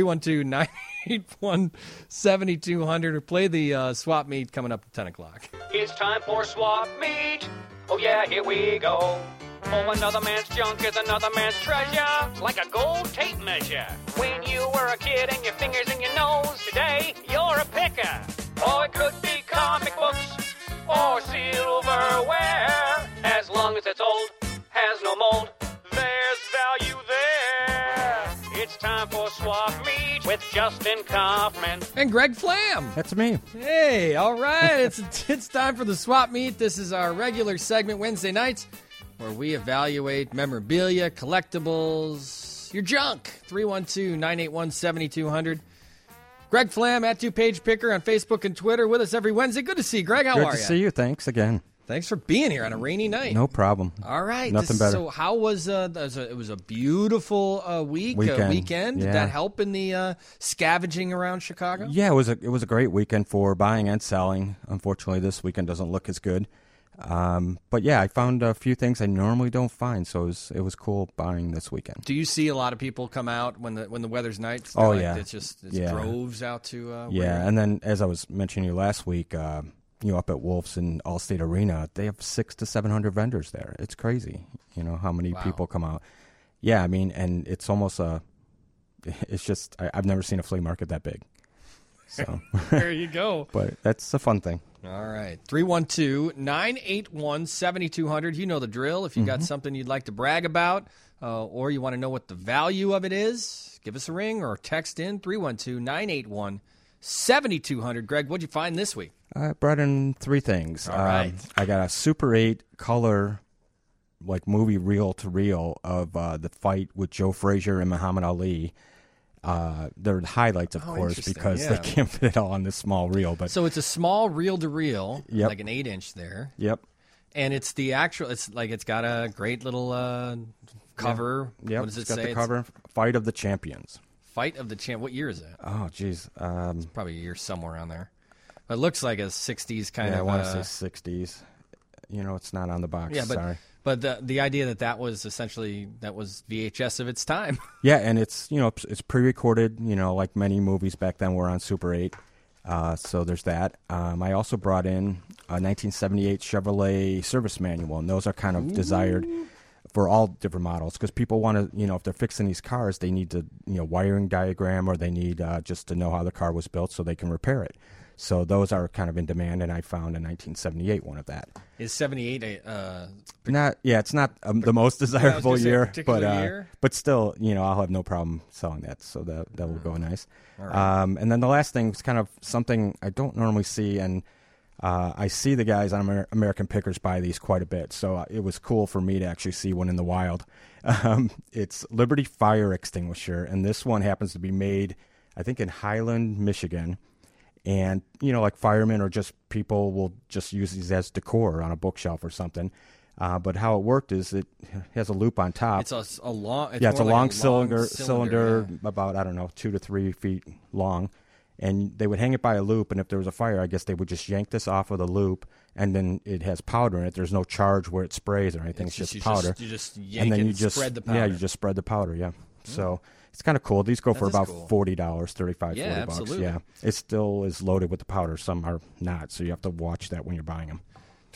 312-981-7200. Or play the swap meet coming up at 10 o'clock. It's time for swap meet. Oh yeah, here we go. Oh, another man's junk is another man's treasure, like a gold tape measure. When you were a kid and your fingers in your nose, today you're a picker. Or it could be comic books or silverware. As long as it's old, has no mold, there's value there. It's time for Swap Meet with Justin Kaufman and Greg Flam. That's me. Hey, all right. It's time for the Swap Meet. This is our regular segment Wednesday nights where we evaluate memorabilia, collectibles, your junk. 312-981-7200. Greg Flam at DuPage Picker on Facebook and Twitter with us every Wednesday. Good to see you, Greg. How are you? Good to see you. Thanks again. Thanks for being here on a rainy night. No problem. All right. Nothing better. So how was it was a beautiful weekend. Yeah. Did that help in the scavenging around Chicago? Yeah, it was a great weekend for buying and selling. Unfortunately, this weekend doesn't look as good. But yeah, I found a few things I normally don't find, so it was cool buying this weekend. Do you see a lot of people come out when the weather's nice? Oh, yeah. It's droves out to yeah, and then as I was mentioning you last week, up at Wolf's and Allstate Arena, they have 600 to 700 vendors there. It's crazy, how many people come out. Yeah, I mean, and it's almost it's just I've never seen a flea market that big. So there you go. But that's a fun thing. All right. 312-981-7200. You know the drill. If you got something you'd like to brag about or you want to know what the value of it is, give us a ring or text in 312-981-7200. Greg, what'd you find this week? I brought in 3 things. All right. I got a Super 8 color, like movie reel-to-reel of the fight with Joe Frazier and Muhammad Ali. They're highlights, of course, because they can't fit it all on this small reel. But so it's a small reel-to-reel, yep. like an 8-inch there. Yep. And it's the actual. It's got a great little cover. Yep. What does it say? It's got the cover. Fight of the Champions. Fight of the Champ. What year is it? Oh, geez. It's probably a year somewhere around there. It looks like a 60s kind of. I want to say 60s. It's not on the box. Yeah, sorry. But the idea that was essentially VHS of its time. Yeah, and it's it's pre-recorded. Like many movies back then were on Super 8. So there's that. I also brought in a 1978 Chevrolet service manual, and those are kind of desired for all different models because people want to, if they're fixing these cars, they need to, wiring diagram or they need just to know how the car was built so they can repair it. So those are kind of in demand, and I found a 1978 one of that. Is 78 it's not the most desirable year, year, but still, I'll have no problem selling that, so that will go nice. All right. And then the last thing is kind of something I don't normally see, and I see the guys on American Pickers buy these quite a bit, so it was cool for me to actually see one in the wild. It's Liberty Fire Extinguisher, and this one happens to be made, I think, in Highland, Michigan. And, like firemen or just people will just use these as decor on a bookshelf or something. But how it worked is it has a loop on top. It's a long cylinder about, 2 to 3 feet long. And they would hang it by a loop, and if there was a fire, I guess they would just yank this off of the loop, and then it has powder in it. There's no charge where it sprays or anything. It's just powder. You just yank and then spread the powder. Yeah, you just spread the powder, yeah. So it's kind of cool. These go for about $40, $35, $40. Absolutely. Yeah, it still is loaded with the powder. Some are not, so you have to watch that when you're buying them.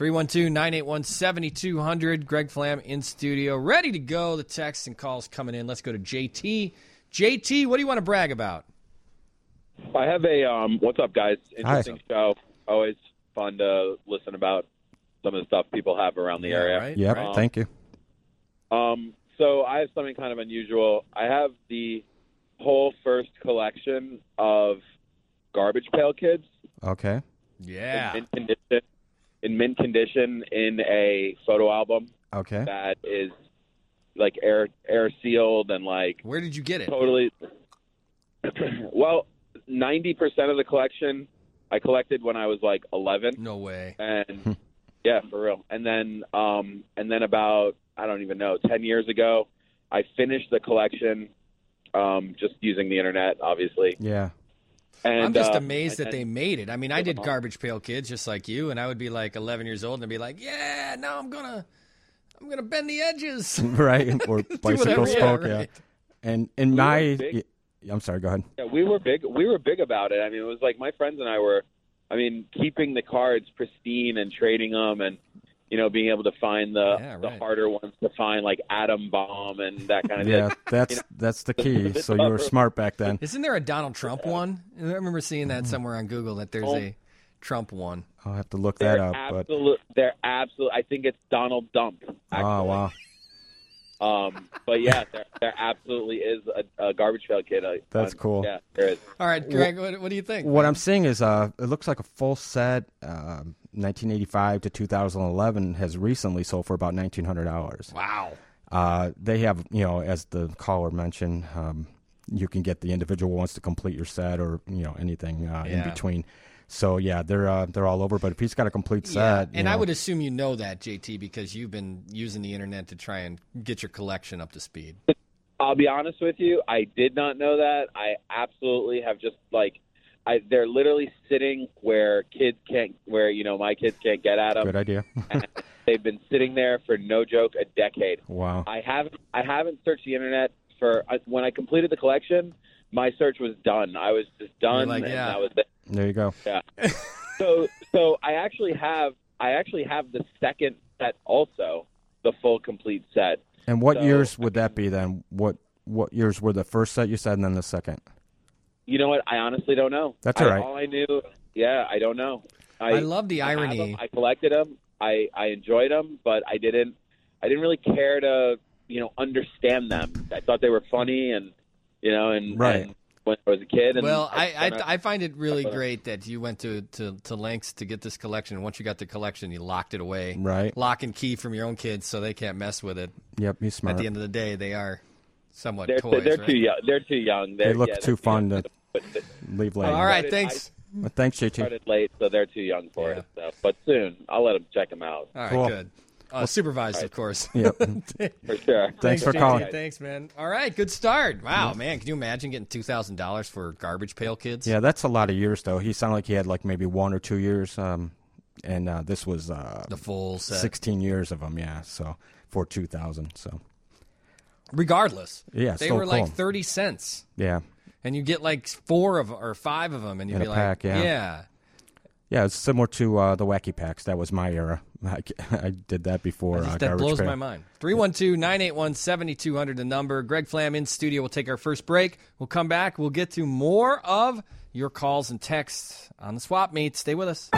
312-981-7200. Greg Flam in studio, ready to go. The texts and calls coming in. Let's go to JT. JT, what do you want to brag about? I have what's up, guys? Interesting show. Always fun to listen about some of the stuff people have around the area. Right, yep, right. Thank you. So I have something kind of unusual. I have the whole first collection of Garbage Pail Kids. Okay. Yeah. In mint condition in a photo album. Okay. That is like air sealed and like. Where did you get it? Totally. Well, 90% of the collection I collected when I was like 11. No way. And yeah, for real. And then about, I don't even know, 10 years ago, I finished the collection just using the internet, obviously. Yeah. And, I'm just amazed that they made it. I mean, I did Garbage Pail Kids just like you, and I would be like 11 years old and I'd be like, yeah, now I'm gonna bend the edges. Right, or bicycle spoke, yeah. Right. And in I'm sorry, go ahead. Yeah, we were big about it. I mean, it was like my friends and I were, keeping the cards pristine and trading them, and being able to find the harder ones to find, like Atom Bomb and that kind of thing. Yeah, that's the key. So you were smart back then. Isn't there a Donald Trump one? I remember seeing that somewhere on Google that there's a Trump one. I'll have to look that up. They're absolute. I think it's Donald Dump. Actually. Oh, wow. But yeah, there absolutely is a Garbage Pail Kid. That's cool. Yeah, there is. All right, Greg, what do you think? What I'm seeing is it looks like a full set, 1985 to 2011, has recently sold for about $1,900. Wow. They have, as the caller mentioned, you can get the individual ones to complete your set, or anything in between. So yeah, they're all over. But if he's got a complete set, and I would assume you know that, JT, because you've been using the internet to try and get your collection up to speed. I'll be honest with you, I did not know that. I absolutely have just they're literally sitting where my kids can't get at them. Good idea. And they've been sitting there for, no joke, a decade. Wow. I haven't searched the internet when I completed the collection. My search was done. I was just done, that was it. There you go. Yeah. So I actually have the second set also, the full complete set. And what years would that be then? What years were the first set you said, and then the second? You know what? I honestly don't know. That's all right. All I knew, I don't know. I love the irony. I collected them. I enjoyed them, but I didn't really care to understand them. I thought they were funny, and right. And when I was a kid. And I find it really great that you went to lengths to get this collection. And once you got the collection, you locked it away. Right. Lock and key from your own kids so they can't mess with it. Yep, he's smart. At the end of the day, they are somewhat toys. They're too young. They're too young. They look too fun to leave late. All right, thanks. Thanks, JT. Started late, so they're too young for it. So. But soon, I'll let them check them out. All right, cool. good. Supervised, of course. Yep. For sure. Thanks for calling. Thanks, man. All right, good start. Wow, man. Can you imagine getting $2,000 for Garbage Pail Kids? Yeah, that's a lot of years, though. He sounded like he had maybe 1 or 2 years, and this was the full set. 16 years of them, yeah, so for $2,000. So regardless, yeah, they were like 30 cents. Yeah. And you get like 4 or 5 of them, and you'd be like, pack, yeah. Yeah, it's similar to the Wacky Packs. That was my era. I did that before. That blows my mind. 312-981-7200, the number. Greg Flam in studio. We'll take our first break. We'll come back. We'll get to more of your calls and texts on the Swap Meet. Stay with us.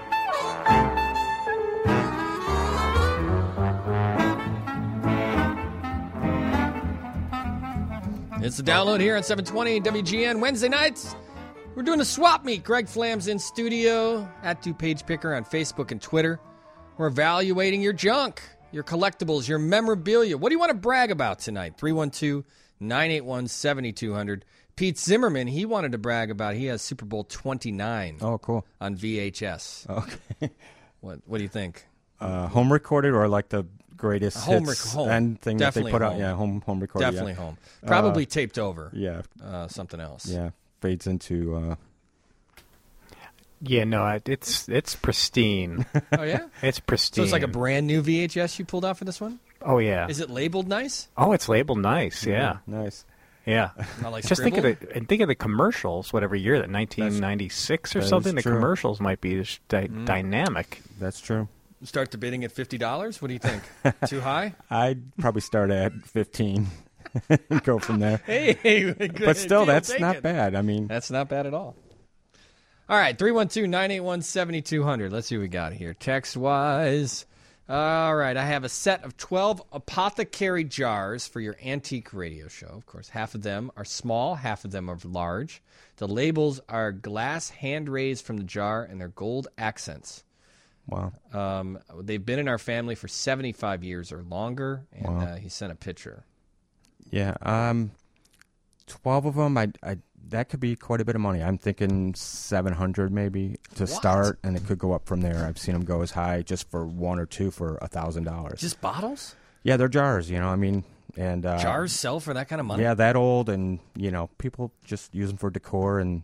It's the download here on 720 WGN Wednesday nights. We're doing a swap meet. Greg Flam's in studio at DuPage Picker on Facebook and Twitter. We're evaluating your junk, your collectibles, your memorabilia. What do you want to brag about tonight? 312-981-7200. Pete Zimmerman, he wanted to brag about, he has Super Bowl 29. Oh, cool. On VHS. Okay. What do you think? Home recorded or like the greatest hits and thing Definitely that they put home. out? Yeah, home recorded. Definitely home. Probably taped over. Yeah. Something else. Yeah. Fades into Yeah, no, it's pristine. Oh, yeah? It's pristine. So it's like a brand new VHS you pulled out for this one? Oh, yeah. Is it labeled nice? Oh, it's labeled nice, yeah. Nice. Yeah. Not like just think of the commercials, whatever year, that 1996 or something. The commercials might be just dynamic. That's true. Start the bidding at $50? What do you think? Too high? I'd probably start at 15 and go from there. Hey, but still, that's not bad. I mean, that's not bad at all. All right, 312-981-7200. Let's see what we got here. Text-wise. All right, I have a set of 12 apothecary jars for your antique radio show. Of course, half of them are small, half of them are large. The labels are glass hand-raised from the jar, and they're gold accents. Wow. They've been in our family for 75 years or longer, and wow. He sent a picture. Yeah, 12 of them, that could be quite a bit of money. I'm thinking $700 maybe to start, and it could go up from there. I've seen them go as high just for 1 or 2 for $1,000. Just bottles? Yeah, they're jars, I mean. And jars sell for that kind of money? Yeah, that old, and, people just use them for decor and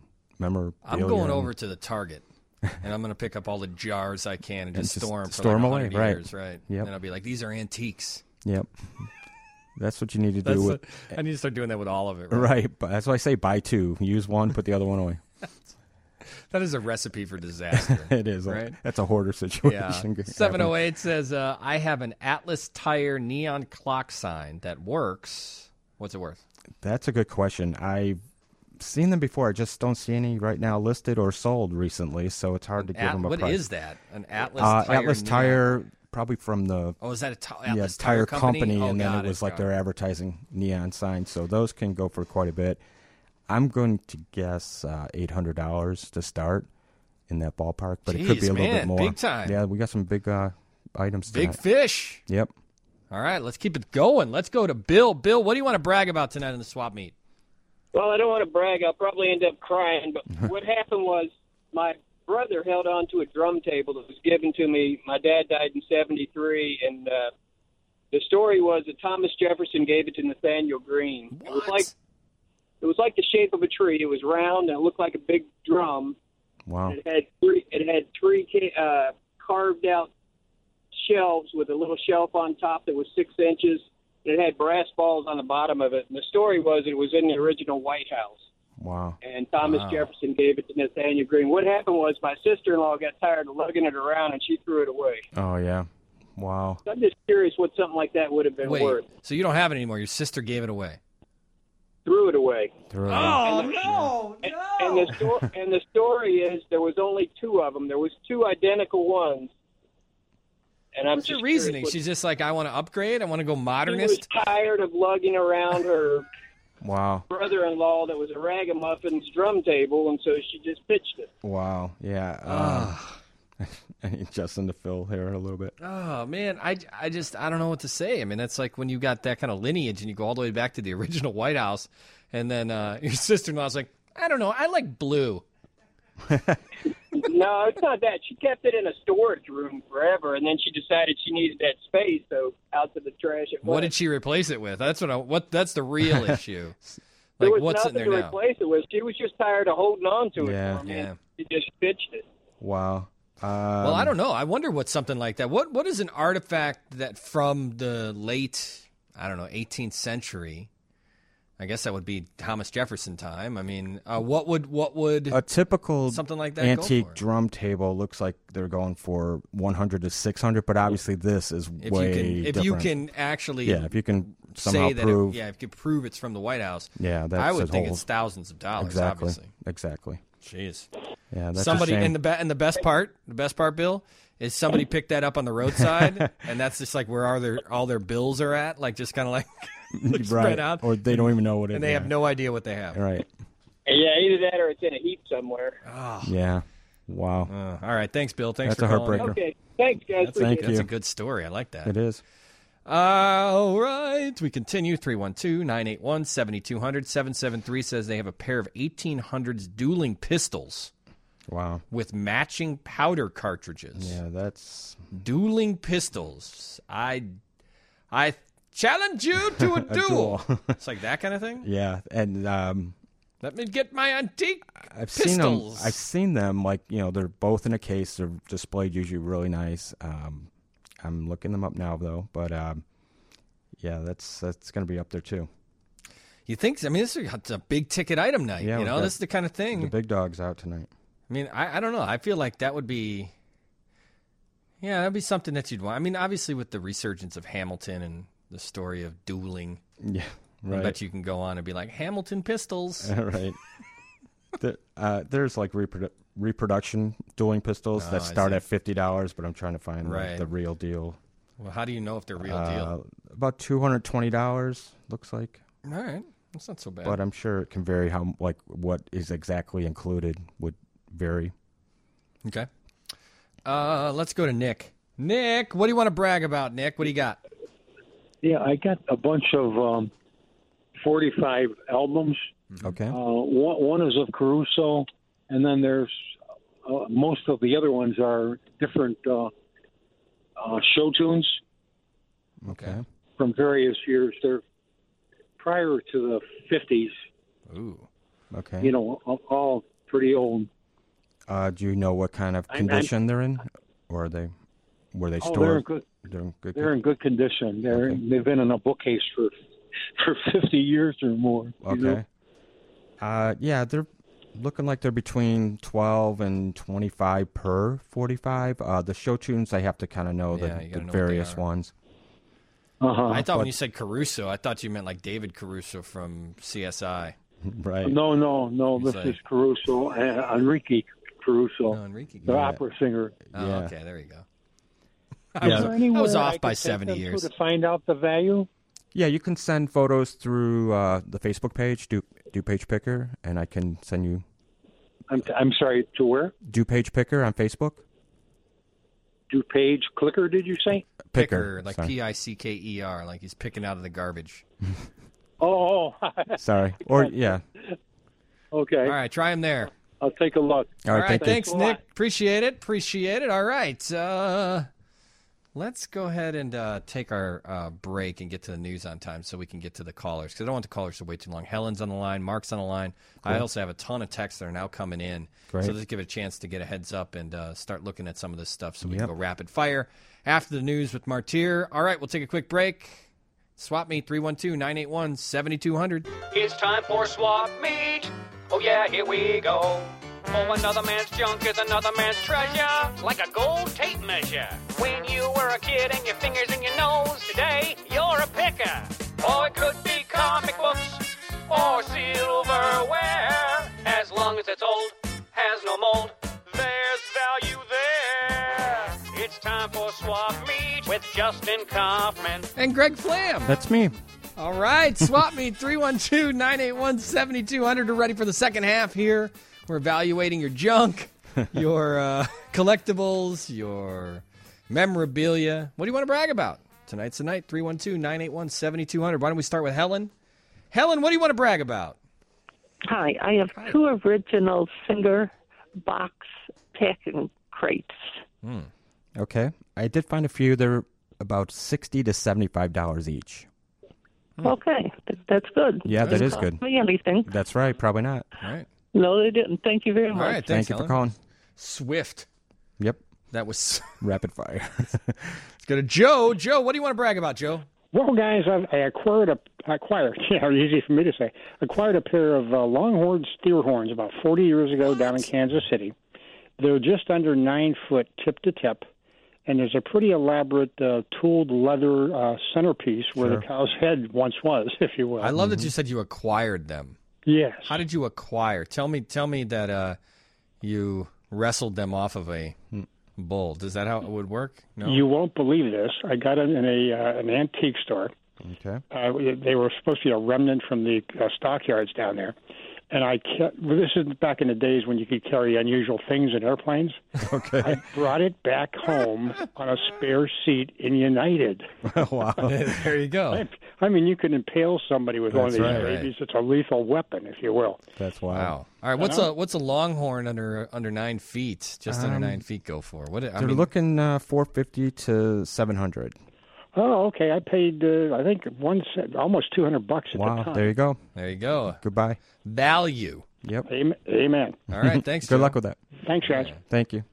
memorabilia. I'm going over to the Target, and I'm going to pick up all the jars I can and just store them for storm like away, 100 right. years, right? Yep. And I'll be like, these are antiques. Yep. That's what you need to do. I need to start doing that with all of it. Right. But that's why I say buy two. Use one, put the other one away. That is a recipe for disaster. It is. Right? That's a hoarder situation. Yeah. 708 says, I have an Atlas Tire neon clock sign that works. What's it worth? That's a good question. I've seen them before. I just don't see any right now listed or sold recently, so it's hard to give them a price. What is that? An Atlas Tire? Atlas Tire, probably from the is that a Atlas Tire Company, Oh, and then it was like their advertising neon sign. So those can go for quite a bit. I'm going to guess $800 to start in that ballpark, but it could be a little bit more. Big time. Yeah, we got some big items tonight. Big fish. Yep. All right, let's keep it going. Let's go to Bill. Bill, what do you want to brag about tonight in the swap meet? Well, I don't want to brag. I'll probably end up crying. But what happened was my brother held on to a drum table that was given to me. My dad died in 1973, and the story was that Thomas Jefferson gave it to Nathaniel Greene. What? It was like the shape of a tree. It was round and it looked like a big drum. Wow. It had three carved out shelves with a little shelf on top that was 6 inches. It had brass balls on the bottom of it. And the story was it was in the original White House. Wow. And Thomas Jefferson gave it to Nathaniel Greene. What happened was my sister-in-law got tired of lugging it around and she threw it away. Oh, yeah. Wow. So I'm just curious what something like that would have been worth. So you don't have it anymore. Your sister gave it away. Threw it away. No. And the story is there was only 2 of them. There was 2 identical ones. And I'm What's just her reasoning? curious She's just like, I want to upgrade. I want to go She modernist. was tired of lugging around her Wow. brother-in-law that was a ragamuffins drum table, and so she just pitched it. Wow. Yeah. I need Justin to fill here a little bit. Oh, man. I don't know what to say. I mean, that's like when you got that kind of lineage and you go all the way back to the original White House, and then your sister-in-law's like, I don't know. I like blue. No, it's not that. She kept it in a storage room forever, and then she decided she needed that space, so out to the trash it went. What did she replace it with? That's that's the real issue. There Like, was what's in nothing there to now? replace it with. She was just tired of holding on to it. Yeah. For me, Yeah. and she just pitched it. Wow. Well, I don't know. I wonder what something like that. What is an artifact that from the late, 18th century? I guess that would be Thomas Jefferson time. I mean, what would a typical something like that antique go for? drum table looks like they're going for 100 to 600, but obviously this is way if different. you can actually if you can somehow say that prove, if you can prove it's from the White House, that's I would a think whole- it's thousands of dollars. exactly, Obviously, exactly. jeez. Yeah, that's Somebody a shame. and the best part, Bill, is somebody picked that up on the roadside, and that's just like where all their bills are at, like just kind of like right. spread out, or they don't even know what it is, and they have no idea what they have. right. Yeah, either that or it's in a heap somewhere. Yeah. Wow. All right, thanks, Bill. Thanks That's for a calling. heartbreaker. Okay, thanks, guys. Thank That's you. a good story. I like that. It is. All right. We continue. 312-981-7200. 773 says they have a pair of 1800s dueling pistols Wow. with matching powder cartridges. Yeah, that's Dueling pistols. I challenge you to a duel. It's like that kind of thing. yeah, and Let me get my antique I've pistols. seen them like they're both in a case. They're displayed usually really nice. I'm looking them up now though, but yeah, that's going to be up there too. You think? I mean, this is a big ticket item night. Yeah, we've got this is the kind of thing. The big dog's out tonight. I mean, I don't know. I feel like that would be, that'd be something that you'd want. I mean, obviously with the resurgence of Hamilton and the story of dueling, Yeah, right. I bet you can go on and be like, Hamilton pistols. Right. There's like reproduction dueling pistols that start at $50, but I'm trying to find Right. the real deal. Well, how do you know if they're real deal? About $220 looks like, All right. That's not so bad. but I'm sure it can vary. How what is exactly included would vary. Okay. Let's go to Nick. Nick, what do you want to brag about, Nick? What do you got? Yeah, I got a bunch of 45 albums. Okay. One is of Caruso, and then there's most of the other ones are different show tunes Okay. from various years. They're prior to the 50s. Ooh. Okay. You know, all pretty old. Do you know what kind of condition they're in, or were they stored? They're in good condition. They've been in a bookcase for 50 years or more. Okay. Yeah, they're looking like they're between 12 and 25 per 45. The show tunes, I have to kind of know the various ones. I thought when you said Caruso, I thought you meant like David Caruso from CSI. Right. No. This is Caruso, Enrique Caruso, the opera singer. Oh, okay, there you go. I was off by 70 years. To find out the value? Yeah, you can send photos through the Facebook page, DuPage Picker, and I can send you. I'm sorry, to where? DuPage Picker on Facebook. DuPage Clicker, did you say? Picker, like Picker, like he's picking out of the garbage. Oh. Sorry. Or, yeah. Okay. All right, try him there. I'll take a look. All right, thanks, Nick. Appreciate it. All right. Let's go ahead and take our break and get to the news on time so we can get to the callers, because I don't want the callers to wait too long. Helen's on the line. Mark's on the line. Cool. I also have a ton of texts that are now coming in. Great. So let's give it a chance to get a heads up and start looking at some of this stuff so we can go rapid fire after the news with Martyr. All right, we'll take a quick break. Swap Meet 312-981-7200. It's time for Swap Meet. Oh, yeah, here we go. Oh, another man's junk is another man's treasure, like a gold tape measure. When you were a kid and your fingers in your nose, today you're a picker. Or it could be comic books or silverware. As long as it's old, has no mold, there's value there. It's time for Swap Meet with Justin Kaufman and Greg Flam. That's me. All right, Swap Meet 312-981-7200. We're ready for the second half here. We're evaluating your junk, your collectibles, your memorabilia. What do you want to brag about? Tonight's the night, 312-981-7200. Why don't we start with Helen? Helen, what do you want to brag about? Hi, I have two original Singer box packing crates. Okay. I did find a few. They're about $60 to $75 each. Okay, that's good. Yeah, that is good. Me anything? That's right. Probably not. All right. No, they didn't. Thank you very much. All right, thanks, Thank you Helen. for calling. Swift. Yep. That was rapid fire. Let's go to Joe. Joe, what do you want to brag about, Joe? Well, guys, I acquired a easy for me to say, acquired a pair of Longhorn steer horns about 40 years ago down in Kansas City. They're just under 9 foot tip to tip, and there's a pretty elaborate tooled leather centerpiece where the cow's head once was, if you will. I love that you said you acquired them. Yes. How did you acquire? Tell me that you wrestled them off of a bull. Is that how it would work? No. You won't believe this. I got them in an antique store. Okay. They were supposed to be a remnant from the stockyards down there. And this is back in the days when you could carry unusual things in airplanes. Okay. I brought it back home on a spare seat in United. Wow. There you go. I mean, you can impale somebody with one of these babies. It's a lethal weapon, if you will. That's wow. All right, what's a Longhorn under 9 feet? Just under 9 feet go for? They're looking $450 to $700. Oh, okay. I paid, I think, almost $200 at the time. There you go. There you go. Goodbye. Value. Yep. Amen. All right. Thanks. Good luck with that. Thanks, guys. Thank you.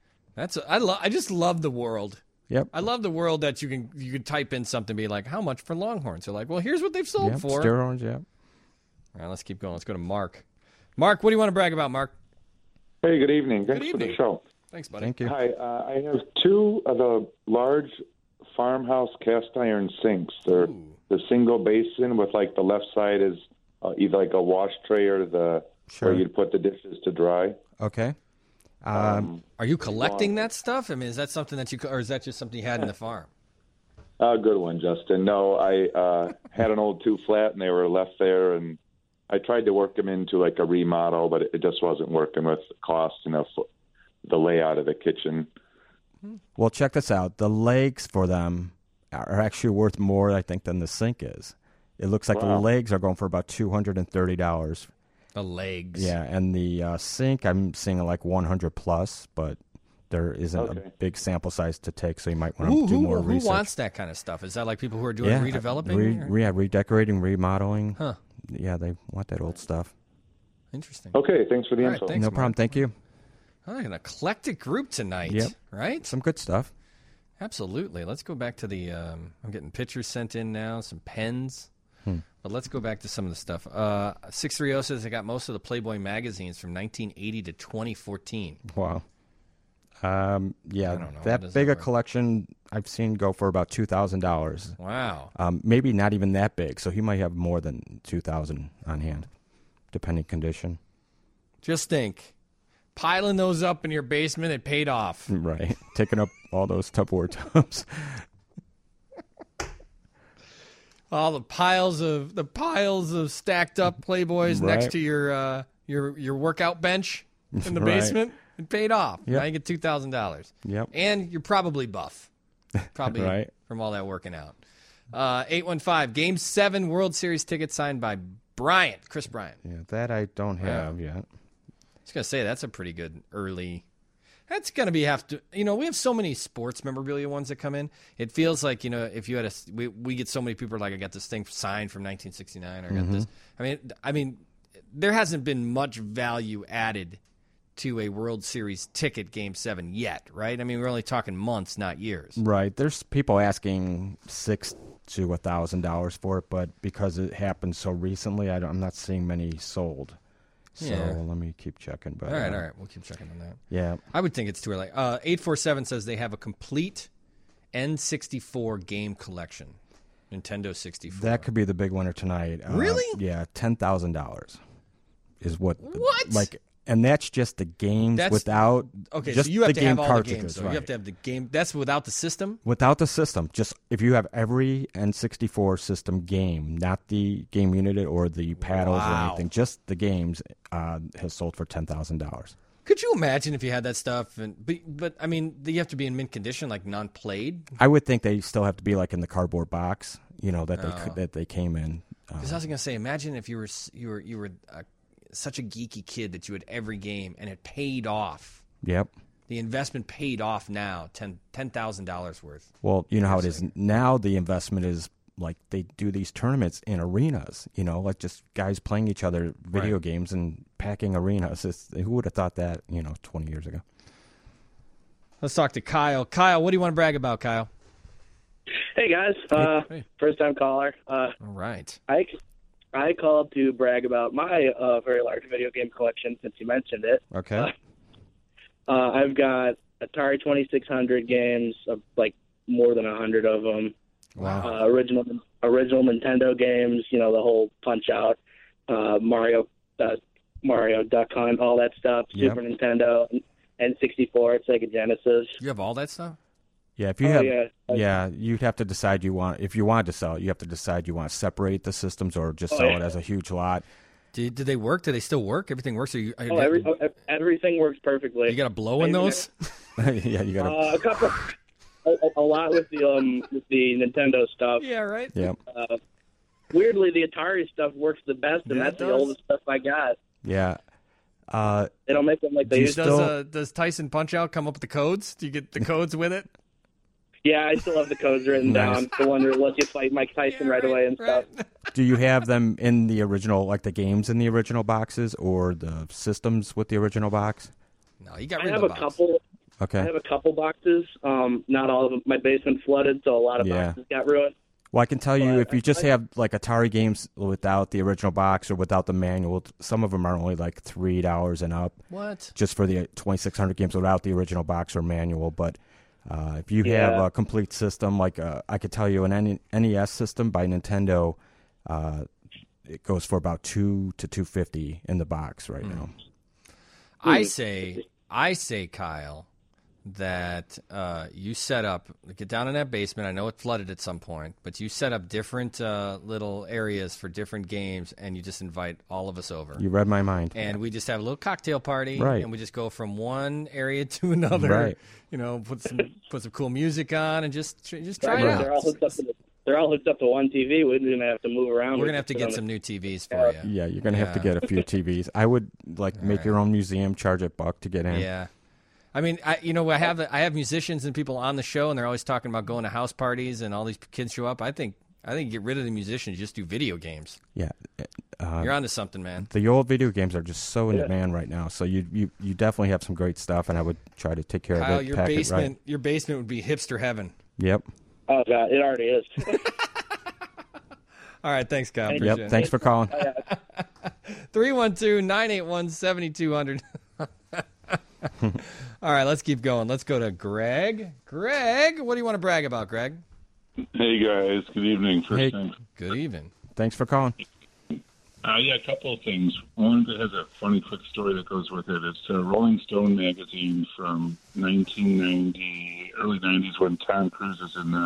I just love the world. Yep. I love the world that you can type in something and be like, how much for Longhorns? You're like, well, here's what they've sold for. Steer horns, yeah. All right, let's keep going. Let's go to Mark. Mark, what do you want to brag about, Mark? Hey, good evening. Thanks for the show. Thanks, buddy. Thank you. Hi, I have two of the large farmhouse cast iron sinks. They're the single basin with like the left side is either like a wash tray or where you'd put the dishes to dry. Okay. Are you collecting that stuff? I mean, is that something that or is that just something you had in the farm? Good one, Justin. No, I had an old 2-flat and they were left there, and I tried to work them into like a remodel, but it just wasn't working with the cost and the layout of the kitchen. Well, check this out. The legs for them are actually worth more, I think, than the sink is. It looks like the legs are going for about $230. The legs. Yeah, and the sink, I'm seeing like 100 plus, but there isn't a big sample size to take, so you might want to do more research. Who wants that kind of stuff? Is that like people who are doing redeveloping? Redecorating, remodeling. Huh. Yeah, they want that old stuff. Interesting. Okay, thanks for the All right, info. thanks, No Mark. problem. Thank you. Oh, an eclectic group tonight, Yep. right? Some good stuff. Absolutely. Let's go back to the. I'm getting pictures sent in now, some pens. But let's go back to some of the stuff. 630 says they got most of the Playboy magazines from 1980 to 2014. Wow. I don't know. How That does big that a work? collection I've seen go for about $2,000. Wow. Maybe not even that big, so he might have more than 2,000 on hand, depending condition. Just think, piling those up in your basement, it paid off. Right, taking up all those Tupperware tubs. All the piles of stacked up Playboys Right. next to your workout bench in the Right. basement. It paid off. Yep. Now you get $2,000. Yep. And you're probably buff. Probably Right. from all that working out. 815, Game 7 World Series ticket signed by Bryant, Chris Bryant. Yeah, that I don't have yet. I was going to say, that's a pretty good early. That's going to be we have so many sports memorabilia ones that come in. It feels like, if you had we get so many people like, I got this thing signed from 1969 or I got this. I mean, there hasn't been much value added to a World Series ticket Game 7 yet, right? I mean, we're only talking months, not years. Right. There's people asking $600 to $1,000 for it, but because it happened so recently, I'm not seeing many sold. So Yeah. let me keep checking. But All right. We'll keep checking on that. Yeah. I would think it's too early. 847 says they have a complete N64 game collection. Nintendo 64. That could be the big winner tonight. Really? Yeah, $10,000 is what. What? And that's just the games That's- without. Okay, just so you have the to game have all the cartridges, games. So right. you have to have the game. That's without the system? Without the system, just if you have every N64 system game, not the game unit or the paddles or Wow. anything, just the games, has sold for $10,000. Could you imagine if you had that stuff? But I mean, you have to be in mint condition, like non-played. I would think they still have to be like in the cardboard box, Oh. that they came in. Because I was going to say, imagine if you were such a geeky kid that you had every game and it paid off. Yep. The investment paid off now, $10,000 worth. Well, you know how it is now. The investment is like they do these tournaments in arenas. Like just guys playing each other video Right. games and packing arenas. Who would have thought that? 20 years ago. Let's talk to Kyle. Kyle, what do you want to brag about, Kyle? Hey guys, Hey. first time caller. All right. I called to brag about my very large video game collection since you mentioned it. Okay. I've got Atari 2600 games, of like more than 100 of them. Wow. Original Nintendo games, the whole Punch Out, Mario Duck Hunt, all that stuff. Yep. Super Nintendo, N64, Sega Genesis. You have all that stuff? Yeah, if you Oh, have, yeah. you'd have to decide if you wanted to sell it, you have to decide you want to separate the systems or just sell it as a huge lot. Did they work? Do they still work? Everything works? Everything works perfectly. You got to blow in those? Yeah, you got to. A couple, a lot with the Nintendo stuff. Yeah, right. Yep. Weirdly, the Atari stuff works the best, and Yeah, that's it the does. oldest stuff I got. Yeah. They don't make them like they used to. Does Tyson Punch Out come up with the codes? Do you get the codes with it? Yeah, I still have the codes written Nice. down. The one that lets you fight Mike Tyson right away and stuff. Do you have them in the original, like the games in the original boxes, or the systems with the original box? No, you got I rid have of a the box. couple. Okay. I have a couple boxes. Not all of them. My basement flooded, so a lot of Yeah. boxes got ruined. Well, I can tell you, if you just have like Atari games without the original box or without the manual, some of them are only like $3 and up. What? Just for the 2600 games without the original box or manual. But if you have a complete system, like I could tell you an NES system by Nintendo, it goes for about $200 to $250 in the box right now. I say, Kyle, that you set up, get down in that basement. I know it flooded at some point, but you set up different little areas for different games, and you just invite all of us over. You read my mind. And we just have a little cocktail party, Right. and we just go from one area to another. Right. Put some cool music on, and just try it Right. out. They're all hooked up to one TV. We're going to have to move around. We're gonna have to get some new TVs for you. Yeah, you're going to have to get a few TVs. I would make your own museum, charge $1 to get in. Yeah. I mean, I have musicians and people on the show, and they're always talking about going to house parties, and all these kids show up. I think I think get rid of the musicians, just do video games. Yeah. You're onto something, man. The old video games are just so in demand right now. So you definitely have some great stuff, and I would try to take care Kyle, of it. Your basement would be hipster heaven. Yep. Oh, God, it already is. All right, thanks, Kyle. Yep, thanks for calling. 312-981-7200. All right, let's keep going. Let's go to Greg. Greg, what do you want to brag about, Greg? Hey, guys. Good evening. Hey. Good evening. Thanks for calling. Yeah, a couple of things. One that has a funny quick story that goes with it. It's a Rolling Stone magazine from 1990, early 90s, when Tom Cruise is in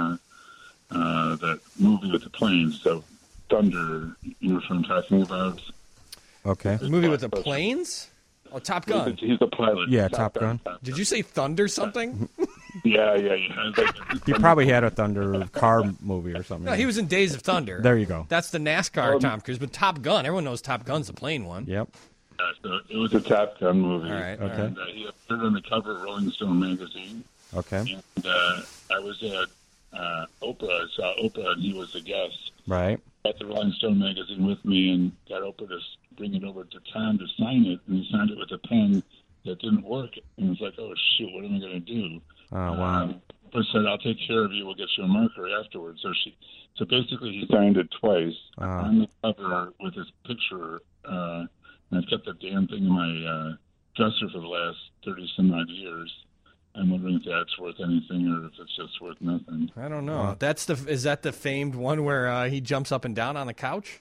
that movie with the planes, so Thunder. You know what I'm talking about? Okay. The movie with the planes? Oh, Top Gun. He's the pilot. Yeah, Top Gun. Did you say Thunder something? Yeah. He probably had a Thunder car movie or something. No, he was in Days of Thunder. There you go. That's the NASCAR Tom Cruise, but Top Gun, everyone knows Top Gun's the plane one. Yep. So it was a Top Gun movie. All right. Okay. And he appeared on the cover of Rolling Stone magazine. Okay. And I was at Oprah. I saw Oprah, and he was the guest. Right. Got the Rolling Stone magazine with me and got Oprah to bring it over to Tom to sign it, and he signed it with a pen that didn't work. And it's like, oh, shoot, what am I going to do? Oh, wow. Oprah said, I'll take care of you. We'll get you a marker afterwards. So basically he signed it twice on the cover with his picture, and I've kept the damn thing in my dresser for the last 30-some-odd years. I'm wondering if that's worth anything or if it's just worth nothing. I don't know. Is that the famed one where he jumps up and down on the couch?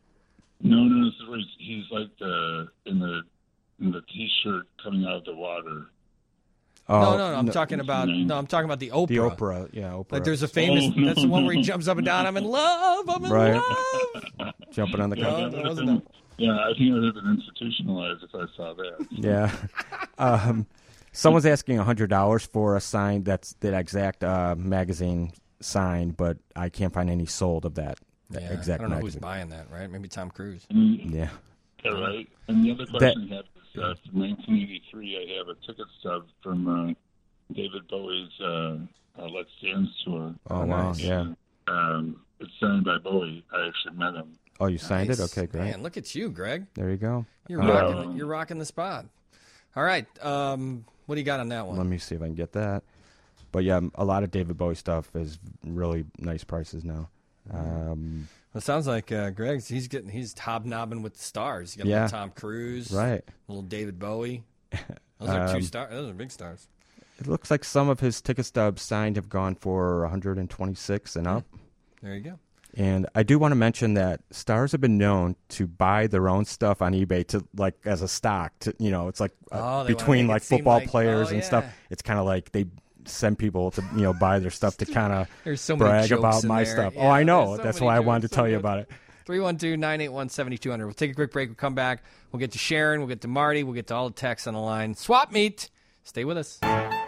No, this is where he's like in the T-shirt coming out of the water. Oh, no. I'm talking about the Oprah. The Oprah, yeah, Oprah. Like there's a famous. That's the one where he jumps up and down. I'm in love. I'm in love. Jumping on the couch. Yeah, I think I would have been institutionalized if I saw that. Yeah. Someone's asking $100 for a sign that exact magazine signed, but I can't find any sold of that exact I don't know magazine. who's buying that, right? Maybe Tom Cruise. Yeah. Yeah, right. And the other question I have is from 1983, I have a ticket stub from David Bowie's Let's Dance tour. Oh, wow, yeah. It's signed by Bowie. I actually met him. Oh, you signed it? Okay, great. Man, look at you, Greg. There you go. You're rocking the spot. All right. What do you got on that one? Let me see if I can get that. But yeah, a lot of David Bowie stuff is really nice prices now. It sounds like Greg's. He's hobnobbing with the stars. You got little Tom Cruise, right? Little David Bowie. Those are 2 stars. Those are big stars. It looks like some of his ticket stubs signed have gone for $126 and up. There you go. And I do want to mention that stars have been known to buy their own stuff on eBay to like as a stock. To it's like between like football players and stuff. It's kind of like they send people to buy their stuff to kind of brag about my stuff. Yeah, I know. That's why I wanted to tell you about it. 312-981-7200. We'll take a quick break. We'll come back. We'll get to Sharon. We'll get to Marty. We'll get to all the texts on the line. Swap meet. Stay with us.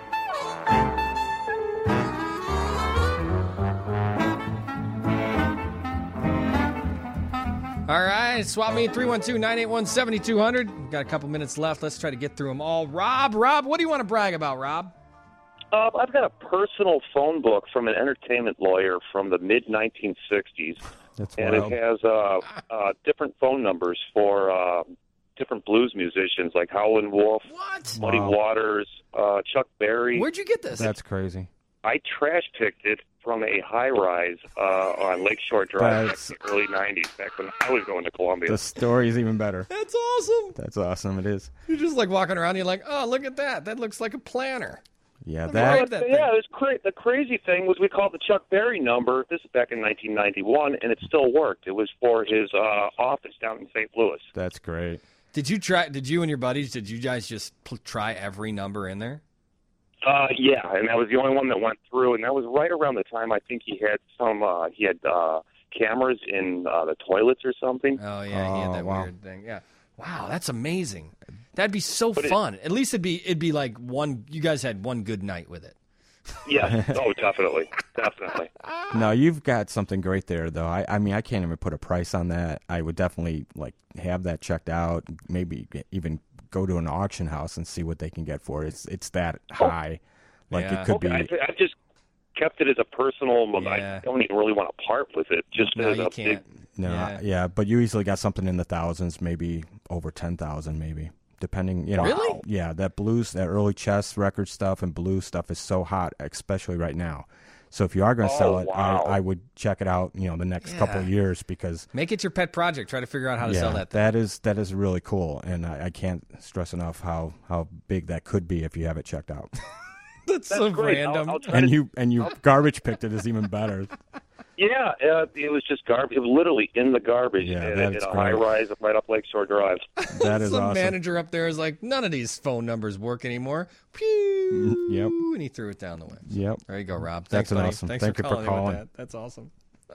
All right, swap meet 312-981-7200. Got a couple minutes left. Let's try to get through them all. Rob, what do you want to brag about, Rob? I've got a personal phone book from an entertainment lawyer from the mid-1960s. That's and wild. It has different phone numbers for different blues musicians like Howlin' Wolf, Muddy Waters, Chuck Berry. Where'd you get this? That's crazy. I trash-picked it from a high-rise on Lakeshore Drive back in the early 90s, back when I was going to Columbia. The story's even better. That's awesome. That's awesome. It is. You're just like walking around and you're like, oh, look at that. That looks like a planner. Yeah, it was the crazy thing was we called the Chuck Berry number. This is back in 1991, and it still worked. It was for his office down in St. Louis. That's great. Did you and your buddies, did you guys just try every number in there? Yeah, and that was the only one that went through, and that was right around the time I think he had cameras in the toilets or something. Oh, yeah, he had that weird thing. Yeah. Wow, that's amazing. That'd be so fun. At least it'd be like you guys had one good night with it. Yeah. Oh, definitely. Definitely. No, you've got something great there, though. I mean, I can't even put a price on that. I would definitely have that checked out, maybe even go to an auction house and see what they can get for it. It's that high. It could be. kept it as a personal. I don't even really want to part with it. Just No, as you a can't. No, yeah, but you easily got something in the thousands, maybe over 10,000, maybe. Depending, Really? Yeah, that early Chess record stuff and blues stuff is so hot, especially right now. So if you are going to sell it, I would check it out, the next couple of years because make it your pet project. Try to figure out how to sell that thing. that is really cool, and I can't stress enough how big that could be if you have it checked out. That's so great. random. I'll try and to- you garbage picked it is even better. Yeah, it was just garbage. It was literally in the garbage in that's a great. high-rise right up Lakeshore Drive. That is Some awesome. manager up there is like, none of these phone numbers work anymore. Pew! Yep. And he threw it down the way. Yep. There you go, Rob. That's Thanks, buddy. awesome. Thanks Thank for you for calling. calling. In with that. That's awesome.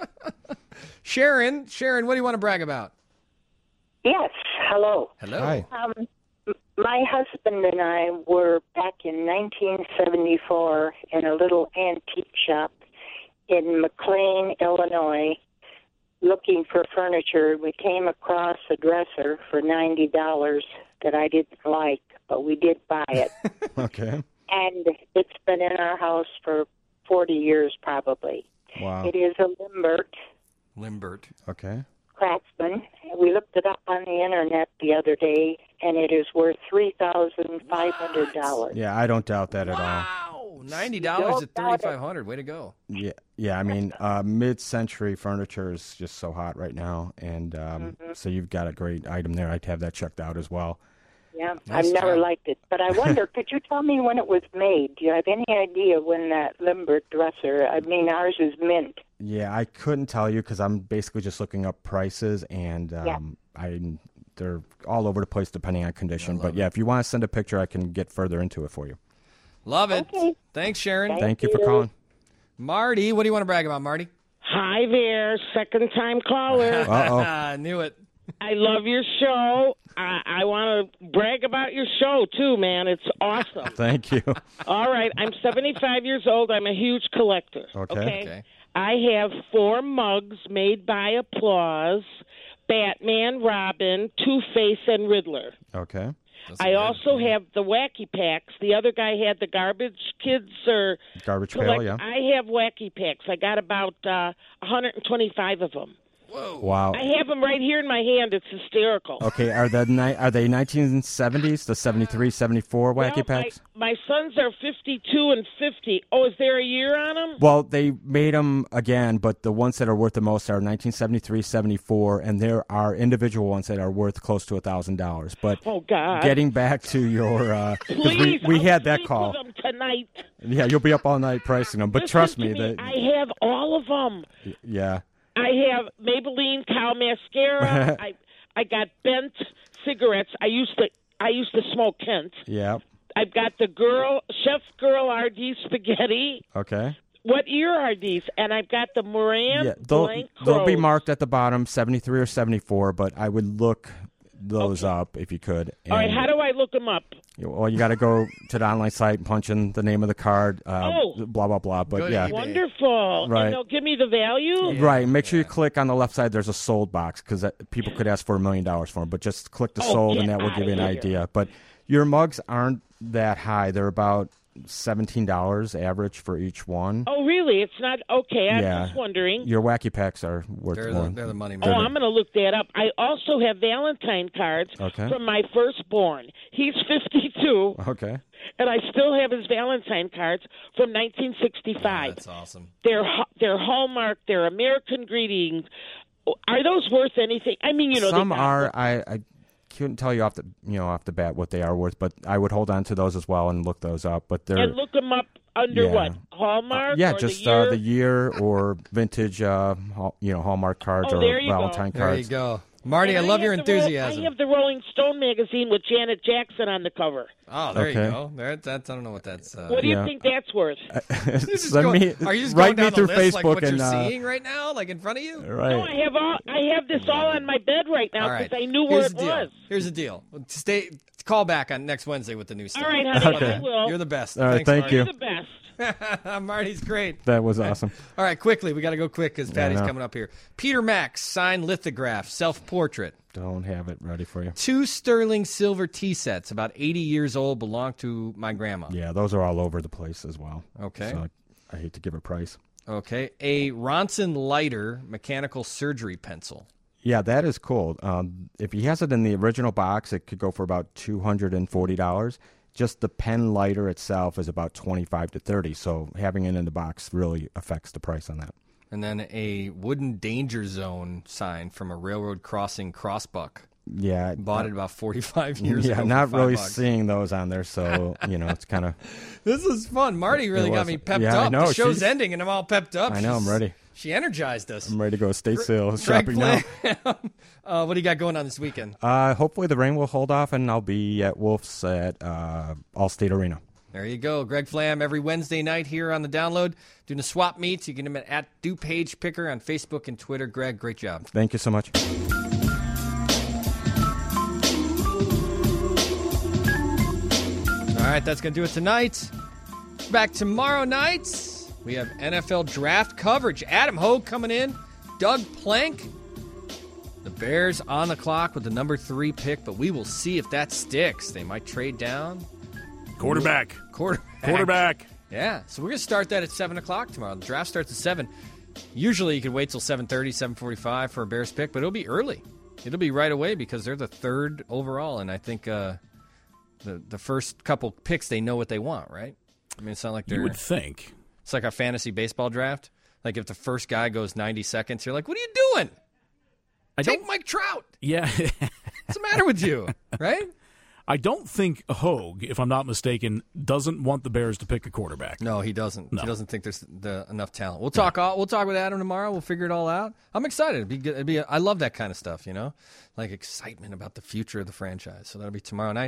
Sharon, what do you want to brag about? Yes, hello. Hello. Hi. My husband and I were back in 1974 in a little antique shop in McLean, Illinois, looking for furniture. We came across a dresser for $90 that I didn't like, but we did buy it. Okay. And it's been in our house for 40 years probably. Wow. It is a Limbert. Okay. Craftsman. We looked it up on the internet the other day, and it is worth $3,500. Yeah, I don't doubt that at all. Wow, $90 at $3,500. Way to go. Yeah. I mean, mid-century furniture is just so hot right now, and so you've got a great item there. I'd have that checked out as well. Yeah, Nice I've never job. liked it. But I wonder, could you tell me when it was made? Do you have any idea when that Limbert dresser, I mean, ours is mint. Yeah, I couldn't tell you because I'm basically just looking up prices, and they're all over the place depending on condition. But if you want to send a picture, I can get further into it for you. Love it. Okay. Thanks, Sharon. Thank you for calling. Marty, what do you want to brag about, Marty? Hi there, second-time caller. I knew it. I love your show. I want to brag about your show, too, man. It's awesome. Thank you. All right, I'm 75 years old. I'm a huge collector. Okay. I have 4 mugs made by Applause, Batman, Robin, Two-Face, and Riddler. Okay. I also have the Wacky Packs. The other guy had the Garbage Kids or Garbage Pail, yeah. I have Wacky Packs. I got about 125 of them. Whoa. Wow. I have them right here in my hand. It's hysterical. Okay, are they 1970s, the 73, 74 Wacky Packs? My sons are 52 and 50. Oh, is there a year on them? Well, they made them again, but the ones that are worth the most are 1973, 74, and there are individual ones that are worth close to $1,000. But oh, God. Getting back to your, Please, we had I'll that sleep call. with them tonight. Yeah, you'll be up all night pricing them, but Listen trust to me, me. that I have all of them. yeah. I have Maybelline Cow Mascara. I got Bent cigarettes. I used to smoke Kent. Yeah. I've got the Chef Girl RD spaghetti. Okay. What year are these? And I've got the Moran Yeah, Blanc they'll be Crows. marked at the bottom, 73 or 74, but I would look those up if you could. All right, And- how do I look them up? Well, you got to go to the online site and punch in the name of the card, blah, blah, blah. But yeah. Wonderful. Right. And they'll give me the value? Right. Make sure you click on the left side. There's a sold box because people could ask for $1 million for them. But just click the sold, and that will give you an idea. But your mugs aren't that high. They're about $17 average for each one. Oh, really? It's not okay. I'm Yeah. just wondering. Your Wacky Packs are worth more. They're the money. Oh, I'm going to look that up. I also have Valentine cards Okay. from my firstborn. He's 52, Okay. and I still have his Valentine cards from 1965. That's awesome. They're Hallmark. They're American Greetings. Are those worth anything? I mean, Some they got- are. I couldn't tell you off the bat what they are worth, but I would hold on to those as well and look those up. But they're and look them up under Yeah. what? Hallmark? yeah, or just the year? the year or vintage, Hallmark cards Oh, or there you go. Valentine There you cards. go. Marty, I And love your have the Ro- enthusiasm. I have the Rolling Stone magazine with Janet Jackson on the cover. Oh, there Okay. you go. That's I don't know what that's. What do you think that's worth? Send me, Are you just write going me down through the list Facebook like what and you're seeing right now, like in front of you? right. No, I have this all on my bed right now All right. because I knew where Here's it the deal. was. Here's the deal. Call back on next Wednesday with the new stuff. All right, honey, Okay. I will. You're the best. All right, Thanks, thank Marty. you. You're the best. Marty's great. That was awesome. All right, quickly. We got to go quick because Patty's I know. coming up here. Peter Max, signed lithograph, self-portrait. Don't have it ready for you. 2 sterling silver tea sets, about 80 years old, belong to my grandma. Yeah, those are all over the place as well. Okay. So, I hate to give a price. Okay. A Ronson Lighter mechanical surgery pencil. Yeah, that is cool. If he has it in the original box, it could go for about $240. Just the pen lighter itself is about $25 to $30. So having it in the box really affects the price on that. And then a wooden danger zone sign from a railroad crossing crossbuck. Yeah. Bought it about 45 years ago. Yeah, not really $5. seeing those on there, so, it's kind of... This is fun. Marty really got me pepped up. I know. The show's ending, and I'm all pepped up. I know, I'm ready. She energized us. I'm ready to go estate sale shopping now. What do you got going on this weekend? Hopefully the rain will hold off, and I'll be at Wolf's at Allstate Arena. There you go. Greg Flam every Wednesday night here on the Download doing the swap meets. You can get him at DuPage Picker on Facebook and Twitter. Greg, great job. Thank you so much. All right, that's going to do it tonight. Back tomorrow night, we have NFL draft coverage. Adam Hogue coming in, Doug Plank. The Bears on the clock with the number 3 pick, but we will see if that sticks. They might trade down. Quarterback. Yeah, so we're going to start that at 7 o'clock tomorrow. The draft starts at 7. Usually you can wait till 7:30, 7:45 for a Bears pick, but it'll be early. It'll be right away because they're the 3rd overall, and I think the first couple picks, they know what they want, right? I mean, it's not like they're... You would think. It's like a fantasy baseball draft. Like if the first guy goes 90 seconds, you're like, what are you doing? Take Mike Trout. Yeah. What's the matter with you, right? I don't think Hogue, if I'm not mistaken, doesn't want the Bears to pick a quarterback. No, he doesn't. No. He doesn't think there's enough talent. We'll talk. We'll talk with Adam tomorrow. We'll figure it all out. I'm excited. I love that kind of stuff. Like excitement about the future of the franchise. So that'll be tomorrow night.